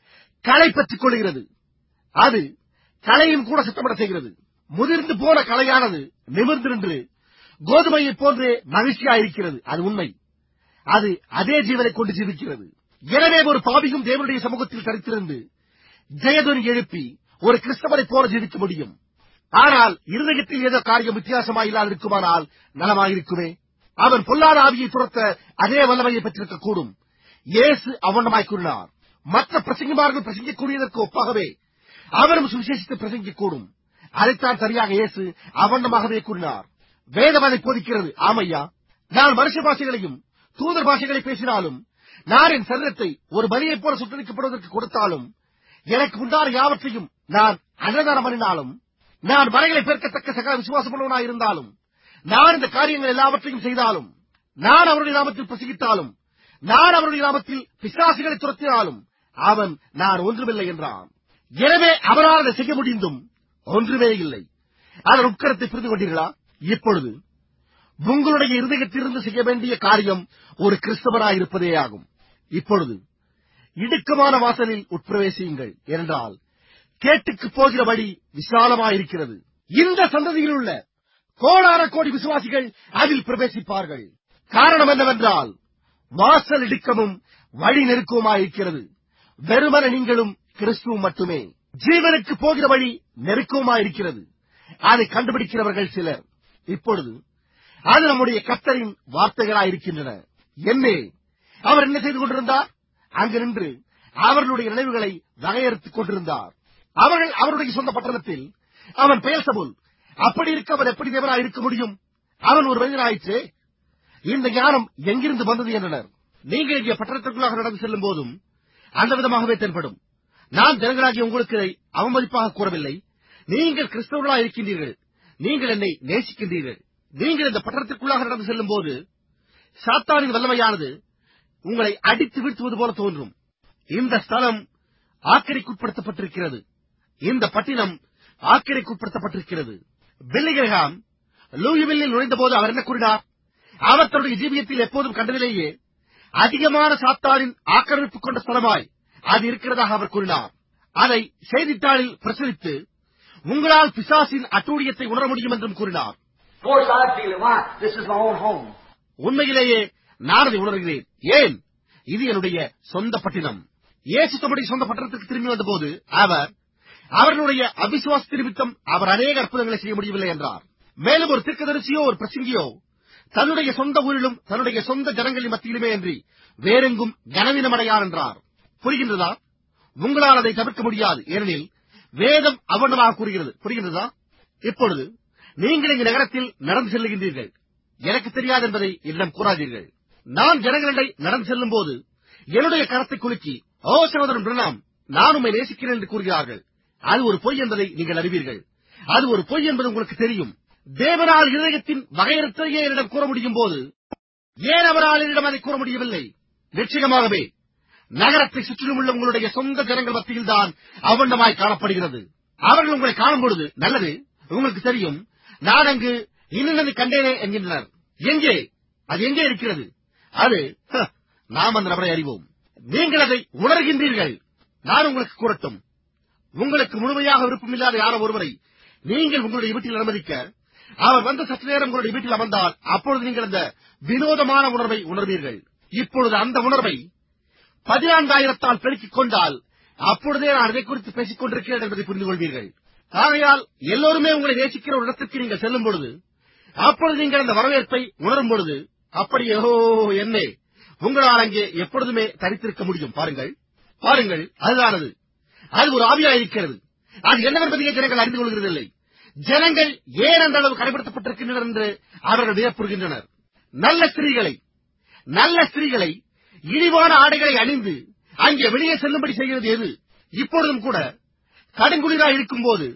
களை பெற்றுக் கொள்கிறது. அது களையும் கூட சுத்தப்பட செய்கிறது. முதிர்ந்து போன களையானது நிமிர்ந்து நின்று கோதுமையைப் போன்றே மகிழ்ச்சியாயிருக்கிறது. அது உண்மை. அது அதே ஜீவனை கொண்டு ஜீவிக்கிறது. எனவே ஒரு பாவியும் தேவனுடைய சமூகத்தில் தரித்திருந்து ஜெயதுனி எழுப்பி ஒரு கிறிஸ்தவனை போல ஜீவிக்க முடியும். ஆனால் இருதயத்தில் ஏதோ காரியம் வித்தியாசமாக இல்லாதிருக்குமானால் நலமாயிருக்குமே. அவன் பொல்லாத ஆவியை துரத்த அதே வல்லமையை பெற்றிருக்க கூடும். இயேசு அவண்ணமாய் கூறினார். மற்ற பிரசங்கிமார்கள் பிரசங்கிக்கூடியதற்கு ஒப்பாகவே அவரும் சுவிசேஷத்தை பிரசங்கிக்கூடும். அதைத்தான் சரியாக இயேசு அவண்ணமாகவே கூறினார். வேதம் அதை போதிக்கிறது. ஆமையா, நான் மனுஷ பாஷைகளையும் தூதர் பாஷைகளை பேசினாலும், நான் என் சரீரத்தை ஒரு பலியைப் போல சுட்டரிக்கப்படுவதற்கு கொடுத்தாலும், எனக்கு உண்டான யாவற்றையும் நான் அன்னதானம் பண்ணினாலும், நான் மலைகளை பெருக்கத்தக்க சகல விசுவாசமுள்ளவனாய் இருந்தாலும், நான் இந்த காரியங்கள் எல்லாவற்றையும் செய்தாலும், நான் அவருடைய நாமத்தில் பிரசங்கித்தாலும், நான் அவருடைய நாமத்தில் பிசாசுகளை துரத்தினாலும், அவன் நான் ஒன்றுமில்லை என்றான். எனவே அவரால் அதை செய்ய முடிந்தும் ஒன்றுமே இல்லை. அதன் உட்கரத்தை புரிந்து கொண்டீர்களா? இப்பொழுது உங்களுடைய இருதயத்திலிருந்து செய்ய வேண்டிய காரியம் ஒரு கிறிஸ்தவராயிருப்பதே ஆகும். இப்பொழுது இடுக்கமான வாசலில் உட்பிரவேசியுங்கள். என்றால் கேட்டுக்கு போகிற வழி விசாலமாயிருக்கிறது. இந்த சந்ததியில் உள்ள கோடான கோடி விசுவாசிகள் அதில் பிரவேசிப்பார்கள். காரணம் என்னவென்றால் வாசல் இடுக்கமும் வழி நெருக்கமாயிருக்கிறது. வெறுமன நீங்களும் கிறிஸ்துவும் மட்டுமே. ஜீவனுக்கு போகிற வழி நெருக்கமாயிருக்கிறது. அதை கண்டுபிடிக்கிறவர்கள் சிலர். இப்பொழுது அது நம்முடைய கர்த்தரின் வார்த்தைகளாயிருக்கின்றன. என்னே, அவர் என்ன செய்து கொண்டிருந்தார்? அங்கு நின்று அவர்களுடைய நினைவுகளை வகையறுத்துக் கொண்டிருந்தார். அவர்கள் அவருடைய சொந்த பட்டணத்தில் அவன் பெயல்செபூல், அப்படி இருக்க அவன் எப்படி தேவனாய் இருக்க முடியும்? அவன் ஒரு மனிதனாயிற்றே. இந்த ஞானம் எங்கிருந்து வந்தது என்றனர். நீங்கள் இங்கே பட்டணத்திற்குள்ளாக நடந்து செல்லும் போதும் அந்த விதமாகவே தென்படும். நான் ஜனங்களாகிய உங்களுக்கு இதை அவமதிப்பாக கூறவில்லை. நீங்கள் கிறிஸ்தவர்களாக இருக்கின்றீர்கள். நீங்கள் என்னை நேசிக்கின்றீர்கள். நீங்கள் இந்த பட்டணத்திற்குள்ளாக நடந்து செல்லும் போது சாத்தானின் வல்லமையானது உங்களை அடித்து வீழ்த்துவது போல தோன்றும். இந்த ஸ்தலம் ஆக்கிரைக்குட்படுத்தப்பட்டிருக்கிறது. இந்த பட்டினம் ஆக்கிரைக்குட்படுத்தப்பட்டிருக்கிறது. பில்லி கிரஹாம் லூயிவில்லில் நுழைந்த போது அவர் என்ன கூறினார்? அவர் தன்னுடைய ஜீவியத்தில் எப்போதும் கண்டதிலேயே அதிகமான சாத்தானின் ஆக்கிரமிப்பு கொண்ட ஸ்தலமாய் அது இருக்கிறதாக அவர் கூறினார். அதை செய்தித்தாளில் பிரசுரித்து உங்களால் பிசாசின் அட்டூழியத்தை உணர முடியும் என்றும் கூறினார். உண்மையிலேயே நான் அதை உணர்கிறேன். ஏன்? இது என்னுடைய சொந்த பட்டினம். இயேசு தம்முடைய சொந்த பட்டணத்திற்கு திரும்பி வந்தபோது அவர்களுடைய அவிசுவாச நிமித்தம் அவர் அநேக அற்புதங்களை செய்ய முடியவில்லை என்றார். மேலும் ஒரு தீர்க்கதரிசியோ ஒரு பிரசங்கியோ தன்னுடைய சொந்த ஊரிலும் தன்னுடைய சொந்த ஜனங்களின் மத்தியிலுமே அன்றி வேறெங்கும் கனவீனமடையார் என்றார். புரிகின்றதா? உங்களால் அதை தவிர்க்க முடியாது. ஏனெனில் வேதம் அவனமாக கூறுகிறது. புரிகின்றதா? இப்பொழுது நீங்கள் இங்கு நகரத்தில் நடந்து செல்லுகின்றீர்கள். எனக்கு தெரியாது என்பதை என்னிடம் கூறாதீர்கள். நான் ஜனங்களிடை நடந்து செல்லும் போது என்னுடைய கரத்தை குலுக்கி, ஓ சகோதரன் பிரணாம், நான் உம்மை நேசிக்கிறேன் என்று கூறுகிறார்கள். அது ஒரு பொய் என்பதை நீங்கள் அறிவீர்கள். அது ஒரு பொய் என்பது உங்களுக்கு தெரியும். தேவனால் இதயத்தின் வகையறுத்தையே என்னிடம் கூற முடியும் போது ஏன் அவரால் என்னிடம் அதை கூற முடியவில்லை? நிச்சயமாகவே நகரத்தை சுற்றிலும் உள்ள உங்களுடைய சொந்த ஜனங்கள் மத்தியில் தான் அவண்டமாய் காணப்படுகிறது. அவர்கள் உங்களை காணும் பொழுது, நல்லது, உங்களுக்கு தெரியும், நான் அங்கு இன்னது கண்டேனே என்கின்றனர். எங்கே? அது எங்கே இருக்கிறது? அது நாம் அந்த நபரை அறிவோம். நீங்கள் அதை உணர்கின்றீர்கள். நான் உங்களுக்கு கூறட்டும். உங்களுக்கு முழுமையாக விருப்பமில்லாத யாரோ ஒருவரை நீங்கள் உங்களுடைய வீட்டில் அனுமதிக்க, அவர் வந்து சற்று நேரம் உங்களுடைய வீட்டில் அமர்ந்தால், அப்பொழுது நீங்கள் அந்த வினோதமான உணர்வை உணர்வீர்கள். இப்பொழுது அந்த உணர்வை 14,000 பெருக்கிக் கொண்டால், அப்பொழுதே நான் இதை குறித்து பேசிக் கொண்டிருக்கிறேன் என்பதை புரிந்து கொள்வீர்கள். ஆகையால் எல்லோருமே உங்களை நேசிக்கிற ஒரு இடத்திற்கு நீங்கள் செல்லும் பொழுது, அப்பொழுது நீங்கள் அந்த வரவேற்பை உணரும் பொழுது, அப்படியே என்னே, உங்களால் அங்கே எப்பொழுதுமே தரித்திருக்க முடியும். பாருங்கள், அதுதானது. அது ஒரு ஆவியாயிருக்கிறது. அது என்னவென்பதையே ஜனங்கள் அறிந்து கொள்கிறதில்லை. ஜனங்கள் ஏன் அந்த அளவு கடைபிடிக்கப்பட்டிருக்கின்றனர் என்று அவர்கள் வியப்புறுகின்றனர். நல்ல ஸ்திரீகளை இழிவான ஆடைகளை அணிந்து அங்கே வெளியே செல்லும்படி செய்கிறது எது? இப்பொழுதும் கூட கடுங்குளிராய் இருக்கும் போது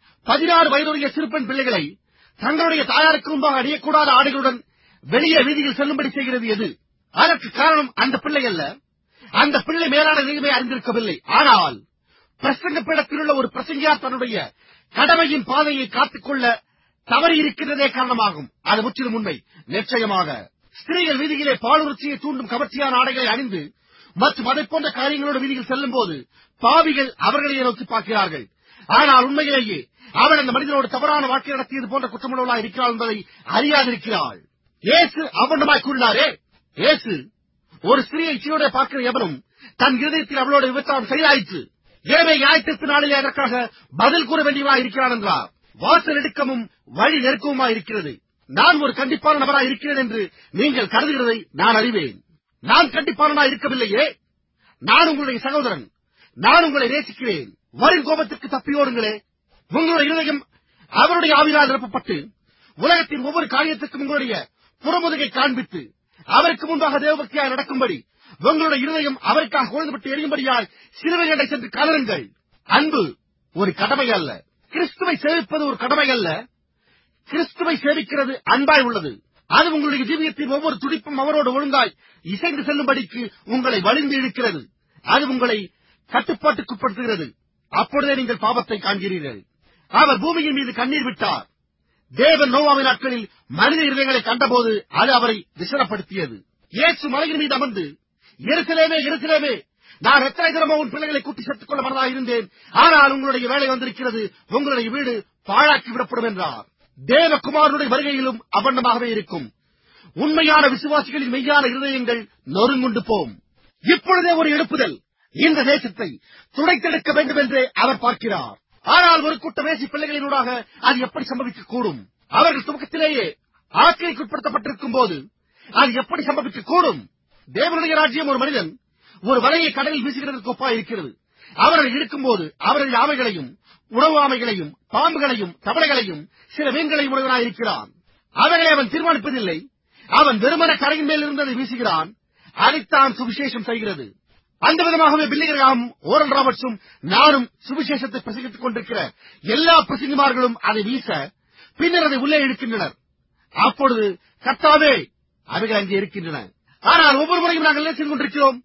16 வயதுடைய சிறுபெண் பிள்ளைகளை தங்களுடைய தாயாருக்கு முன்பாக அணியக்கூடாத ஆடைகளுடன் வெளியே வீதியில் செல்லும்படி செய்கிறது எது? அதற்கு காரணம் அந்த பிள்ளை அல்ல. அந்த பிள்ளை மேலான எதையுமே அறிந்திருக்கவில்லை. ஆனால் பிரசங்க பீடத்தில் உள்ள ஒரு பிரசங்கியார் தன்னுடைய கடமையின் பாதையை காத்துக்கொள்ள தவறி இருக்கின்றதே காரணமாகும். அது முற்றிலும் உண்மை. நிச்சயமாக ஸ்திரீகள் வீதியிலே பாலுணர்ச்சியை தூண்டும் கவர்ச்சியான ஆடைகளை அணிந்து மற்றும் அதை போன்ற காரியங்களோடு வீதியில் செல்லும் போது பாவிகள் அவர்களையே நோக்கி பார்க்கிறார்கள். ஆனால் உண்மையிலேயே அவள் அந்த மனிதனோடு தவறான வாழ்க்கை நடத்தியது போன்ற குற்றமுள்ளவளாக இருக்கிறாள் என்பதை அறியாதிருக்கிறாள். இயேசு அவண்டமாய் கூறினாரே, இயேசு, ஒரு ஸ்திரீயை இச்சையோட பார்க்கிற எவனும் தன் இருதயத்தில் அவளோட விபச்சாரம் செய்தாயிற்று. எனவே நியாயத்திற்கு நாளிலே அதற்காக பதில் கூற வேண்டியவா இருக்கிறான் என்றார். வாசல் இடுக்கமும் வழி நெருக்கமுமா இருக்கிறது. நான் ஒரு கண்டிப்பான நபராக இருக்கிறேன் என்று நீங்கள் கருதுகிறதை நான் அறிவேன். நான் கண்டிப்பானவனாக இருக்கவில்லையே. நான் உங்களுடைய சகோதரன். நான் உங்களை நேசிக்கிறேன். வரும் கோபத்திற்கு தப்பியோடுங்களே. உங்களுடைய இருதயம் அவருடைய ஆவியால் நிரப்பப்பட்டு உலகத்தின் ஒவ்வொரு காரியத்திற்கும் உங்களுடைய புறமுதுகை காண்பித்து அவருக்கு முன்பாக தேவபக்தியாக நடக்கும்படி உங்களுடைய இருதயம் அவருக்காக குழந்தைப்பட்டு எரியும்படியால் சிலுவைகளை சென்று கலருங்கள். அன்பு ஒரு கடமை அல்ல. கிறிஸ்துவை சேவிப்பது ஒரு கடமை அல்ல. கிறிஸ்துவை சேவிக்கிறது அன்பாய் உள்ளது. அது உங்களுடைய ஜீவியத்தின் ஒவ்வொரு துடிப்பும் அவரோடு ஒழுங்காய் இசைந்து செல்லும்படிக்கு உங்களை வலிந்து இழுக்கிறது. அது உங்களை கட்டுப்பாட்டுக்குட்படுத்துகிறது. அப்பொழுதே நீங்கள் பாவத்தை காண்கிறீர்கள். அவர் பூமியின் மீது கண்ணீர் விட்டார். தேவன் நோவாவின் நாட்களில் மனித இருதயங்களை கண்டபோது அது அவரை விசனப்படுத்தியது. இயேசு மலையின் மீது அமர்ந்து, எருசலேமே, எருசலேமே, நான் எத்தனை தினமோ உன் பிள்ளைகளை கூட்டி சேர்த்துக் கொள்ள மனதாக இருந்தேன். ஆனால் உங்களுடைய வேலை வந்திருக்கிறது. உங்களுடைய வீடு பாழாக்கி விடப்படும் என்றார். தேவகுமாரனுடைய வருகையிலும் அவண்ணமாகவே இருக்கும். உண்மையான விசுவாசிகளின் மெய்யான இருதயங்கள் நொறுங்குண்டு போம். இப்பொழுதே ஒரு எழுப்புதல் இந்த தேசத்தை துடைத்தெடுக்க வேண்டும் என்றே அவர் பார்க்கிறார். ஆனால் ஒரு கூட்ட வேசி பிள்ளைகளினூடாக அது எப்படி சம்பவிக்கக்கூடும்? அவர்கள் துவக்கத்திலேயே ஆக்கிரைக்குட்படுத்தப்பட்டிருக்கும் போது அது எப்படி சம்பவிக்கக்கூடும்? தேவனுடைய ராஜ்யம் ஒரு மனிதன் ஒரு வலையை கடலில் வீசுகிறதற்கு ஒப்பாய் இருக்கிறது. அவர்கள் இருக்கும்போது அவர்கள் ஆமைகளையும் உணவு ஆமைகளையும் பாம்புகளையும் தவளைகளையும் சில மீன்களையும் உணவனாயிருக்கிறான். அவர்களை அவன் தீர்மானிப்பதில்லை. அவன் வெறுமன கரையின் மேல் இருந்ததை வீசுகிறான். அதைத்தான் சுவிசேஷம் செய்கிறது. அந்த விதமாகவே பில்லிகராகவும் ஓரல் ராபர்ட்ஸும் நானும் சுவிசேஷத்தை பிரசங்கித்துக் கொண்டிருக்கிற எல்லா பிரசங்கிமார்களும் அதை வீச பின்னர் அதை உள்ளே இழுக்கின்றனர். அப்பொழுது கர்த்தாவே, அவைகள் அங்கே இருக்கின்றன. ஆனால் ஒவ்வொரு முறையும் நாங்கள் என்ன செய்து கொண்டிருக்கிறோம்?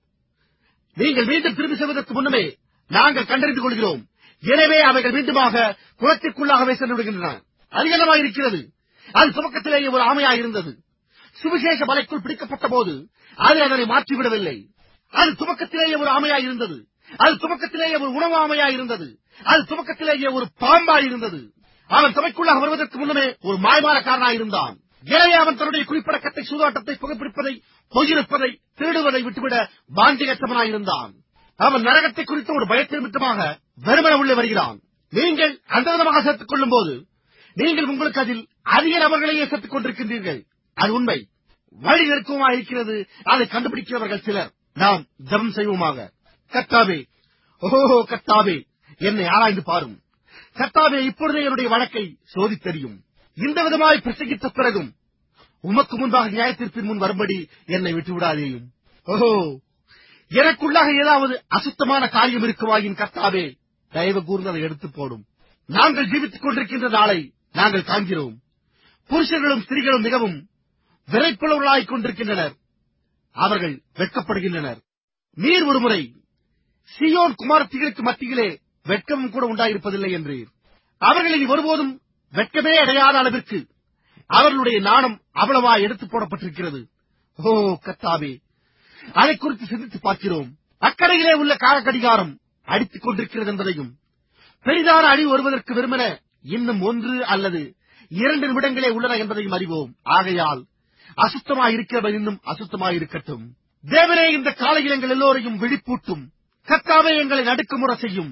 நீங்கள் மீண்டும் திரும்பி செல்வதற்கு முன்னமே நாங்கள் கண்டறிந்து கொள்கிறோம். எனவே அவைகள் மீண்டுமாக குளத்திற்குள்ளாகவே சென்று விடுகின்றன. அது என்னவாக இருக்கிறது? அது துவக்கத்திலேயே ஒரு ஆமையாயிருந்தது. சுவிசேஷ வலைக்குள் பிடிக்கப்பட்ட போது அது அதனை மாற்றிவிடவில்லை. அது துவக்கத்திலேயே ஒரு ஆமையாயிருந்தது. அது துவக்கத்திலேயே ஒரு உணவு ஆமையாயிருந்தது. அது துவக்கத்திலேயே ஒரு பாம்பாயிருந்தது. அவன் சபைக்குள்ளாக வருவதற்கு முன்னமே ஒரு மாய்மாலக்காரனாயிருந்தான். எனவே அவன் தன்னுடைய குறிப்படக்கத்தை, சூதாட்டத்தை, புகைப்பிடிப்பதை, பொய்யிருப்பதை, திருடுவதை விட்டுவிட பாண்டிகற்றவனாயிருந்தான். அவன் நரகத்தை குறித்த ஒரு பயத்தின் மித்தமாக வெறுமன உள்ளே வருகிறான். நீங்கள் அந்த விதமாக சேர்த்துக் கொள்ளும் போது நீங்கள் உங்களுக்கு அதில் அதிக நபர்களையே சேர்த்துக் கொண்டிருக்கின்றீர்கள். அது உண்மை. வழி நெருக்கமாக இருக்கிறது. அதை கண்டுபிடிக்கிறவர்கள் சிலர். நாம் ஜெபம் செய்வோமாக. கர்த்தாவே, ஓஹோ கர்த்தாவே, என்னை ஆராய்ந்து பாரும். கர்த்தாவே, இப்பொழுதே என்னுடைய வழக்கை சோதித்தறியும். இந்த விதமாய் பிரசங்கித்த பிறகும் உமக்கு முன்பாக நியாயத்தீர்ப்பின் முன் வரும்படி என்னை விட்டுவிடாதேயும். ஓஹோ, எனக்குள்ளாக ஏதாவது அசுத்தமான காரியம் இருக்குமாயின் கர்த்தாவே, தயவு கூர்ந்து அதை எடுத்து போடும். நாங்கள் ஜீவித்துக் கொண்டிருக்கின்ற நாளை நாங்கள் காண்கிறோம். புருஷர்களும் ஸ்திரீகளும் மிகவும் விரைப்புள்ளவர்களாய்க் கொண்டிருக்கின்றனர். அவர்கள் வெட்கப்படுகின்றனர். நீர் ஒருமுறை சீயோன் குமாரத்திகளுக்கு மத்தியிலே வெட்கமும் கூட உண்டாயிருப்பதில்லை என்றீர். அவர்கள் இனி ஒருபோதும் வெட்கமே அடையாத அளவிற்கு அவர்களுடைய நாணம் அவ்வளவா எடுத்து போடப்பட்டிருக்கிறது. ஓ கர்த்தாவே, அதை குறித்து சிந்தித்து பார்க்கிறோம். அக்கறையிலே உள்ள காலக்கடிகாரம் அடித்துக் கொண்டிருக்கிறது என்பதையும், பெரிதான அழிவு வருவதற்கு விரும்பின இன்னும் 1 அல்லது 2 நிமிடங்களே உள்ளன என்பதையும் அறிவோம். ஆகையால் அசுத்தமாயிருக்கிறவன் இன்னும் அசுத்தமாயிருக்கட்டும். தேவனே, இந்த காலையில் எங்கள் எல்லோரையும் விழிப்பூட்டும். கர்த்தாவே, எங்களை நடுக்கமுற செய்யும்.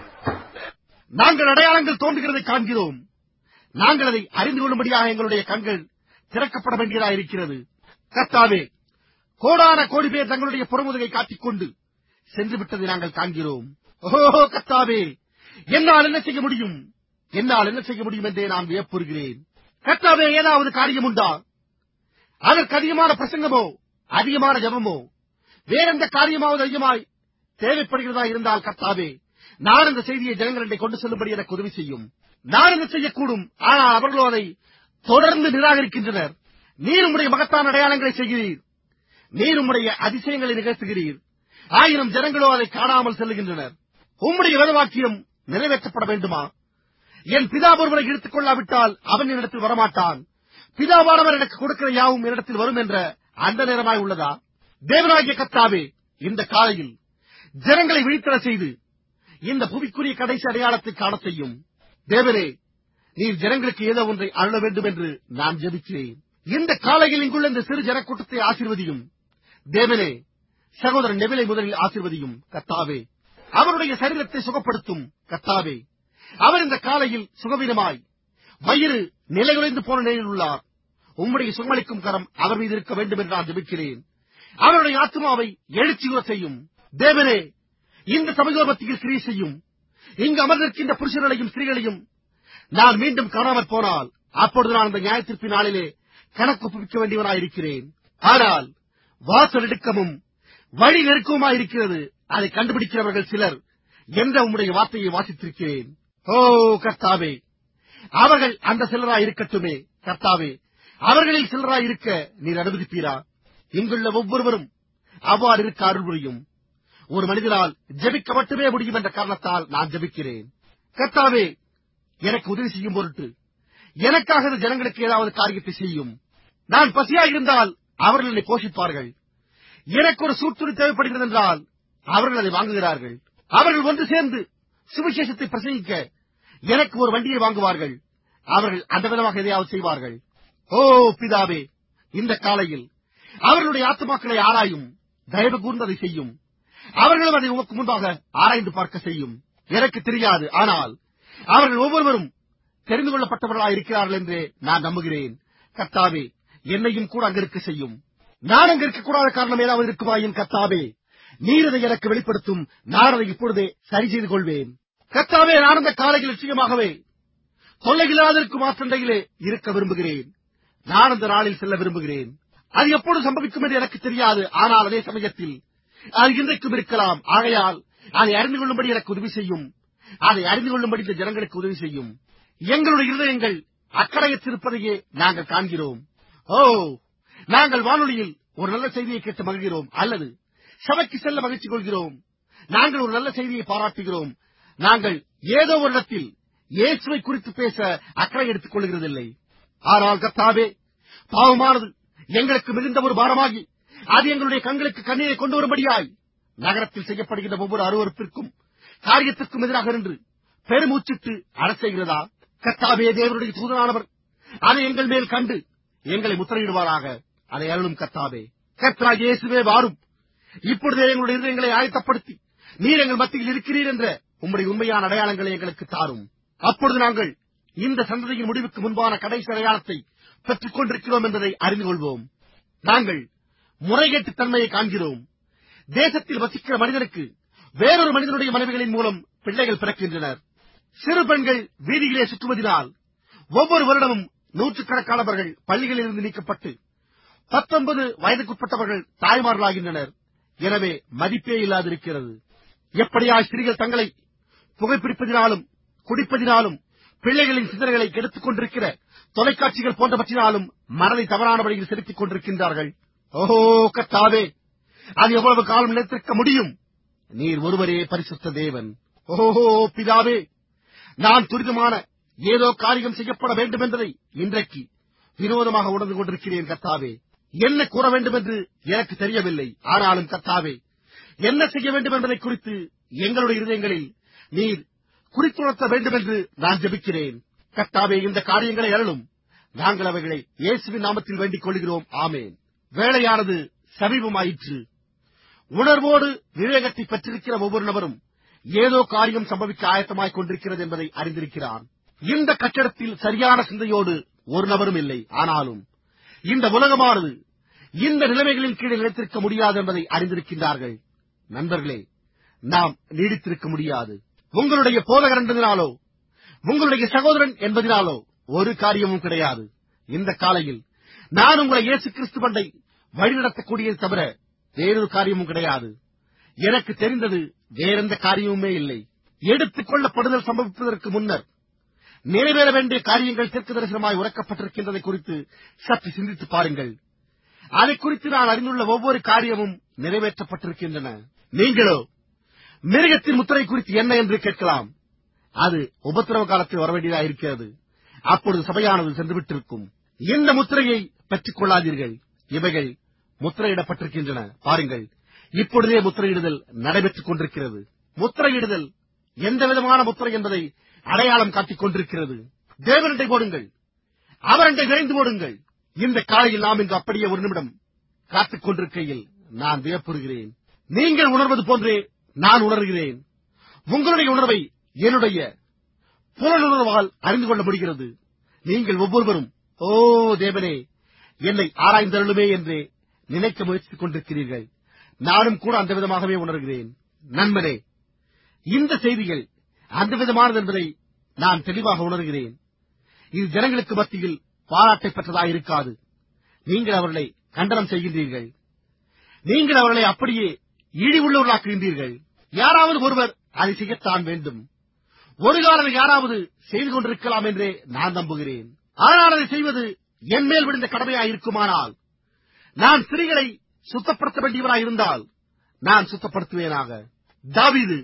நாங்கள் அடையாளங்கள் தோன்றுகிறதை காண்கிறோம். நாங்கள் அதை அறிந்து கொள்ளும்படியாக எங்களுடைய கண்கள் திறக்கப்பட வேண்டியதாக இருக்கிறது. கர்த்தாவே, கோடான கோடி பேர் தங்களுடைய புறமுதுகை காட்டிக்கொண்டு சென்று விட்டதை நாங்கள் காண்கிறோம். ஓஹோ கர்த்தாவே, என்னால் என்ன செய்ய முடியும், என்னால் என்ன செய்ய முடியும் என்றே நான் வியப்புறுகிறேன். கர்த்தாவே, ஏதாவது காரியம் உண்டா? அதற்கு அதிகமான பிரசங்கமோ, அதிகமான ஜெபமோ, வேறெந்த காரியமாவது அதிகமாய் தேவைப்படுகிறதா இருந்தால் கர்த்தாவே, நான் இந்த செய்தியை ஜனங்களிடையே கொண்டு செல்லும்படி எனக்கு உதவி செய்யும். நான் என்ன செய்யக்கூடும், ஆனால் அவர்களோ அதை தொடர்ந்து நிராகரிக்கின்றனர். நீர் உம்முடைய மகத்தான அடையாளங்களை செய்கிறீர். நீர் உம்முடைய அதிசயங்களை நிகழ்த்துகிறீர். ஆயினும் ஜனங்களோ அதை காணாமல் செல்லுகின்றனர். உம்முடைய வேதவாக்கியம் நிறைவேற்றப்பட வேண்டுமா? என் பிதா ஒருவரை இழுத்துக் கொள்ளாவிட்டால் அவன் என்னிடத்தில் வரமாட்டான். பிதாவானவர் எனக்கு கொடுக்கிற யாவும் என்னிடத்தில் வரும் என்ற அந்த நேரமாய் உள்ளதா? தேவனாகிய கர்த்தாவே, இந்த காலையில் ஜனங்களை விழித்தர செய்து இந்த புவிக்குரிய கடைசி அடையாளத்தை காண செய்யும். தேவனே, நீர் ஜனங்களுக்கு ஏதோ ஒன்றை அருள வேண்டும் என்று நான் ஜெபிக்கிறேன். இந்த காலையில் இங்குள்ள இந்த சிறு ஜனக்கூட்டத்தை ஆசீர்வதியும். தேவனே, சகோதரன் நெவிலை முதலில் ஆசீர்வதியும். கர்த்தாவே, அவருடைய சரீரத்தை சுகப்படுத்தும். கர்த்தாவே, அவர் இந்த காலையில் சுகவீனமாய் வயிறு நிலைகுலைந்து போன நிலையில் உள்ளார். உம்முடைய சுகமளிக்கும் கரம் அவர் மீது இருக்க வேண்டும் என்று நான் ஜெபிக்கிறேன். அவருடைய ஆத்மாவை எழுச்சியுற செய்யும். தேவனே, இந்த சபையோர் மத்தியில் கிரியை செய்யும். இங்கு அமர்ந்திருக்கின்ற புருஷர்களையும் ஸ்திரீகளையும் நான் மீண்டும் காணாமற் போனால் அப்பொழுது நான் அந்த நியாயத்தீர்ப்பின் நாளிலே கணக்கு ஒப்புவிக்க வேண்டியவனாயிருக்கிறேன். ஆனால் வாசல் இடுக்கமும் வழி நெருக்கமாயிருக்கிறது. அதை கண்டுபிடிக்கிறவர்கள் சிலர் என்ற உம்முடைய வார்த்தையை வாசித்திருக்கிறேன். ஓ கர்த்தாவே, அவர்கள் அந்த சிலராய் இருக்கட்டுமே. கர்த்தாவே, அவர்களில் சிலராய் இருக்க நீர் அனுமதிப்பீரா? இங்குள்ள ஒவ்வொருவரும் அவ்வாறு இருக்க அருள் புரியும். ஒரு மனிதனால் ஜெபிக்க மட்டுமே முடியும் என்ற காரணத்தால் நான் ஜெபிக்கிறேன். கர்த்தாவே, எனக்கு உதவி செய்யும் பொருட்டு எனக்காக இந்த ஜனங்களுக்கு ஏதாவது காரியத்தை செய்யும். நான் பசியாக இருந்தால் அவர்கள் என்னை போஷிப்பார்கள். எனக்கு ஒரு சூட்டுணி தேவைப்படுகிறது என்றால் அவர்கள் அதை வாங்குகிறார்கள். அவர்கள் ஒன்று சேர்ந்து சுவிசேஷத்தை பிரசங்கிக்க எனக்கு ஒரு வண்டியை வாங்குவார்கள். அவர்கள் அந்த விதமாக எதையாவது செய்வார்கள். ஓ பிதாவே, இந்த காலையில் அவர்களுடைய ஆத்துமாக்களை ஆராயும். தயவு கூர்ந்து அதை செய்யும். அவர்களும் அதை உமக்கு முன்பாக ஆராய்ந்து பார்க்க செய்யும். எனக்கு தெரியாது, ஆனால் அவர்கள் ஒவ்வொருவரும் தெரிந்து கொள்ளப்பட்டவர்களாக இருக்கிறார்கள் என்றே நான் நம்புகிறேன். கர்த்தாவே, என்னையும் கூட அங்கிருக்க செய்யும். நான் அங்க இருக்கக்கூடாத காரணம் ஏதாவது இருக்குமாயின் கர்த்தாவே, நீர் அதை எனக்கு வெளிப்படுத்தும். நான் அதை இப்பொழுதே சரி செய்து கொள்வேன். கர்த்தாவே, நான் அந்த காலையில் நிச்சயமாகவே தொல்லையில்லாதிருக்கும் ஆற்றண்டையிலே இருக்க விரும்புகிறேன். நான் அந்த நாளில் செல்ல விரும்புகிறேன். அது எப்பொழுது சம்பவிக்கும் என்று எனக்கு தெரியாது, ஆனால் அதே சமயத்தில் அது இன்றைக்கும் இருக்கலாம். ஆகையால் அதை அறிந்து கொள்ளும்படி எனக்கு உதவி செய்யும். அதை அறிந்து கொள்ளும்படி இந்த ஜனங்களுக்கு உதவி செய்யும். எங்களுடைய இருதயங்கள் அக்கறையற்றிருப்பதையே நாங்கள் காண்கிறோம். ஓ, நாங்கள் வானொலியில் ஒரு நல்ல செய்தியை கேட்டு மகிழ்கிறோம், அல்லது சபைக்கு செல்ல மகிழ்ச்சி கொள்கிறோம். நாங்கள் ஒரு நல்ல செய்தியை பாராட்டுகிறோம். நாங்கள் ஏதோ ஒரு இடத்தில் இயேசுவை குறித்து பேச அக்கறை எடுத்துக் கொள்கிறதில்லை. ஆனால் கர்த்தாவே, பாவமானது எங்களுக்கு மிகுந்த ஒரு பாரமாகி அது எங்களுடைய கண்களுக்கு கண்ணீரை கொண்டு வரும்படியாய் நகரத்தில் செய்யப்படுகின்ற ஒவ்வொரு அருவருப்பிற்கும் காரியத்திற்கும் எதிராக நின்று பெருமூச்சிட்டு அரசெய்கிறதா? கர்த்தாவே, தேவனுடைய தூதனானவர் அதை எங்கள் மேல் கண்டு எங்களை முத்திரையிடுவாராக. அதை அருளும் கர்த்தாவே. கர்த்தராகிய இயேசுவே, வாரும். இப்பொழுதே எங்களுடைய இதயங்களை ஆயத்தப்படுத்தி நீர் எங்கள் மத்தியில் இருக்கிறீர் என்ற உம்முடைய உண்மையான அடையாளங்களை எங்களுக்கு தாரும். அப்பொழுது நாங்கள் இந்த சந்ததியின் முடிவுக்கு முன்பான கடைசி அடையாளத்தை பெற்றுக் கொண்டிருக்கிறோம் என்பதை அறிந்து கொள்வோம். நாங்கள் முறைகேட்டு தன்மையை காண்கிறோம். தேசத்தில் வசிக்கிற மனிதனுக்கு வேறொரு மனிதனுடைய மனைவிகளின் மூலம் பிள்ளைகள் பிறக்கின்றனர். சிறு பெண்கள் வீதியிலே சுற்றுவதனால் ஒவ்வொரு வருடமும் நூற்றுக்கணக்கானவர்கள் பள்ளிகளில் இருந்து நீக்கப்பட்டு 19 வயதுக்குட்பட்டவர்கள் தாய்மார்களாகின்றனர். எனவே மதிப்பே இல்லாதிருக்கிறது. எப்படியா ஸ்திரீகள் தங்களை புகைப்பிடிப்பதினாலும் குடிப்பதினாலும் பிள்ளைகளின் சிந்தனைகளை கெடுத்துக் கொண்டிருக்கிற தொலைக்காட்சிகள் போன்றவற்றினாலும் மனதை தவறான வழியில் செலுத்திக் கொண்டிருக்கின்றார்கள். ஓஹோ கர்த்தாவே, அது எவ்வளவு காலம் நிலைத்திருக்க முடியும்? நீர் ஒருவரே பரிசுத்த தேவன். ஓஹோ பிதாவே, நான் துரிதமான ஏதோ காரியம் செய்யப்பட வேண்டும் என்பதை இன்றைக்கு விரோதமாக உணர்ந்து கொண்டிருக்கிறேன். கர்த்தாவே, என்ன கூற வேண்டும் என்று எனக்கு தெரியவில்லை. ஆனாலும் கர்த்தாவே, என்ன செய்ய வேண்டும் என்பதை குறித்து எங்களுடைய இருதயங்களில் நீர் குறித்துணர்த்த வேண்டும் என்று நான் ஜெபிக்கிறேன். கர்த்தாவே, இந்த காரியங்களை அருளும். நாங்கள் அவைகளை இயேசுவின் நாமத்தில் வேண்டிக் கொள்கிறோம். ஆமேன். வேளையானது சமீபமாயிற்று. உணர்வோடு விவேகத்தை பெற்றிருக்கிற ஒவ்வொரு நபரும் ஏதோ காரியம் சம்பவிக்க ஆயத்தமாய்க் கொண்டிருக்கிறது என்பதை அறிந்திருக்கிறான். இந்த கட்டடத்தில் சரியான சிந்தையோடு ஒரு நபரும் இல்லை. ஆனாலும் இந்த உலகமானது இந்த நிலைமைகளின் கீழே நிலைத்திருக்க முடியாது என்பதை அறிந்திருக்கின்றார்கள். நண்பர்களே, நாம் நீடித்திருக்க முடியாது. உங்களுடைய போதகர் என்பதினாலோ உங்களுடைய சகோதரன் என்பதினாலோ ஒரு காரியமும் கிடையாது. இந்த காலையில் நான் உங்களை இயேசு கிறிஸ்து பண்டை வழிநடத்தக்கூடியது தவிர வேறொரு காரியமும் கிடையாது. எனக்கு தெரிந்தது வேறெந்த காரியமுமே இல்லை. எடுத்துக் கொள்ளப்படுதல் சம்பவிப்பதற்கு முன்னர் நிறைவேற வேண்டிய காரியங்கள் தீர்க்க தரிசனமாய் உரைக்கப்பட்டிருக்கின்றதை குறித்து சற்று சிந்தித்து பாருங்கள். அதை குறித்து நான் அறிந்துள்ள ஒவ்வொரு காரியமும் நிறைவேற்றப்பட்டிருக்கின்றன. நீங்களோ மிருகத்தின் முத்திரை குறித்து என்ன என்று கேட்கலாம். அது உபத்திரவ காலத்தில் வரவேண்டியதாக இருக்கிறது. அப்பொழுது சபையானது சென்றுவிட்டிருக்கும். இந்த முத்திரையை பெற்றுக் கொள்ளாதீர்கள். இவைகள் முத்திரையிடப்பட்டிருக்கின்றன. பாருங்கள், இப்பொழுதே முத்திரையிடுதல் நடைபெற்றுக் கொண்டிருக்கிறது. முத்திரையிடுதல் எந்த விதமான முத்திரை என்பதை அடையாளம் காட்டிக் கொண்டிருக்கிறது. தேவனண்டை போடுங்கள், அவரண்டை விரைந்து போடுங்கள். இந்த காலையில் நாம் இங்கு அப்படியே ஒரு நிமிடம் காத்துக் கொண்டிருக்கையில் நான் வியப்புறுகிறேன். நீங்கள் உணர்வது போன்றே நான் உணர்கிறேன். உங்களுடைய உணர்வை என்னுடைய புலனுணர்வால் அறிந்து கொள்ள முடிகிறது. நீங்கள் ஒவ்வொருவரும் ஓ தேவனே, என்னை ஆராய்ந்தருளுமே என்றே நினைக்க முயற்சித்துக் கொண்டிருக்கிறீர்கள். நானும் கூட அந்த விதமாகவே உணர்கிறேன். நண்பனே, இந்த செய்திகள் அந்த விதமானது என்பதை நான் தெளிவாக உணர்கிறேன். இது ஜனங்களுக்கு மத்தியில் பாராட்டை பெற்றதாக இருக்காது. நீங்கள் அவர்களை கண்டனம் செய்கின்றீர்கள். நீங்கள் அவர்களை அப்படியே இழிவுள்ளவர்களாக்குகின்றீர்கள். யாராவது ஒருவர் அதை செய்யத்தான் வேண்டும். ஒரு காலம் யாராவது செய்து கொண்டிருக்கலாம் என்றே நான் நம்புகிறேன். ஆனால் அதை செய்வது என் மேல் விழுந்த கடமையாயிருக்குமானால், நான் ஸ்திரீகளை சுத்தப்படுத்த வேண்டியவராயிருந்தால் நான் சுத்தப்படுத்துவேனாக. தாவீது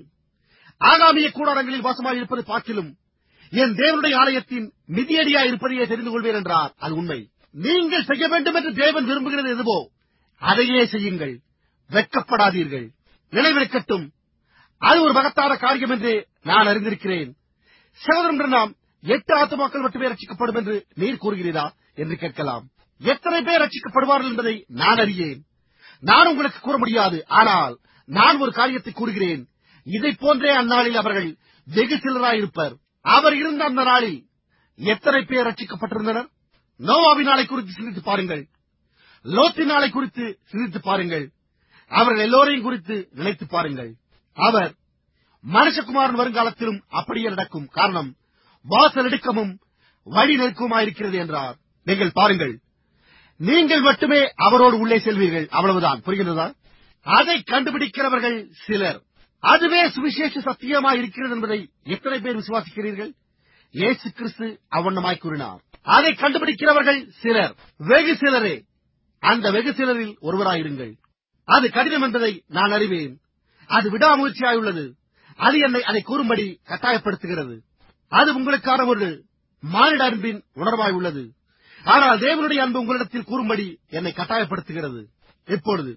ஆகாமிய கூடாரங்களில் வாசமாயிருப்பது பார்க்கிலும் என் தேவனுடைய ஆலயத்தின் மிதியடியாயிருப்பதையே தெரிந்து கொள்வேன் என்றார். அது உண்மை. நீங்கள் செய்ய வேண்டும் என்று தேவன் விரும்புகிறது எதுவோ அதையே செய்யுங்கள். வெட்கப்படாதீர்கள். நினைவிருக்கட்டும், அது ஒரு மகத்தான காரியம் என்று நான் அறிந்திருக்கிறேன். சகோதரன் பிரணாம், 8 ஆத்துமாக்கள் மட்டுமே ரட்சிக்கப்படும் என்று நீர் கூறுகிறீரா என்று கேட்கலாம். எத்தனை பேர் ரட்சிக்கப்படுவார்கள் என்பதை நான் அறியேன். நான் உங்களுக்கு கூற முடியாது. ஆனால் நான் ஒரு காரியத்தை கூறுகிறேன். இதைப் போன்றே அந்நாளில் அவர்கள் வெகு சிலராயிருப்பர். அவர் இருந்த அந்த நாளில் எத்தனை பேர் ரட்சிக்கப்பட்டிருந்தனர்? நோவாவின் நாளை குறித்து சிந்தித்து பாருங்கள். லோத்தின் நாளை குறித்து சிந்தித்து பாருங்கள். அவர்கள் எல்லோரையும் குறித்து நினைத்து பாருங்கள். அவர் மனுஷகுமாரன் வருங்காலத்திலும் அப்படியே நடக்கும். காரணம், வாசல் இடுக்கமும் வழி நெருக்கமாயிருக்கிறது என்றார். நீங்கள் பாருங்கள், நீங்கள் மட்டுமே அவரோடு உள்ளே செல்வீர்கள். அவ்வளவுதான். புரிகின்றதா? அதை கண்டுபிடிக்கிறவர்கள் சிலர். அதுவே சுவிசேஷ சத்தியமாய் இருக்கிறது என்பதை எத்தனை பேர் விசுவாசிக்கிறீர்கள்? இயேசு கிறிஸ்து அவ்வண்ணமாய் கூறினார். அதை கண்டுபிடிக்கிறவர்கள் சிலர், வெகு சிலரே. அந்த வெகு சிலரில் ஒருவராயிருங்கள். அது கடினம் என்பதை நான் அறிவேன். அது விடாமுயற்சியாயுள்ளது. அது என்னை அதை கூறும்படி கட்டாயப்படுத்துகிறது. அது உங்களுக்கான ஒரு மானிட அன்பின் உணர்வாய் உள்ளது. ஆனால் தேவனுடைய அன்பு உங்களிடத்தில் கூறும்படி என்னை கட்டாயப்படுத்துகிறது. இப்பொழுது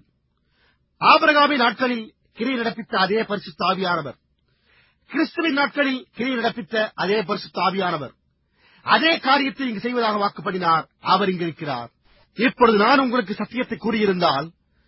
ஆபிரகாமின் நாட்களில் கிரியை நடப்பித்த அதே பரிசுத்த ஆவியானவர், கிறிஸ்துவின் நாட்களில் கிரியை நடப்பித்த அதே பரிசுத்த ஆவியானவர் அதே காரியத்தை இங்கு செய்வதாக வாக்குப்படினார். அவர் இங்கு இருக்கிறார். இப்பொழுது நான் உங்களுக்கு சத்தியத்தை கூறியிருந்தால்,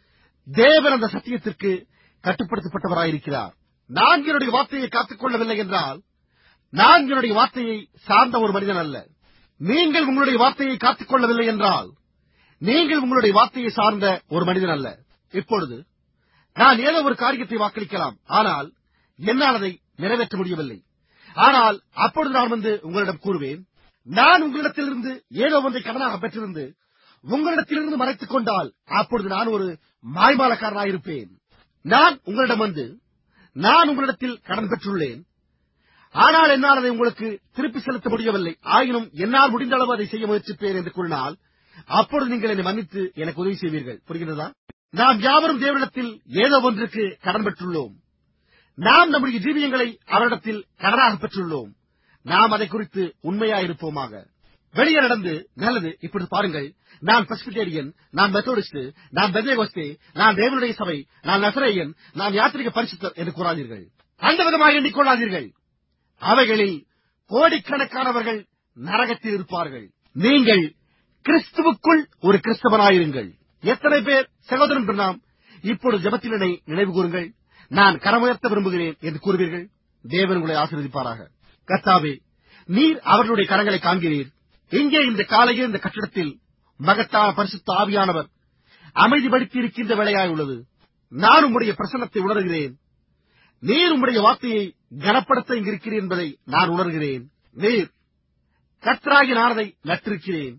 தேவன் அந்த சத்தியத்திற்கு கட்டுப்படுத்தப்பட்டவராயிருக்கிறார். நான் என்னுடைய வார்த்தையை காத்துக் கொள்ளவில்லை என்றால் நான் என்னுடைய வார்த்தையை சார்ந்த ஒரு மனிதன் அல்ல. நீங்கள் உங்களுடைய வார்த்தையை காத்துக் கொள்ளவில்லை என்றால் நீங்கள் உங்களுடைய வார்த்தையை சார்ந்த ஒரு மனிதன் அல்ல. இப்பொழுது நான் ஏதோ ஒரு காரியத்தை வாக்களிக்கலாம், ஆனால் என்னால் அதை நிறைவேற்ற முடியவில்லை. ஆனால் அப்பொழுது நான் வந்து உங்களிடம் கூறுவேன், நான் உங்களிடத்திலிருந்து ஏதோ ஒன்றை கடனாக பெற்றிருந்து உங்களிடத்திலிருந்து மறைத்துக் கொண்டால் அப்பொழுது நான் ஒரு மாய்மாலக்காரனாயிருப்பேன். நான் உங்களிடம் வந்து நான் உங்களிடத்தில் கடன் பெற்றுள்ளேன், ஆனால் என்னால் அதை உங்களுக்கு திருப்பி செலுத்த முடியவில்லை, ஆயினும் என்னால் முடிந்த அளவு அதை செய்ய முயற்சிப்பேன் என்று கூறினால் அப்பொழுது நீங்கள் என்னை மன்னித்து எனக்கு உதவி செய்வீர்கள். புரிகிறதா? நாம் யாவரும் தேவனிடத்தில் ஏதோ ஒன்றுக்கு கடன் பெற்றுள்ளோம். நாம் நம்முடைய ஜீவியங்களை அவரிடத்தில் கடனாக பெற்றுள்ளோம். நாம் அதை குறித்து உண்மையாயிருப்போமாக. வெளியே நடந்து நல்லது, இப்படி பாருங்கள், நான் பிரெஸ்பிட்டேரியன், நான் மெத்தோடிஸ்ட், நான் பெந்தேகோஸ்தே, நான் தேவனுடைய சபை, நான் நசரேயன், நான் யாத்திரிக பரிசுத்தர் என்று கூறாதீர்கள். அந்த விதமாக எண்ணிக்கொள்ளாதீர்கள். அவைகளில் கோடிக்கணக்கானவர்கள் நரகத்தில் இருப்பார்கள். நீங்கள் கிறிஸ்துவுக்குள் ஒரு கிறிஸ்தவனாயிருங்கள். எத்தனை பேர் சகோதரன் பிரணாம் இப்பொழுது ஜெபத்தில் என்னை நினைவு கூறுங்கள், நான் கரமுயர்த்த விரும்புகிறேன் என்று கூறுவீர்கள். தேவன் உங்களை ஆசீர்வதிப்பாராக. கர்த்தாவே, நீர் அவர்களுடைய கரங்களை காண்கிறீர். இங்கே இந்த காலையில் இந்த கட்டிடத்தில் மகத்தான பரிசுத்த ஆவியானவர் அமைதிப்படுத்தி இருக்கின்ற வேளையாய் உள்ளது. நான் உம்முடைய பிரசன்னத்தை உணர்கிறேன். நீர் உம்முடைய வார்த்தையை கனப்படுத்த இங்கிருக்கிறீர் என்பதை நான் உணர்கிறேன். நீர் கர்த்தராகி நான் அதை நட்டிருக்கிறேன்.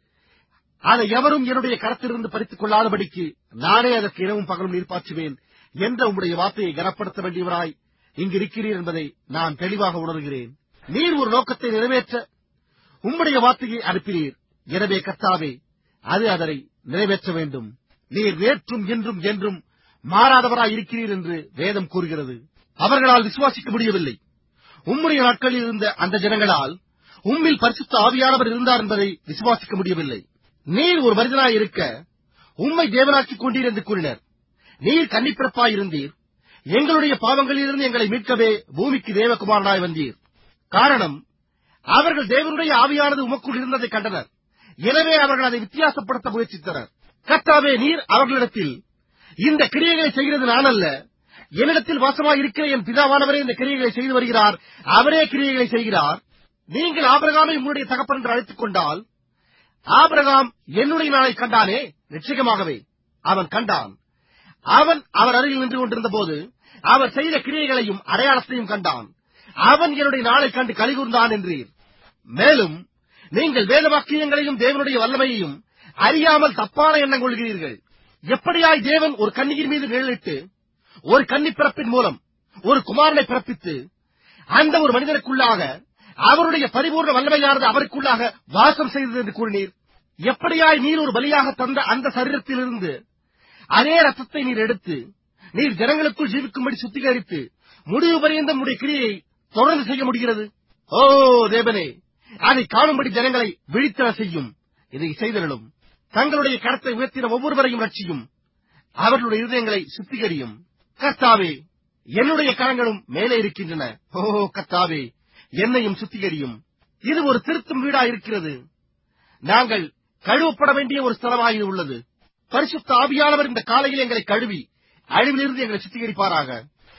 அதை எவரும் என்னுடைய கரத்திலிருந்து பறித்துக் கொள்ளாதபடிக்கு நானே அதற்கு இரவும் பகலும் நீர் பாய்ச்சுவேன் என்ற உம்முடைய வார்த்தையை கனப்படுத்த வேண்டியவராய் இங்கு இருக்கிறீர் என்பதை நான் தெளிவாக உணர்கிறேன். நீர் ஒரு நோக்கத்தை நிறைவேற்ற உம்முடைய வார்த்தையை அனுப்பினீர். எனவே கர்த்தாவே, அது அதனை நிறைவேற்ற வேண்டும். நீர் நேற்றும் இன்றும் என்றும் மாறாதவராய் இருக்கிறீர் என்று வேதம் கூறுகிறது. அவர்களால் விசுவாசிக்க முடியவில்லை. உம்முடைய நாட்களில் இருந்த அந்த ஜனங்களால் உம்மில் பரிசுத்த ஆவியானவர் இருந்தார் என்பதை விசுவாசிக்க முடியவில்லை. நீர் ஒரு மனிதனாய் இருக்க உம்மை தேவனாக்கிக் கொண்டீர் என்று கூறினர். நீர் கன்னிப்பிறப்பாயிருந்தீர். எங்களுடைய பாவங்களிலிருந்து எங்களை மீட்கவே பூமிக்கு தேவகுமாரனாய் வந்தீர். காரணம், அவர்கள் தேவனுடைய ஆவியானது உமக்குள் இருந்ததை கண்டனர். எனவே அவர்கள் அதை வித்தியாசப்படுத்த முயற்சித்தனர். கர்த்தாவே, நீர் அவர்களிடத்தில் இந்த கிரியைகளை செய்கிறது நான் அல்ல, என்னிடத்தில் வாசமாய் இருக்கிற என் பிதாவானவரே இந்த கிரியைகளை செய்து வருகிறார், அவரே கிரியைகளை செய்கிறார். நீங்கள் ஆபிரகாமை உங்களுடைய தகப்பன் என்று அழைத்துக் கொண்டால், ஆபிரகாம் என்னுடைய நாளை கண்டானே, நிச்சயமாகவே அவன் கண்டான். அவன் அவர் அருகில் நின்று கொண்டிருந்த போது அவர் செய்த கிரியைகளையும் அடையாளத்தையும் கண்டான். அவன் என்னுடைய நாளை கண்டு கலிகூர்ந்தான் என்றீர். மேலும் நீங்கள் வேதவாக்கியங்களையும் தேவனுடைய வல்லமையையும் அறியாமல் தப்பான எண்ணம் கொள்கிறீர்கள். எப்படியாய் தேவன் ஒரு கன்னியின் மீது நிழலிட்டு ஒரு கன்னி பிறப்பின் மூலம் ஒரு குமாரனை பிறப்பித்து அந்த ஒரு மனிதனுக்குள்ளாக அவருடைய பரிபூர்ண வல்லமையானது அவருக்குள்ளாக வாசம் செய்தது என்று கூறினீர். எப்படியாய் நீர் ஒரு பலியாக தந்த அந்த சரீரத்திலிருந்து அதே ரத்தத்தை நீர் எடுத்து நீர் ஜனங்களுக்குள் ஜீவிக்கும்படி சுத்திகரித்து முடிவு பரியந்த உடைய கிரியை தொடர்ந்து செய்ய முடிகிறது? ஓ தேவனே, அதை காணும்படி ஜனங்களை விழித்தர செய்யும். இதை செய்தலும் தங்களுடைய கரத்தை உயர்த்தின ஒவ்வொருவரையும் ரட்சியும். அவர்களுடைய இருதயங்களை சுத்திகரியும். கர்த்தாவே, என்னுடைய கரங்களும் மேலே இருக்கின்றன. ஓ கர்த்தாவே, என்னையும் சுத்திகரியும். இது ஒரு திருத்தும் வீடா இருக்கிறது. நாங்கள் கழுவப்பட வேண்டிய ஒரு ஸ்தலமாய் உள்ளது. பரிசுத்த ஆவியானவர் இந்த காலையில் எங்களை கழுவி அழிவிலிருந்து எங்களை சுத்திகரிப்பாராக.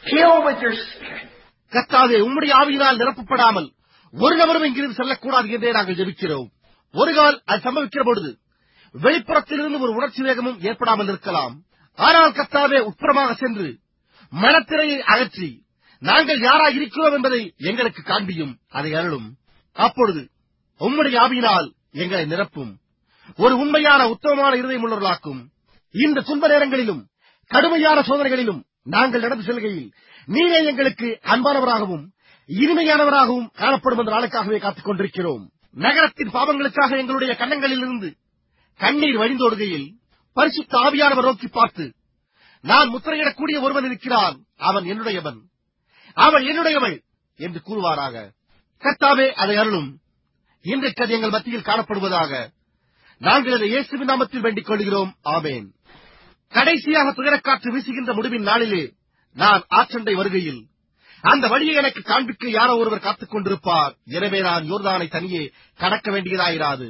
கர்த்தாவே, உம்முடைய ஆவியினால் நிரப்பப்படாமல் ஒரு நபரும் இங்கிருந்து செல்லக்கூடாது என்றே நாங்கள் ஜெபிக்கிறோம். ஒரு கால் அது சம்பவிக்கிற பொழுது வெளிப்புறத்திலிருந்து ஒரு உணர்ச்சி வேகமும் ஏற்படாமல் இருக்கலாம். ஆனால் கர்த்தாவே, உட்புறமாக சென்று மனத்திரையை அகற்றி நாங்கள் யாராய் இருக்கிறோம் என்பதை எங்களுக்கு காண்பியும், அதை அருளும். அப்பொழுது உம்முடைய ஆவியினால் எங்களை நிரப்பும். ஒரு உண்மையான உத்தமமான இருதயம் உள்ளவர்களாக்கும். இந்த துன்ப நேரங்களிலும் கடுமையான சோதனைகளிலும் நாங்கள் நடந்து செல்கையில் நீரே எங்களுக்கு அன்பானவராகவும் இனிமையானவராகவும் காணப்படும் என்ற நாளுக்காகவே காத்துக் கொண்டிருக்கிறோம். நகரத்தின் பாவங்களுக்காக எங்களுடைய கன்னங்களில் இருந்து கண்ணீர் வழிந்தோடுகையில் பரிசுத்த ஆவியானவர் நோக்கி பார்த்து, நான் முத்திரையிடக்கூடிய ஒருவன் இருக்கிறான், அவன் என்னுடையவன், அவள் என்னுடையவள் என்று கூறுவாராக. கர்த்தாவே, அதை அருளும். இன்றைக்கு அது எங்கள் மத்தியில் காணப்படுவதாக. நாங்கள் அதை இயேசுவின் நாமத்தில் வேண்டிக் கொள்கிறோம். ஆமென். கடைசியாக துயரக்காற்று வீசுகின்ற முடிவின் நாளிலே நான் ஆற்றண்டை வருகையில் அந்த வழியை எனக்கு காண்பிக்க யாரோ ஒருவர் காத்துக் கொண்டிருப்பார். எனவே நான் யோர்தானை தனியே கடக்க வேண்டியதாயிராது.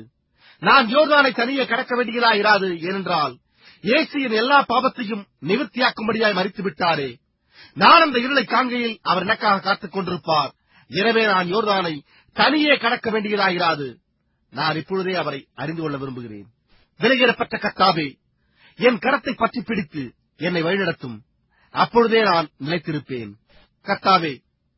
ஏனென்றால் இயேசு என் எல்லா பாவத்தையும் நிவர்த்தியாக்கும்படியாய் மரித்து விட்டாரே. நான் அந்த இருளை காண்கையில் அவர் எனக்காக காத்துக் கொண்டிருப்பார். எனவே நான் யோர்தானை தனியே கடக்க வேண்டியதாகிறாது. நான் இப்பொழுதே அவரை அறிந்து கொள்ள விரும்புகிறேன். விலையேறப்பட்ட கர்த்தாவே, என் கரத்தை பற்றி பிடித்து என்னை வழிநடத்தும். அப்பொழுதே நான் நிலைத்திருப்பேன். கர்த்தாவே,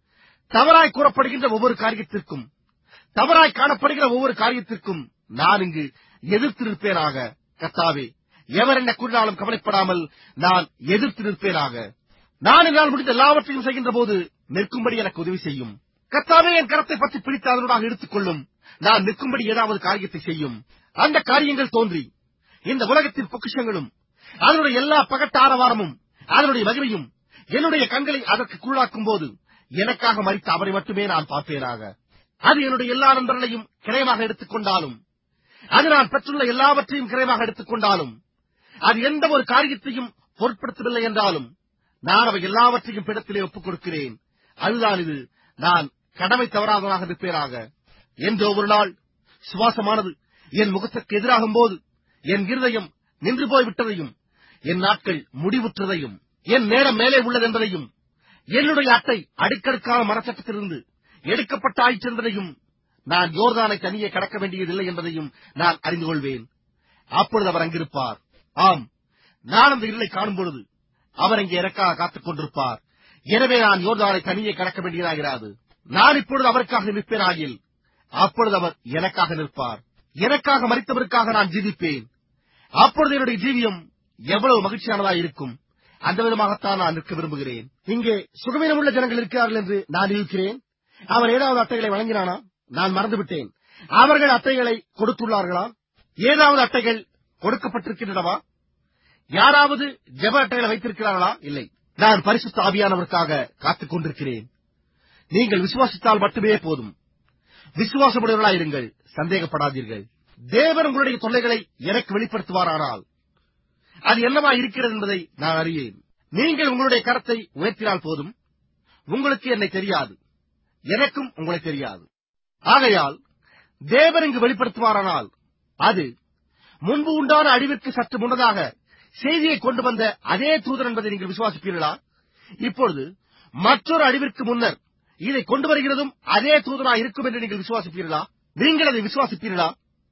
தவறாய் கூறப்படுகின்ற ஒவ்வொரு காரியத்திற்கும், தவறாய் காணப்படுகிற ஒவ்வொரு காரியத்திற்கும் நான் இங்கு எதிர்த்து நிற்பேனாக. கர்த்தாவே, எவர் என்ன கூறினாலும் கவலைப்படாமல் நான் எதிர்த்து நிற்பேனாக. நான் என்னால் முடிந்த எல்லாவற்றையும் செய்கின்ற போது நிற்கும்படி எனக்கு உதவி செய்யும். கர்த்தாவே, என் கரத்தை பற்றி பிடித்து அதனூடாக எடுத்துக் கொள்ளும். நான் நிற்கும்படி ஏதாவது காரியத்தை செய்யும். அந்த காரியங்கள் தோன்றி இந்த உலகத்தின் பொக்கிஷங்களும் அதனுடைய எல்லா பகட்டாரவாரமும் அதனுடைய மகிமையும் என்னுடைய கண்களை அதற்கு குள்ளாக்கும் போது எனக்காக மரித்த அவரை மட்டுமே நான் பார்ப்பேனாக. அது என்னுடைய எல்லா நண்பர்களையும் கிரயமாக எடுத்துக் கொண்டாலும், அது நான் பெற்றுள்ள எல்லாவற்றையும் கிரயமாக எடுத்துக் கொண்டாலும், அது எந்த ஒரு காரியத்தையும் பொருட்படுத்தவில்லை என்றாலும், நான் அவை எல்லாவற்றையும் பிடத்திலே ஒப்புக் கொடுக்கிறேன். அதுதான் இது. நான் கடமை தவறாதவனாக இருப்பேனாக. என்றோ ஒரு நாள் சுவாசமானது என் முகத்திற்கு எதிராகும் போது என் இருதயம் நின்று போய்விட்டதையும், என் நாட்கள் முடிவுற்றதையும், என் நேரம் மேலே உள்ளதென்பதையும், என்னுடைய அட்டை அடுக்கடுக்கான மரச்சட்டத்திலிருந்து எடுக்கப்பட்ட ஆயிற்று என்பதையும், நான் யோர்தானை தனியே கடக்க வேண்டியதில்லை என்பதையும் நான் அறிந்து கொள்வேன். அப்பொழுது அவர் அங்கிருப்பார். ஆம், நான் அந்த இருளை காணும் பொழுது அவர் அங்கே எனக்காக காத்துக் கொண்டிருப்பார். எனவே நான் யோர்தானை தனியே கடக்க வேண்டியதாகிறாது. நான் இப்பொழுது அவருக்காக நிற்பேனாகில் அப்பொழுது அவர் எனக்காக நிற்பார். எனக்காக மரித்தவருக்காக நான் ஜீவிப்பேன். அப்பொழுது என்னுடைய ஜீவியம் எவ்வளவு மகிழ்ச்சியானதாக இருக்கும். அந்த விதமாகத்தான் நான் நிற்க விரும்புகிறேன். இங்கே சுகவீனமுள்ள ஜனங்கள் இருக்கிறார்கள் என்று நான் இருக்கிறேன். அவர் ஏதாவது அட்டைகளை வழங்கினானா? நான் மறந்துவிட்டேன். அவர்கள் அட்டைகளை கொடுத்துள்ளார்களா? ஏதாவது அட்டைகள் கொடுக்கப்பட்டிருக்கின்றனவா? யாராவது ஜெப அட்டைகளை வைத்திருக்கிறார்களா? இல்லை. நான் பரிசுத்த ஆவியானவருக்காக காத்துக் கொண்டிருக்கிறேன். நீங்கள் விசுவாசித்தால் மட்டுமே போதும். விசுவாசமுடையவர்களாயிருங்கள், சந்தேகப்படாதீர்கள். தேவன் உங்களுடைய தொல்லைகளை எனக்கு வெளிப்படுத்துவாரானால் அது என்னவா இருக்கிறது என்பதை நான் அறியேன். நீங்கள் உங்களுடைய கரத்தை உயர்த்தினால் போதும். உங்களுக்கு என்னை தெரியாது, எனக்கும் உங்களை தெரியாது. ஆகையால் தேவன் இங்கு வெளிப்படுத்துவாரானால் அது முன்பு உண்டான அழிவிற்கு சற்று முன்னதாக செய்தியை கொண்டு வந்த அதே தூதர் என்பதை நீங்கள் விசுவாசிப்பீர்களா? இப்பொழுது மற்றொரு அழிவிற்கு முன்னர் இதை கொண்டு வருகிறதும் அதே தூதராக இருக்கும் என்று நீங்கள் விசுவாசிப்பீர்களா? நீங்கள் அதை விசுவாசிப்பீர்களா?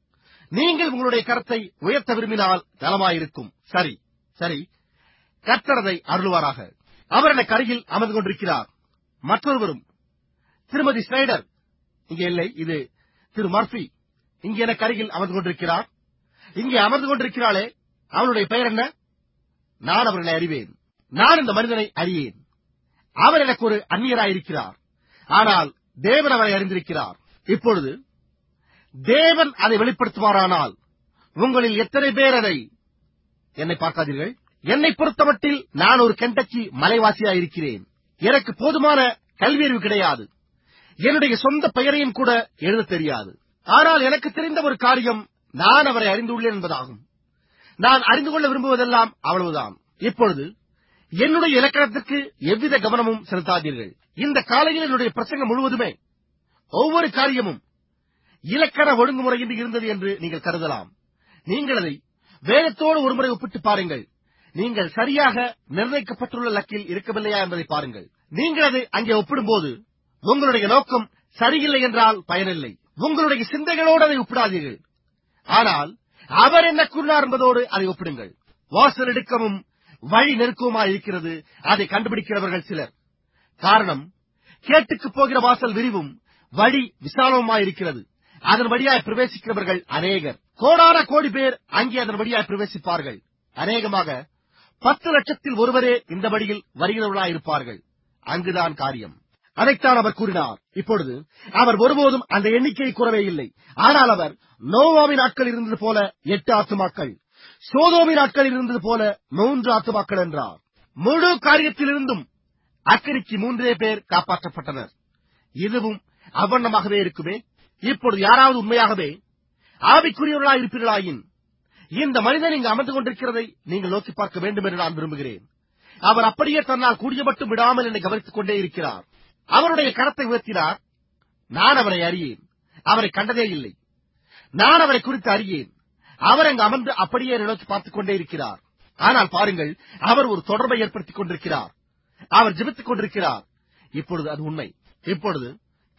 நீங்கள் உங்களுடைய கரத்தை உயர்த்த விரும்பினால் நலமாயிருக்கும். சரி சரி, கர்த்தர் அதை அருள்வாராக. அவர் எனக்கு அருகில் அமர்ந்து கொண்டிருக்கிறார். மற்றொருவரும், திருமதி ஸ்னைடர் இங்கே இல்லை, இது திரு மர்பி இங்கே எனக்கு அருகில் அமர்ந்து கொண்டிருக்கிறார். இங்கே அமர்ந்து கொண்டிருக்கிறாளே, அவளுடைய பெயர் என்ன? நான் அவர்களை அறிவேன். நான் இந்த மனிதனை அறியேன். அவர் எனக்கு ஒரு அந்நியராயிருக்கிறார். ஆனால் தேவன் அவரை அறிந்திருக்கிறார். இப்பொழுது தேவன் அதை வெளிப்படுத்துவாரானால் உங்களில் எத்தனை பேர் அதை... என்னை பார்க்காதீர்கள். என்னை பொறுத்தமட்டில் நான் ஒரு கெண்டக்கி மலைவாசியாயிருக்கிறேன். எனக்கு போதுமான கல்வியறிவு கிடையாது. என்னுடைய சொந்த பெயரையும் கூட எழுத தெரியாது. ஆனால் எனக்கு தெரிந்த ஒரு காரியம், நான் அவரை அறிந்துள்ளேன் என்பதாகும். நான் அறிந்து கொள்ள விரும்புவதெல்லாம் அவ்வளவுதான். இப்பொழுது என்னுடைய இலக்கணத்திற்கு எவ்வித கவனமும் செலுத்தாதீர்கள். இந்த காலையில் என்னுடைய பிரசங்கம் முழுவதுமே ஒவ்வொரு காரியமும் இலக்கண ஒழுங்குமுறையின்றி இருந்தது என்று நீங்கள் கருதலாம். நீங்கள் அதை வேதத்தோடு ஒருமுறை ஒப்பிட்டு பாருங்கள். நீங்கள் சரியாக நிர்ணயிக்கப்பட்டுள்ள லக்கில் இருக்கவில்லையா என்பதை பாருங்கள். நீங்கள் அதை அங்கே ஒப்பிடும்போது உங்களுடைய நோக்கம் சரியில்லை என்றால் பயனில்லை. உங்களுடைய சிந்தைகளோடு அதை ஒப்பிடாதீர்கள். ஆனால் அவர் என்ன கூறினார் என்பதோடு அதை ஒப்பிடுங்கள். வாசல் இடுக்கமும் வழி நெருக்கமாய் இருக்கிறது, அதை கண்டுபிடிக்கிறவர்கள் சிலர். காரணம், கேட்டுக்குப் போகிற வாசல் விரிவும் வழி விசாலமாயிருக்கிறது, அதன் வழியாய் பிரவேசிக்கிறவர்கள் அநேகர். கோடான கோடி பேர் அங்கே அதன் வழியாய் பிரவேசிப்பார்கள். அநேகமாக 10 லட்சத்தில் ஒருவரே இந்த வழியில் வருகிறவர்களாயிருப்பார்கள். அங்குதான் காரியம். அதைத்தான் அவர் கூறினார். இப்பொழுது அவர் ஒருபோதும் அந்த எண்ணிக்கையை கூறவே இல்லை. ஆனால் அவர் நோவாவின் நாட்களில் இருந்தது போல 8 ஆத்துமாக்கள், சோதோமின் நாட்களில் இருந்தது போல 3 ஆத்துமாக்கள் என்றார். முழு காரியத்திலிருந்தும் அக்கினிக்கு 3 பேர் காப்பாற்றப்பட்டனர். இதுவும் அவ்வண்ணமாகவே இருக்குமே. இப்பொழுது யாராவது உண்மையாகவே ஆவிக்குரியவர்களாய் இருப்பீர்களாயின் இந்த மனிதன் இங்கு அமர்ந்து கொண்டிருக்கிறதை நீங்கள் நோக்கி பார்க்க வேண்டும் என்று நான் விரும்புகிறேன். அவர் அப்படியே தன்னால் கூடிய மட்டும் விடாமல் என்னை கவனித்துக் கொண்டே இருக்கிறார். அவருடைய கரத்தை உயர்த்தினார். நான் அவரை அறியேன், அவரை கண்டதே இல்லை. நான் அவரை குறித்து அறியேன். அவர் அங்கு அமர்ந்து அப்படியே என்னை நோக்கி பார்த்துக் கொண்டே இருக்கிறார். ஆனால் பாருங்கள், அவர் ஒரு தொடர்பை ஏற்படுத்திக் கொண்டிருக்கிறார். அவர் ஜெபித்துக் கொண்டிருக்கிறார். இப்பொழுது அது உண்மை. இப்பொழுது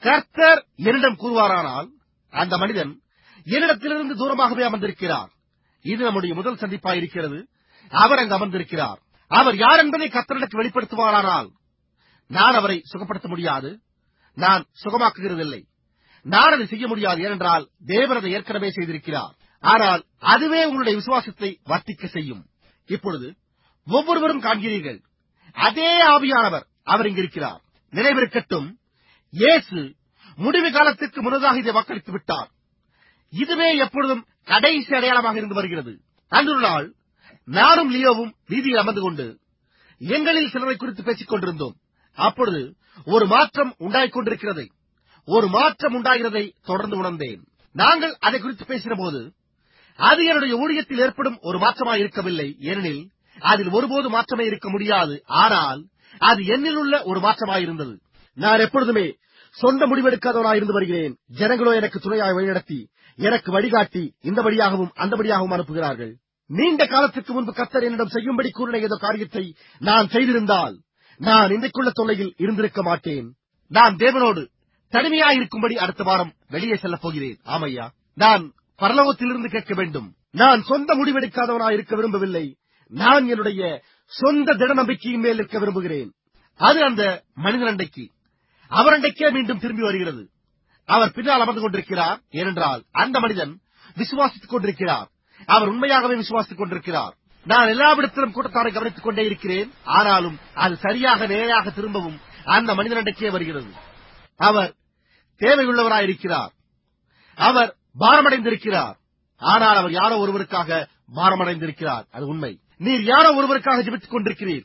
கர்த்தர் என்னிடம் கூறுவாரானால் அந்த மனிதன் என்னிடத்திலிருந்து தூரமாகவே அமர்ந்திருக்கிறார். இது நம்முடைய முதல் சந்திப்பாயிருக்கிறது. அவர் அங்கு அமர்ந்திருக்கிறார். அவர் யார் என்பதை கர்த்தரிடத்தில் வெளிப்படுத்துவாரானால் நான் அவரை சுகப்படுத்த முடியாது. நான் சுகமாக்குகிறதில்லை. நான் அதை செய்ய முடியாது. ஏனென்றால் தேவன் அதை ஏற்கனவே செய்திருக்கிறார். ஆனால் அதுவே உங்களுடைய விசுவாசத்தை வர்த்திக்க செய்யும். இப்பொழுது ஒவ்வொருவரும் காண்கிறீர்கள், அதே ஆவியானவர் அவர் இங்கிருக்கிறார். நினைவிருக்கட்டும், இயேசு முடிவு காலத்திற்கு முன்னதாக இதை வாக்களித்து விட்டார். இதுவே எப்பொழுதும் கடைசி அடையாளமாக இருந்து வருகிறது. அன்று நாள் நானும் லியோவும் வீதியில் அமர்ந்து கொண்டு எங்களில் சிலரை குறித்து பேசிக் கொண்டிருந்தோம். அப்பொழுது ஒரு மாற்றம் உண்டாகிக் கொண்டிருக்கிறதை, ஒரு மாற்றம் உண்டாகிறதை தொடர்ந்து உணர்ந்தேன். நாங்கள் அதை குறித்து பேசின போது அது என்னுடைய ஊழியத்தில் ஏற்படும் ஒரு மாற்றமாக இருக்கவில்லை. ஏனெனில் அதில் ஒருபோது மாற்றமே இருக்க முடியாது. ஆனால் அது என்னில் உள்ள ஒரு மாற்றமாயிருந்தது. நான் எப்பொழுதுமே சொந்த முடிவெடுக்காதவனாக இருந்து வருகிறேன். ஜனங்களோ எனக்கு துணையாக வழிநடத்தி, எனக்கு வழிகாட்டி இந்த வழியாகவும் அந்த வழியாகவும் அனுப்புகிறார்கள். நீண்ட காலத்துக்கு முன்பு கர்த்தர் என்னிடம் செய்யும்படி கூறின ஏதோ காரியத்தை நான் செய்திருந்தால் நான் இன்றைக்குள்ள தொல்லையில் இருந்திருக்க மாட்டேன். நான் தேவனோடு தனிமையாயிருக்கும்படி அடுத்த வாரம் வெளியே செல்லப் போகிறேன். ஆமையா, நான் பரலோகத்திலிருந்து கேட்க வேண்டும். நான் சொந்த முடிவெடுக்காதவனாக இருக்க விரும்பவில்லை. நான் என்னுடைய சொந்த திட நம்பிக்கையின் மேல் இருக்க விரும்புகிறேன். அது அந்த மனிதன் அண்டைக்கு, அவர் அண்டைக்கே மீண்டும் திரும்பி வருகிறது. அவர் பின்னால் அமர்ந்து கொண்டிருக்கிறார். ஏனென்றால் அந்த மனிதன் விசுவாசித்துக் கொண்டிருக்கிறார். அவர் உண்மையாகவே விசுவாசித்துக் கொண்டிருக்கிறார். நான் எல்லாவிடத்திலும் கூட்டத்தாரை கவனித்துக் கொண்டே இருக்கிறேன். ஆனாலும் அது சரியாக நேராக திரும்பவும் அந்த மனிதன் அண்டைக்கே வருகிறது. அவர் தேவையுள்ளவராயிருக்கிறார். அவர் பாரமடைந்திருக்கிறார். ஆனால் அவர் யாரோ ஒருவருக்காக பாரமடைந்திருக்கிறார். அது உண்மை. நீர் யாரோ ஒருவருக்காக ஜெபித்துக் கொண்டிருக்கிறீர்.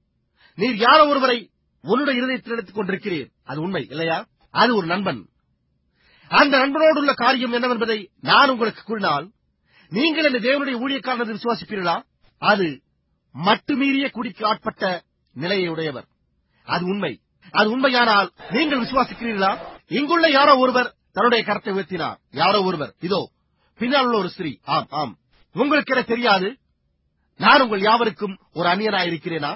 நீர் யாரோ ஒருவரை உன்னுடைய இருதயத்தில் எடுத்துக் கொண்டிருக்கிறீர். அது உண்மை இல்லையா? அது ஒரு நண்பன். அந்த நண்பனோடு உள்ள காரியம் என்னவென்பதை நான் உங்களுக்கு கூறினால், நீங்கள் இந்த தேவனுடைய ஊழியக்காரன் என்று விசுவாசிப்பீர்களா? அது மட்டுமீறிய குடிக்கு ஆட்பட்ட நிலையை உடையவர். அது உண்மை. அது உண்மையானால் நீங்கள் விசுவாசிக்கிறீர்களா? இங்குள்ள யாரோ ஒருவர் தன்னுடைய கரத்தை உயர்த்தினார். யாரோ ஒருவர், இதோ பின்னால் உள்ள ஒரு ஸ்திரீ. ஆம் ஆம், உங்களுக்கு என தெரியாது. நான் உங்கள் யாவருக்கும் ஒரு அந்நியனாயிருக்கிறேனா?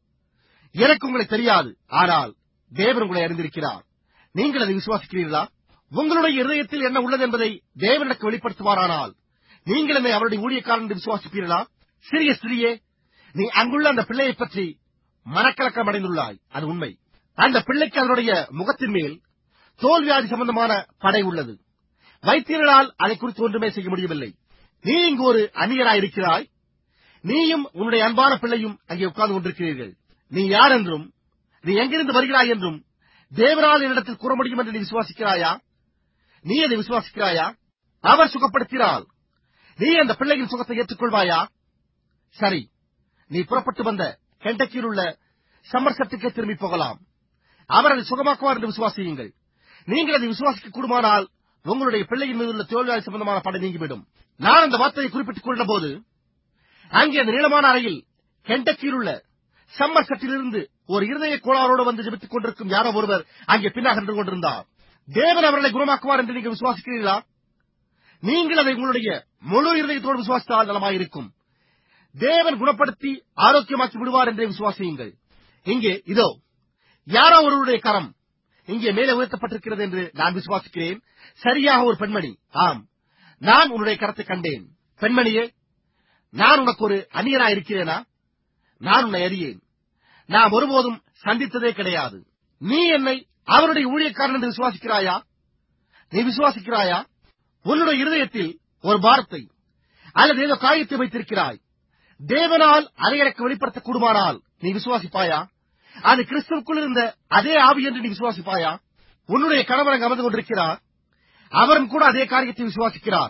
எனக்கு உங்களை தெரியாது. ஆனால் தேவன் உங்களை அறிந்திருக்கிறார். நீங்கள் அதை விசுவாசிக்கிறீர்களா? உங்களுடைய இருதயத்தில் என்ன உள்ளது என்பதை தேவன் எனக்கு வெளிப்படுத்துவாரானால் நீங்கள் என்னை அவருடைய ஊழியக்காரன் என்று விசுவாசிப்பீர்களா? சிறிய ஸ்திரீயே, நீ அங்குள்ள அந்த பிள்ளையை பற்றி மனக்கலக்கம் அடைந்துள்ளாய். அது உண்மை. அந்த பிள்ளைக்கு அதனுடைய முகத்தின் மேல் தோல்வியாதி சம்பந்தமான படை உள்ளது. வைத்தியர்களால் அதை குறித்து ஒன்றுமே செய்ய முடியவில்லை. நீ இங்கு ஒரு அந்நியராயிருக்கிறாய். நீயும் உன்னுடைய அன்பான பிள்ளையும் அங்கே உட்கார்ந்து கொண்டிருக்கிறீர்கள். நீ யார் என்றும் நீ எங்கிருந்து வருகிறாய் என்றும் தேவனால் என்னிடத்தில் கூற முடியும் என்று நீ விசுவாசிக்கிறாயா? நீ அதை விசுவாசிக்கிறாயா? அவர் சுகப்படுத்தினால் நீ அந்த பிள்ளையின் சுகத்தை ஏற்றுக்கொள்வாயா? சரி, நீ புறப்பட்டு வந்த கெண்டக்கியில் உள்ள சம்மர்செட்டுக்கே திரும்பி போகலாம். அவர் அதை சுகமாக்குவார் என்று விசுவாசியுங்கள். நீங்கள் அதை விசுவாசிக்க கூடுமானால் உங்களுடைய பிள்ளையின் மீது உள்ள தோல்வியால் சம்பந்தமான படை நீங்கிவிடும். நான் அந்த வார்த்தையை குறிப்பிட்டுக் கொண்ட போது அங்கே அந்த நீளமான அறையில் கெண்டக்கியில் உள்ள சம்மர்செட்டிலிருந்து ஒரு இருதய கோளாரோடு வந்து ஜெபித்துக் கொண்டிருக்கும் யாரோ ஒருவர் அங்கே பின்னாக நின்று கொண்டிருந்தார். தேவன் அவர்களை குணமாக்குவார் என்று நீங்கள் விசுவாசிக்கிறீர்களா? நீங்கள் அதை உங்களுடைய முழு இருதயத்தோடு விசுவாசித்தால் நலமாயிருக்கும். தேவன் குணப்படுத்தி ஆரோக்கியமாக்கி விடுவார் என்றே விசுவாசியுங்கள். இங்கே இதோ யாரோ ஒருவருடைய கரம் இங்கே மேலே உயர்த்தப்பட்டிருக்கிறது என்று நான் விசுவாசிக்கிறேன். சரியாக ஒரு பெண்மணி. ஆம், நான் உன்னுடைய கரத்தை கண்டேன். பெண்மணியே, நான் உனக்கு ஒரு அந்நியனாயிருக்கிறேனா? நான் உன்னை அறியேன். நான் ஒருபோதும் சந்தித்ததே கிடையாது. நீ என்னை அவருடைய ஊழியக்காரன் என்று விசுவாசிக்கிறாயா? நீ விசுவாசிக்கிறாயா? உன்னுடைய இருதயத்தில் ஒரு பாரத்தை அல்லது ஏதோ காயத்தை வைத்திருக்கிறாய். தேவனால் அதை எனக்கு வெளிப்படுத்த கூடுமானால் நீ விசுவாசிப்பாயா? அது கிறிஸ்துவுக்குள் இருந்த அதே ஆவி என்று நீ விசுவாசிப்பாயா? உன்னுடைய கணவர் அங்கு அமர்ந்து கொண்டிருக்கிறார். அவரும் கூட அதே காரியத்தை விசுவாசிக்கிறார்.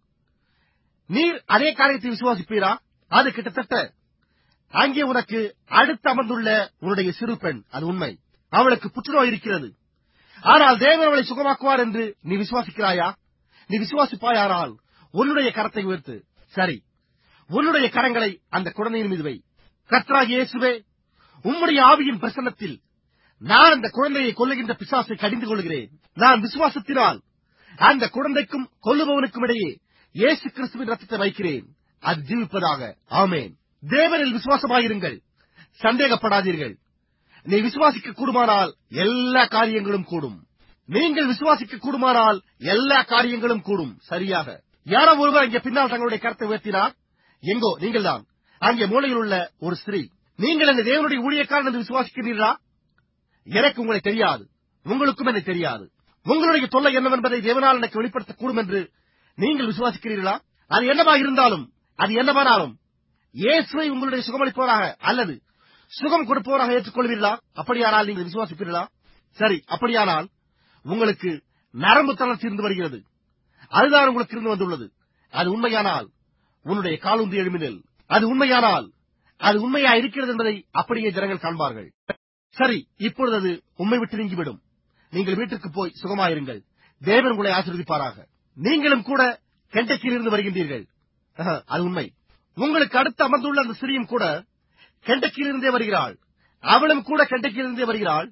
நீர் அதே காரியத்தை விசுவாசிப்பீரா? அது கிட்டத்தட்ட அங்கே உனக்கு அடுத்து அமர்ந்துள்ள உன்னுடைய சிறு பெண். அது உண்மை. அவளுக்கு புற்றுநோய் இருக்கிறது. ஆனால் தேவன் அவளை சுகமாக்குவார் என்று நீ விசுவாசிக்கிறாயா? நீ விசுவாசிப்பாயானால் உன்னுடைய கரத்தை உயர்த்து. சரி, உன்னுடைய கரங்களை அந்த குழந்தையின் மீது வை. கர்த்தராகிய இயேசுவே, உம்முடைய ஆவியின் பிரசன்னத்தில் நான் அந்த குழந்தையை கொல்லுகின்ற பிசாசை கடிந்து கொள்கிறேன். நான் விசுவாசத்தினால் அந்த குழந்தைக்கும் கொல்லுபவனுக்கும் இடையே இயேசு கிறிஸ்துவின் ரத்தத்தை வைக்கிறேன். அது ஜீவிப்பதாக. ஆமென். தேவனில் விசுவாசமாயிருங்கள். சந்தேகப்படாதீர்கள். நீ விசுவாசிக்க கூடுமானால் எல்லா காரியங்களும் கூடும். நீங்கள் விசுவாசிக்க கூடுமானால் எல்லா காரியங்களும் கூடும். சரியாக யாரோ ஒருவர் அங்கே பின்னால் தங்களுடைய கருத்தை உயர்த்தினார். எங்கோ நீங்கள்தான் அங்கே மூலையில் உள்ள ஒரு ஸ்திரீ. நீங்கள் அந்த தேவனுடைய ஊழியக்காரன் என்று விசுவாசிக்கிறீர்களா? எனக்கு உங்களை தெரியாது, உங்களுக்கும் என்னை தெரியாது. உங்களுடைய தொல்லை என்னவென்பதை தேவனால் எனக்கு வெளிப்படுத்தக்கூடும் என்று நீங்கள் விசுவாசிக்கிறீர்களா? அது என்னவா இருந்தாலும், அது என்னவானாலும் இயேசுவை உங்களுடைய சுகமளிப்பவராக அல்லது சுகம் கொடுப்பவராக ஏற்றுக்கொள்வீர்களா? அப்படியானால் நீங்கள் விசுவாசிப்பீர்களா? சரி, அப்படியானால் உங்களுக்கு நரம்பு தளர்ச்சி இருந்து வருகிறது. அதுதான் உங்களுக்கு இருந்து வந்துள்ளது. அது உண்மையானால் உன்னுடைய காலூன்றி எழுமினல். அது உண்மையானால் அது உண்மையா இருக்கிறது என்பதை அப்படியே ஜனங்கள் காண்பார்கள். சரி, இப்பொழுது அது உண்மை விட்டு நீங்கிவிடும். நீங்கள் வீட்டுக்கு போய் சுகமாயிருங்கள். தேவன் உங்களை ஆசீர்வதிப்பாராக. நீங்களும் கூட கெண்டக்கியிலிருந்து வருகின்றீர்கள். அது உண்மை. உங்களுக்கு அடுத்து அமர்ந்துள்ள அந்த ஸ்திரீயும் கூட கெண்டக்கியிலிருந்தே வருகிறாள். அவளும் கூட கெண்டக்கியிலிருந்தே வருகிறாள்.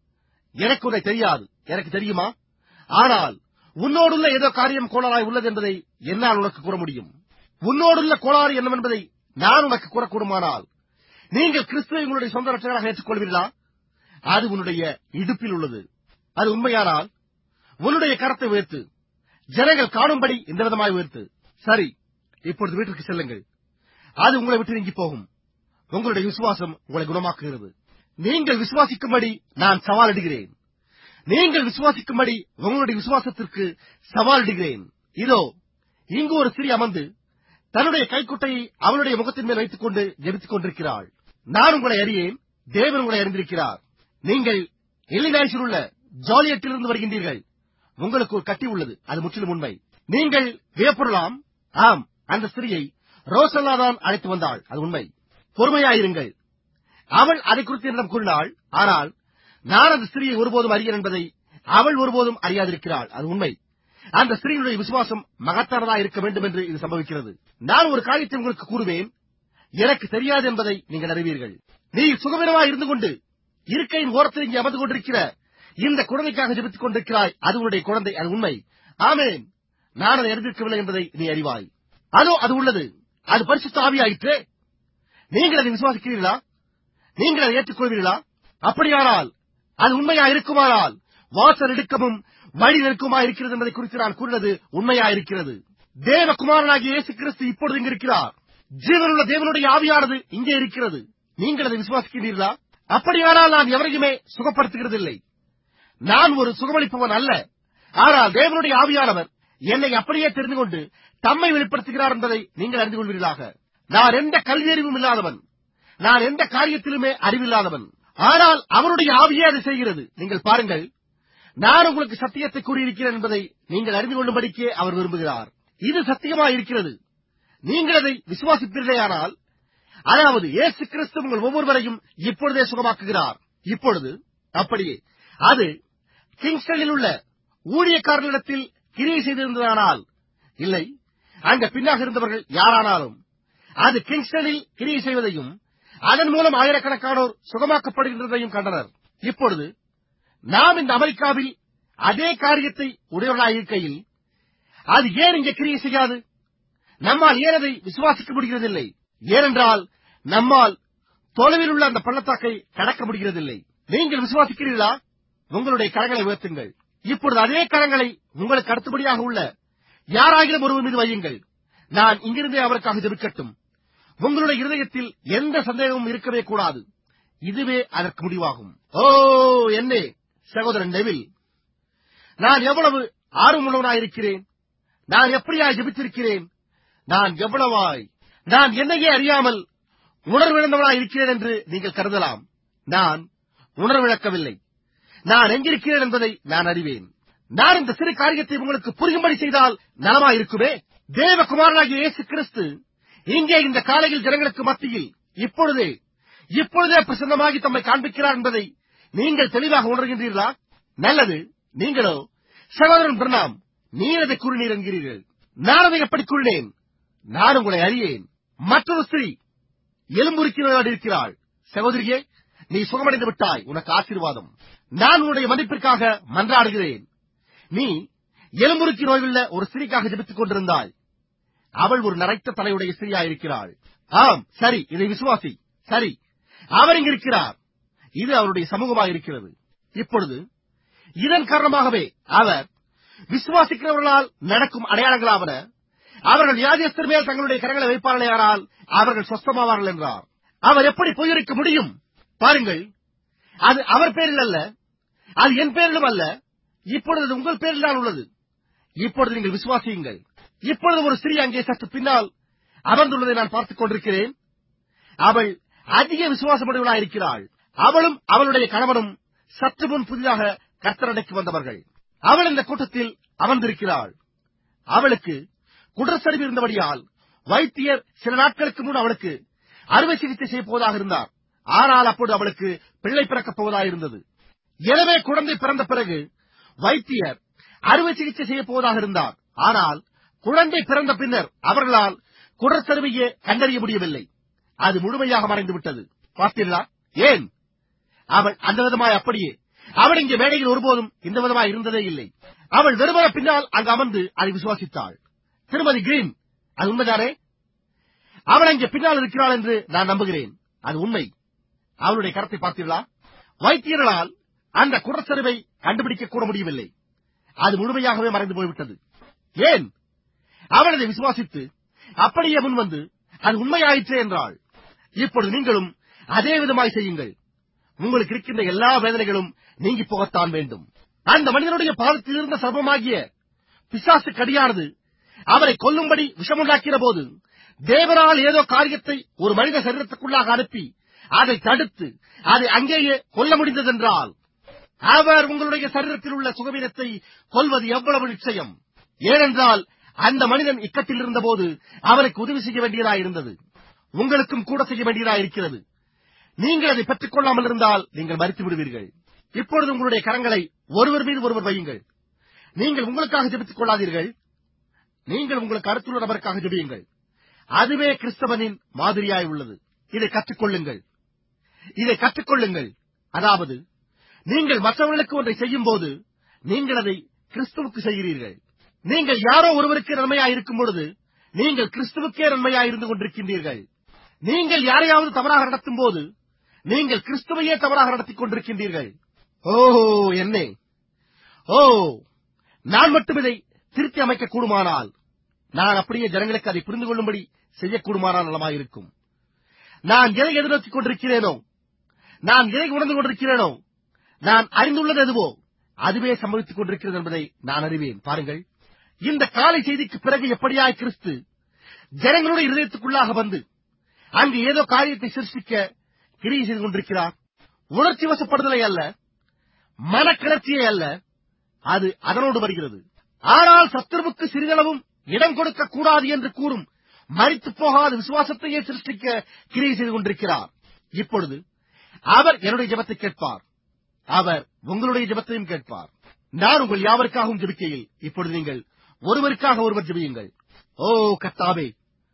எனக்கு உன்னை தெரியாது, எனக்கு தெரியுமா? ஆனால் உன்னோடுள்ள ஏதோ காரியம் கோளாறாய் உள்ளது என்பதை என்னால் உனக்கு கூற முடியும். உன்னோடுள்ள கோளாறு என்னவென்பதை நான் உனக்கு கூறக்கூடுமானால் நீங்கள் கிறிஸ்துவை உங்களுடைய சொந்த ரட்சகராக ஏற்றுக்கொள்வீர்களா? அது உன்னுடைய இடுப்பில் உள்ளது. அது உண்மையானால் உன்னுடைய கரத்தை உயர்த்து, ஜனங்கள் காணும்படி இந்த விதமாய் உயர்த்து. சரி, இப்பொழுது வீட்டிற்கு செல்லுங்கள். அது உங்களை விட்டு நீங்கி போகும். உங்களுடைய விசுவாசம் உங்களை குணமாக்குகிறது. நீங்கள் விசுவாசிக்கும்படி நான் சவாலிடுகிறேன். நீங்கள் விசுவாசிக்கும்படி உங்களுடைய விசுவாசத்திற்கு சவாலிடுகிறேன். இதோ இங்கு ஒரு ஸ்திரீ அமர்ந்து தன்னுடைய கைக்குட்டையை அவளுடைய முகத்தின் மேல் வைத்துக் கொண்டு ஜெபித்துக் கொண்டிருக்கிறாள். நான் உங்களை அறியேன், தேவன் உங்களை அறிந்திருக்கிறார். நீங்கள் இல்லினாய்ஸில் உள்ள ஜாலியட்டிலிருந்து வருகின்றீர்கள். உங்களுக்கு ஒரு கட்டி உள்ளது. அது முற்றிலும் உண்மை. நீங்கள் வியப்படலாம். ஆம், அந்த ஸ்திரீயை ரோசல்லா தான் அழைத்து வந்தாள். அது உண்மை. பொறுமையாயிருங்கள். அவள் அதை குறித்து என்னிடம் கூறினாள். ஆனால் நான் அந்த ஸ்திரீயை ஒருபோதும் அறியேன் என்பதை அவள் ஒருபோதும் அறியாதிருக்கிறாள். அது உண்மை. அந்த ஸ்திரீயுடைய விசுவாசம் மகத்தானதா இருக்க வேண்டும் என்று இது சம்பவிக்கிறது. நான் ஒரு காரியத்தை உங்களுக்கு கூறுவேன். எனக்கு தெரியாது என்பதை நீங்கள் அறிவீர்கள். நீ சுகவீனமாய் இருந்து கொண்டு இருக்கையின் ஓரத்தில் இங்கே அமர்ந்து கொண்டிருக்கிற இந்த குழந்தைக்காக ஜெபித்துக் கொண்டிருக்கிறாய். அது உன்னுடைய குழந்தை. அது உண்மை. ஆமென். நான் அதை அறிந்திருக்கவில்லை என்பதை நீ அறிவாய். அதோ அது உள்ளது. அது பரிசுத்த ஆவியாயிற்றே. நீங்கள் அதை விசுவாசிக்கிறீர்களா? நீங்கள் அதை ஏற்றுக்கொள்வீர்களா? அப்படியானால் அது உண்மையா இருக்குமானால் வாசல் இடுக்கமும் வழி நெருக்கமா இருக்கிறது என்பதை குறித்து நான் கூறினது உண்மையா இருக்கிறது. தேவகுமாரனாகிய இயேசு கிறிஸ்து இப்பொழுது இங்கு இருக்கிறார். ஜீவனுள்ள தேவனுடைய ஆவியானது இங்கே இருக்கிறது. நீங்கள் அதை விசுவாசிக்கிறீர்களா? அப்படியானால் நான் எவரையுமே சுகப்படுத்துகிறதில்லை. நான் ஒரு சுகமளிப்பவன் அல்ல. ஆனால் தேவனுடைய ஆவியானவர் என்னை அப்படியே தெரிந்து கொண்டு தம்மை வெளிப்படுத்துகிறார் என்பதை நீங்கள் அறிந்து கொள்வீர்களாக. நான் எந்த கல்வியறிவும் இல்லாதவன். நான் எந்த காரியத்திலுமே அறிவில்லாதவன். ஆனால் அவருடைய ஆவியே அதை செய்கிறது. நீங்கள் பாருங்கள், நான் உங்களுக்கு சத்தியத்தை கூறியிருக்கிறேன் என்பதை நீங்கள் அறிந்து கொள்ளும்படிக்கே அவர் விரும்புகிறார். இது சத்தியமாயிருக்கிறது. நீங்கள் அதை விசுவாசிப்பீர்களேயானால், அதாவது இயேசு கிறிஸ்து உங்கள் ஒவ்வொருவரையும் இப்பொழுதே சுகமாக்குகிறார். இப்பொழுது அப்படியே அது கிங்ஸ்டனில் உள்ள ஊழியக்காரர்களிடத்தில் கிரியை செய்திருந்ததானால், இல்லை, அங்க பின்னாக இருந்தவர்கள் யாரானாலும் அது கிங்ஸ்டனில் கிரியை செய்வதையும் அதன் மூலம் ஆயிரக்கணக்கானோர் சுகமாக்கப்படுகின்றதையும் கண்டனர். இப்பொழுது நாம் இந்த அமெரிக்காவில் அதே காரியத்தை உடையவர்களாயிருக்கையில் அது ஏன் இங்கே கிரியை செய்யாது? நம்மால் ஏன் அதை விசுவாசிக்க முடிகிறதில்லை? ஏனென்றால் நம்மால் தொலைவில் உள்ள அந்த பள்ளத்தாக்கை கடக்க முடிகிறதில்லை. நீங்கள் விசுவாசிக்கிறீர்களா? உங்களுடைய கரங்களை உயர்த்துங்கள். இப்பொழுது அதே கரங்களை உங்களுக்கு அடுத்தபடியாக உள்ள யாராகிலும் ஒருவர் மீது வையுங்கள். நான் இங்கிருந்தே அவருக்காக ஜெபிக்கட்டும். உங்களுடைய இருதயத்தில் எந்த சந்தேகமும் இருக்கவே கூடாது. இதுவே அதற்கு முடிவாகும். ஓ என்னே சகோதரன் நெவில், நான் எவ்வளவு ஆர்வமுள்ளவனாயிருக்கிறேன். நான் எப்படியாய் ஜெபித்திருக்கிறேன். நான் எவ்வளவாய் நான் என்னையே அறியாமல் உணர்விழந்தவனாய் இருக்கிறேன் என்று நீங்கள் கருதலாம். நான் உணர்விழக்கவில்லை. நான் எங்கிருக்கிறேன் என்பதை நான் அறிவேன். நான் இந்த சிறு காரியத்தை உங்களுக்கு புரியும்படி செய்தால் நலமாயிருக்குமே. தேவகுமாரனாகிய இயேசு கிறிஸ்து இங்கே இந்த காலையில் ஜனங்களுக்கு மத்தியில் இப்பொழுதே பிரசன்னமாகி தம்மை காண்பிக்கிறார் என்பதை நீங்கள் தெளிவாக உணர்கின்றீர்களா? நல்லது. நீங்களோ சகோதரன் பிரணாம், நீர் அதை கூறினீர் என்கிறீர்கள். நான் அதை எப்படி கூறினேன்? நான் உங்களை அறியேன். மற்றொரு ஸ்திரீ எலும்புருக்கி நோயோடு இருக்கிறாள். சகோதரியே, நீ சுகமடைந்து விட்டாய். உனக்கு ஆசீர்வாதம். நான் உன்னுடைய மன்னிப்பிற்காக மன்றாடுகிறேன். நீ எலும்புருக்கி நோயுள்ள ஒரு ஸ்திரீக்காக ஜெபித்துக் கொண்டிருந்தாய். அவள் ஒரு நரைத்த தலையுடைய ஸ்திரீயாயிருக்கிறாள். ஆம், சரி, இதை விசுவாசி. சரி, அவர் இங்கிருக்கிறார். இது அவருடைய சமூகமாயிருக்கிறது. இப்பொழுது இதன் காரணமாகவே அவர் விசுவாசிக்கிறவர்களால் நடக்கும் அடையாளங்களாவன, அவர்கள் வியாதியஸ்தர் மேல் தங்களுடைய கரங்களை வைப்பார்களேயானால் அவர்கள் சொஸ்தமாவார்கள் என்றார். அவர் எப்படி பொய்யுரைக்க முடியும்? பாருங்கள், அது அவர் பேரில் அல்ல, அது என் பேரிலும் அல்ல, இப்பொழுது அது உங்கள் பேரில் தான் உள்ளது. இப்பொழுது நீங்கள் விசுவாசியுங்கள். இப்பொழுது ஒரு ஸ்திரீ அங்கே சற்று பின்னால் அமர்ந்துள்ளதை நான் பார்த்துக் கொண்டிருக்கிறேன். அவள் அதிக விசுவாசமுடையவளாக இருக்கிறாள். அவளும் அவளுடைய கணவனும் சற்று முன் புதிதாக கர்த்தரடைக்கு வந்தவர்கள். அவள் இந்த கூட்டத்தில் அமர்ந்திருக்கிறாள். அவளுக்கு குடற்சரிவு இருந்தபடியால் வைத்தியர் சில நாட்களுக்கு முன் அவளுக்கு அறுவை சிகிச்சை செய்ய போவதாக இருந்தார். ஆனால் அப்போது அவளுக்கு பிள்ளை பிறக்கப் போவதாக இருந்தது. எனவே குழந்தை பிறந்த பிறகு வைத்தியர் அறுவை சிகிச்சை செய்ய போவதாக இருந்தார். ஆனால் குழந்தை பிறந்த பின்னர் அவர்களால் குடற்சரிவையே கண்டறிய முடியவில்லை. அது முழுமையாக மறைந்து விட்டது. பார்த்தீர்களா? ஏன்? அவள் அந்த விதமாய் அப்படியே அவள் இங்கே மேடையில் ஒருபோதும் இந்த விதமாய் இருந்ததே இல்லை. அவள் வெறுமன பின்னால் அங்கு அமர்ந்து அதை விசுவாசித்தாள். திருமதி கிரீன், அது உண்மைதானே? அவள் அங்கே பின்னால் இருக்கிறாள் என்று நான் நம்புகிறேன். அது உண்மை. அவளுடைய கரத்தை பார்த்தீர்களா? வைத்தியர்களால் அந்த குடற்சரிவை கண்டுபிடிக்க கூட முடியவில்லை. அது முழுமையாகவே மறைந்து போய்விட்டது. ஏன்? அவள் அதை விசுவாசித்து அப்படியே முன் வந்து அது உண்மையாயிற்றே என்றாள். இப்பொழுது நீங்களும் அதே விதமாய் செய்யுங்கள். உங்களுக்கு இருக்கின்ற எல்லா வேதனைகளும் நீங்கி போகத்தான் வேண்டும். அந்த மனிதனுடைய பாதத்தில் இருந்த சர்வமாகிய பிசாசு கடியானது அவரை கொல்லும்படி விஷமுண்டாக்கிற போது தேவனால் ஏதோ காரியத்தை ஒரு மனித சரீரத்துக்குள்ளாக அனுப்பி அதை தடுத்து அதை அங்கேயே கொல்ல முடிந்ததென்றால் அவர் உங்களுடைய சரீரத்தில் உள்ள சுகவீனத்தை கொல்வது எவ்வளவு நிச்சயம். ஏனென்றால் அந்த மனிதன் இக்கட்டில் இருந்தபோது அவருக்கு உதவி செய்ய வேண்டியதாயிருந்தது. உங்களுக்கும் கூட செய்ய வேண்டியதாயிருக்கிறது. நீங்கள் அதை பெற்றுக் கொள்ளாமல் இருந்தால் நீங்கள் மரித்து விடுவீர்கள். இப்பொழுது உங்களுடைய கரங்களை ஒருவர் மீது ஒருவர் வையுங்கள். நீங்கள் உங்களுக்காக ஜெபித்துக் கொள்ளாதீர்கள். நீங்கள் உங்களுக்கு அடுத்துள்ள நபருக்காக ஜெபியுங்கள். அதுவே கிறிஸ்தவனின் மாதிரியாய் உள்ளது. இதை கற்றுக்கொள்ளுங்கள். இதை கற்றுக்கொள்ளுங்கள். அதாவது நீங்கள் மற்றவர்களுக்கு ஒன்றை செய்யும் போது நீங்கள் அதை கிறிஸ்துவுக்கு செய்கிறீர்கள். நீங்கள் யாரோ ஒருவருக்கு நன்மையாய் இருக்கும் பொழுது நீங்கள் கிறிஸ்துவுக்கே நன்மையாய் இருந்து கொண்டிருக்கின்றீர்கள். நீங்கள் யாரையாவது தவறாக நடத்தும் போது நீங்கள் கிறிஸ்துவையே தவறாக நடத்திக் கொண்டிருக்கின்றீர்கள். ஓஹோ, என்னே! ஓ, நான் மட்டும் இதை திருத்தி அமைக்க கூடுமானால், நான் அப்படியே ஜனங்களுக்கு அதை புரிந்து கொள்ளும்படி செய்யக்கூடுமானால் நலமாயிருக்கும். நான் எதை எதிர்நோக்கிக் கொண்டிருக்கிறேனோ, நான் எதை உணர்ந்து கொண்டிருக்கிறேனோ, நான் அறிந்துள்ளது எதுவோ அதுவே சம்பவித்துக் கொண்டிருக்கிறது என்பதை நான் அறிவேன். பாருங்கள், இந்த காலை செய்திக்கு பிறகு எப்படியாய் கிறிஸ்து ஜனங்களுடைய இதயத்துக்குள்ளாக வந்து அங்கு ஏதோ காரியத்தை சிருஷ்டிக்க கிரியை செய்து கொண்டிருக்கிறார். உணர்ச்சி வசப்படுதலை அல்ல, மனக்கிளர்ச்சியை அல்ல, அது அதனோடு வருகிறது. ஆனால் சத்துருவுக்கு சிறிதளவும் இடம் கொடுக்க கூடாது என்று கூறும் மரித்து போகாத விசுவாசத்தையே சிருஷ்டிக்க கிரியை செய்து கொண்டிருக்கிறார். இப்பொழுது அவர் என்னுடைய ஜெபத்தை கேட்பார். அவர் உங்களுடைய ஜெபத்தையும் கேட்பார். நான் உங்கள் யாவருக்காகவும் ஜெபிக்கையில் இப்பொழுது நீங்கள் ஒருவருக்காக ஒருவர் ஜெபியுங்கள். ஓ கர்த்தாவே,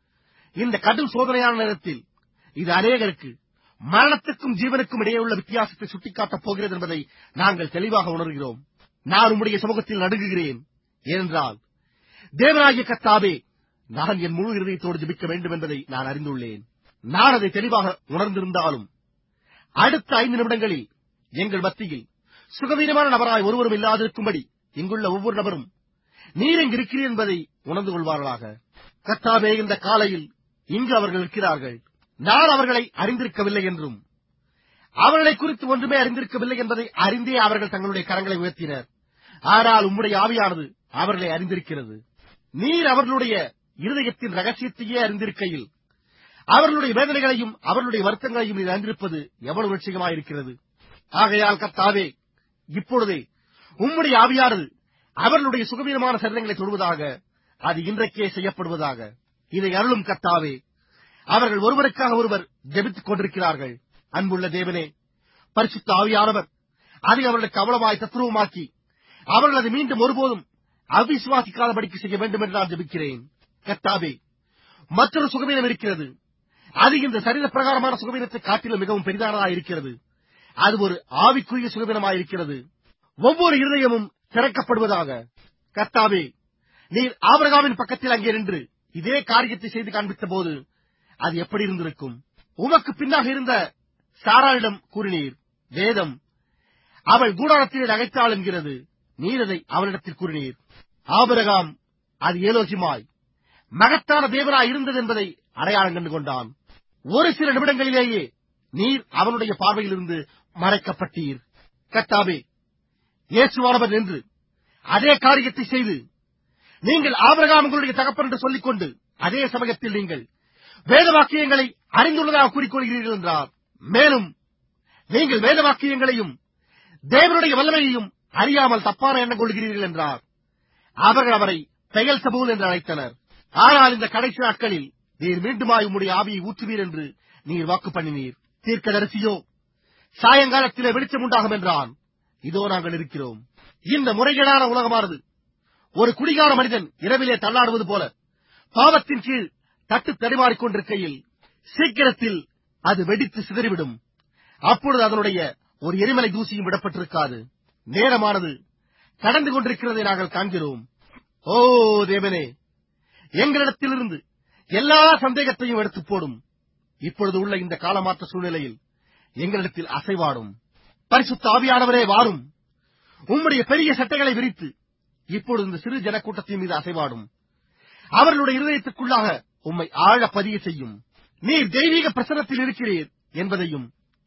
இந்த கடும் சோதனையான நேரத்தில் இது அநேகருக்கு மரணத்துக்கும் ஜீவனுக்கும் இடையே உள்ள வித்தியாசத்தை சுட்டிக்காட்டப் போகிறது என்பதை நாங்கள் தெளிவாக உணர்கிறோம். நான் உம்முடைய சமூகத்தில் நடுங்குகிறேன். ஏனென்றால் தேவனாகிய கர்த்தாவே, நான் என் முழு இருதயத்தோடு ஜெபிக்க வேண்டும் என்பதை நான் அறிந்துள்ளேன். நான் அதை தெளிவாக உணர்ந்திருந்தாலும் அடுத்த 5 நிமிடங்களில் எங்கள் மத்தியில் சுகவீனமான நபராய் ஒருவரும் இல்லாதிருக்கும்படி இங்குள்ள ஒவ்வொரு நபரும் நீர் எங்கு இருக்கிறீர் என்பதை உணர்ந்து கொள்வார்களாக. கர்த்தாவே, இந்த காலையில் இங்கு அவர்கள் இருக்கிறார்கள். நான் அவர்களை அறிந்திருக்கவில்லை என்றும் அவர்களை குறித்து ஒன்றுமே அறிந்திருக்கவில்லை என்பதை அறிந்தே அவர்கள் தங்களுடைய கரங்களை உயர்த்தினர். ஆனால் உம்முடைய ஆவியானது அவர்களை அறிந்திருக்கிறது. நீர் அவர்களுடைய இருதயத்தின் ரகசியத்தையே அறிந்திருக்கையில் அவர்களுடைய வேதனைகளையும் அவர்களுடைய வருத்தங்களையும் நீர் அறிந்திருப்பது எவ்வளவு நிச்சயமாயிருக்கிறது. ஆகையால் கர்த்தாவே, இப்பொழுதே உம்முடைய ஆவியானது அவர்களுடைய சுகவீனமான சரீரங்களை தொடுவதாக, அது இன்றைக்கே செய்யப்படுவதாக. இதை அருளும் கர்த்தாவே. அவர்கள் ஒருவருக்காக ஒருவர் ஜெபித்துக் கொண்டிருக்கிறார்கள். அன்புள்ள தேவனே, பரிசுத்த ஆவியானவர் அதை அவர்களுக்கு அவ்வளவாய் தத்ரூபமாக்கி அவர்கள் அதை மீண்டும் ஒருபோதும் அவிசுவாசிக்காதபடிக்கு செய்ய வேண்டும் என்று நான் ஜெபிக்கிறேன். கர்த்தாவே, மற்றொரு சுகவீனம் இருக்கிறது. அது இந்த சரீர பிரகாரமான சுகவீனத்தை காட்டிலும் மிகவும் பெரிதானதாக இருக்கிறது. அது ஒரு ஆவிக்குரிய சுகவீனமாயிருக்கிறது. ஒவ்வொரு இருதயமும் திறக்கப்படுவதாக. கர்த்தாவே, நீர் ஆபிரகாமின் பக்கத்தில் அங்கே நின்று இதே காரியத்தை செய்து காண்பித்த போது அது எப்படி இருந்திருக்கும்? உமக்கு பின்னாக இருந்த சாராளிடம் கூறினீர், வேதம் அவள் கூடாரத்திலே நகைத்தாள் என்கிறது. நீர் அதை அவளிடத்தில் கூறினீர். ஆபிரகாம் அது ஏலோகிமாய் மகத்தான தேவனாய் இருந்தது என்பதை அடையாளம் கண்டு கொண்டான். ஒரு சில நிமிடங்களிலேயே நீர் அவனுடைய பார்வையிலிருந்து மறைக்கப்பட்டீர். கர்த்தாவே, இயேசுவானவர் நின்று அதே காரியத்தை செய்து நீங்கள் ஆபிரகாம் உங்களுடைய தகப்பன் என்று சொல்லிக் கொண்டு அதே சமயத்தில் நீங்கள் வேத வாக்கியங்களை அறிந்துள்ளதாக கூறிக்கொள்கிறீர்கள் என்றார். மேலும் நீங்கள் வேத வாக்கியங்களையும் தேவனுடைய வல்லமையையும் அறியாமல் தப்பான எண்ணம் கொள்கிறீர்கள் என்றார். அவர்கள் அவரை பெயல்செபூல் என்று அழைத்தனர். ஆனால் இந்த கடைசி நாட்களில் நீர் மீண்டுமாய் உம்முடைய ஆவியை ஊற்றுவீர் என்று நீர் வாக்கு பண்ணினீர். தீர்க்கதரிசியோ சாயங்காலத்திலே வெளிச்சம் உண்டாகும் என்றான். இதோ நாங்கள் இருக்கிறோம். இந்த முறைகேடான உலகமானது ஒரு குடிகார மனிதன் இரவிலே தள்ளாடுவது போல பாவத்தின் கீழ் தட்டு தடுமாறிக் கொண்டிருக்கையில் சீக்கிரத்தில் அது வெடித்து சிதறிவிடும். அப்பொழுது அதனுடைய ஒரு எரிமலை தூசியும் விடப்பட்டிருக்காது. நேரமானது கடந்து கொண்டிருக்கிறதை நாங்கள் காண்கிறோம். ஓ தேவனே, எங்களிடத்திலிருந்து எல்லா சந்தேகத்தையும் எடுத்துப் போடும். இப்பொழுது உள்ள இந்த காலமாற்ற சூழ்நிலையில் எங்களிடத்தில் அசைவாடும். பரிசுத்த ஆவியானவரே வாரும். உம்முடைய பெரிய சட்டைகளை விரித்து இப்பொழுது இந்த சிறு ஜனக்கூட்டத்தின் மீது அசைவாடும். அவர்களுடைய இருதயத்துக்குள்ளாக உம்மை ஆழ பதிய செய்யும். நீர் தெய்வீக பிரசன்னத்தில் இருக்கிறீர் என்பதையும்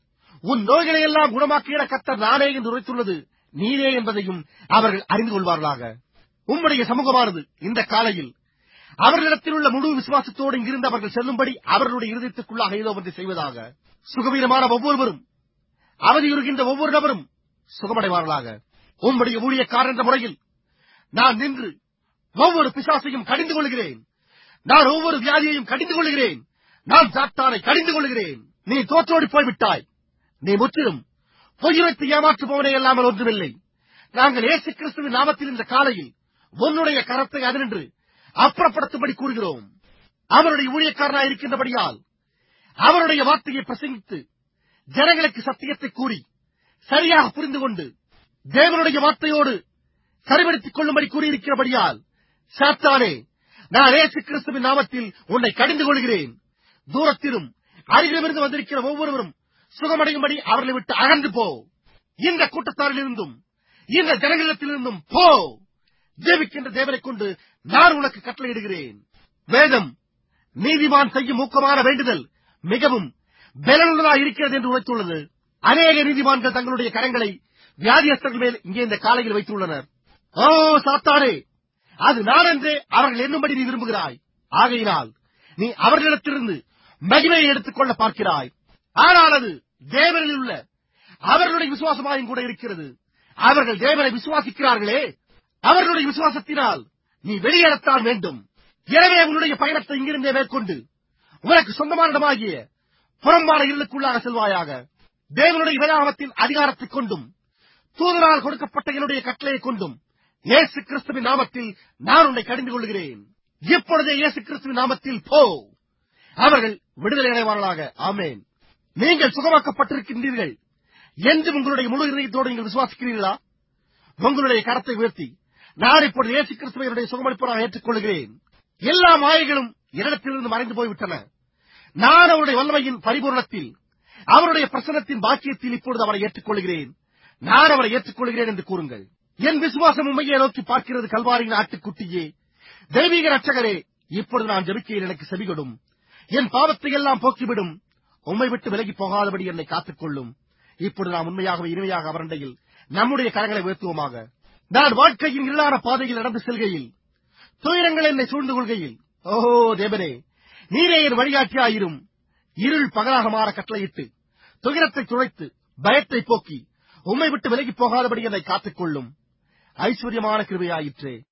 உன் நோய்களை எல்லாம் குணமாக்குகிற கர்த்தர் நானே என்று உரைத்துள்ளது நீரே என்பதையும் அவர்கள் அறிந்து கொள்வார்களாக. உம்முடைய சமூகமானது இந்த காலையில் அவர்களிடத்தில் உள்ள முழு விசுவாசத்தோடு இங்கிருந்து அவர்கள் செல்லும்படி அவர்களுடைய இருதயத்துக்குள்ளாக ஏதோ ஒன்றை செய்வதாக. சுகவீனமான ஒவ்வொருவரும், அவதியுறுகின்ற ஒவ்வொரு நபரும் சுகமடைவார்களாக. உம்முடைய ஊழியக்காரர் என்ற முறையில் நான் நின்று ஒவ்வொரு பிசாசையும் கடிந்து கொள்கிறேன். நான் ஒவ்வொரு வியாதியையும் கடிந்து கொள்கிறேன். நான் சாத்தானை கடிந்து கொள்கிறேன். நீ தோற்றோடி போய்விட்டாய். நீ முற்றிலும் பொய்யுரைத்து ஏமாற்றுபவனே இல்லாமல் ஒன்றுமில்லை. நாங்கள் இயேசு கிறிஸ்துவின் நாமத்தில் இந்த காலையில் உன்னுடைய கரத்தை அதனின்று அப்புறப்படுத்தும்படி கூறுகிறோம். அவருடைய ஊழியக்காரனாய் இருக்கின்றபடியால் அவருடைய வார்த்தையை பிரசங்கித்து ஜனங்களுக்கு சத்தியத்தை கூறி சரியாக புரிந்து கொண்டு தேவனுடைய வார்த்தையோடு சரிபடுத்திக் கொள்ளும்படி கூறியிருக்கிறபடியால் சாத்தானே, நான் இயேசு கிறிஸ்துவின் நாமத்தில் உன்னை கடிந்து கொள்கிறேன். தூரத்திலும் அருகிலிருந்து வந்திருக்கிற ஒவ்வொருவரும் சுகமடையும்படி அவர்களை விட்டு அகன்று போ. இந்த கூட்டத்தாரிலிருந்தும் இந்த ஜனங்களிடத்திலிருந்தும் போ. ஜீவிக்கின்ற தேவனைக் கொண்டு நான் உனக்கு கட்டளையிடுகிறேன். வேதம் நீதிமான் செய்யும் ஊக்கமான வேண்டுதல் மிகவும் பலனுள்ளதாக இருக்கிறது என்று உரைத்துள்ளது. அநேக நீதிமான்கள் தங்களுடைய கரங்களை வியாதியஸ்தர்கள் மேல் இங்கே இந்த காலையில் வைத்துள்ளனர். ஓ சாத்தானே, அது நான் என்றே அவர்கள் எண்ணும்படி நீ விரும்புகிறாய். ஆகையினால் நீ அவர்களிடத்திலிருந்து மகிமையை எடுத்துக் கொள்ள பார்க்கிறாய். ஆனால் அது தேவனில் உள்ள அவர்களுடைய விசுவாசமாயும் கூட இருக்கிறது. அவர்கள் தேவனை விசுவாசிக்கிறார்களே, அவர்களுடைய விசுவாசத்தினால் நீ வெளியேறத்தான் வேண்டும். எனவே உன்னுடைய பயணத்தை இங்கிருந்தே மேற்கொண்டு உனக்கு சொந்தமான இடமாகிய புறம்பான இருளுக்குள்ளாக செல்வாயாக. தேவனுடைய வேதாகமத்தின் அதிகாரத்தைக் கொண்டும் தூதரால் கொடுக்கப்பட்ட என்னுடைய கட்டளையைக் கொண்டும் இயேசு கிறிஸ்துவின் நாமத்தில் நான் உன்னை கடிந்து கொள்கிறேன். இப்பொழுதே இயேசு கிறிஸ்துவின் நாமத்தில் போ. அவர்கள் விடுதலை அடைவார்களாக. ஆமென். நீங்கள் சுகமாக்கப்பட்டிருக்கின்றீர்கள் என்று உங்களுடைய முழு இதயத்தோடு நீங்கள் விசுவாசிக்கிறீர்களா? உங்களுடைய கரத்தை உயர்த்தி நான் இப்பொழுது இயேசு கிறிஸ்துவை என்னுடைய சுகமளிப்பவராக ஏற்றுக்கொள்கிறேன். எல்லா மாயைகளும் என்னிடத்திலிருந்து மறைந்து போய்விட்டன. நான் அவருடைய வல்லமையின் பரிபூர்ணத்தில் அவருடைய பிரசன்னத்தின் பாக்கியத்தில் இப்பொழுது அவரை ஏற்றுக்கொள்கிறேன். நான் அவரை ஏற்றுக்கொள்கிறேன் என்று கூறுங்கள். என் விசுவாசம் உண்மையை நோக்கி பார்க்கிறது. கல்வாரியின் ஆட்டுக்குட்டியே, தெய்வீக ரட்சகரே, இப்பொழுது நான் ஜெபிக்கையில் எனக்கு செவிகொடும். என் பாவத்தை எல்லாம் போக்கிவிடும். உம்மை விட்டு விலகி போகாதபடி என்னை காத்துக்கொள்ளும். இப்பொழுது நாம் உண்மையாகவே இனிமையாக அவரண்டையில் நம்முடைய கரங்களை உயர்த்துவோமாக. நான் வாழ்க்கையின் இருளான பாதையில் நடந்து செல்கையில் துயரங்கள் என்னை சூழ்ந்து கொள்கையில், ஓஹோ தேவனே, நீரே என் வழிகாட்டியாயிரும். இருள் பகலாக மாற கட்டளையிட்டு துயரத்தை துளைத்து பயத்தை போக்கி உம்மை விட்டு விலகி போகாதபடி என்னை காத்துக்கொள்ளும். ஐஸ்வர்யமான கிருபையாயிற்றே.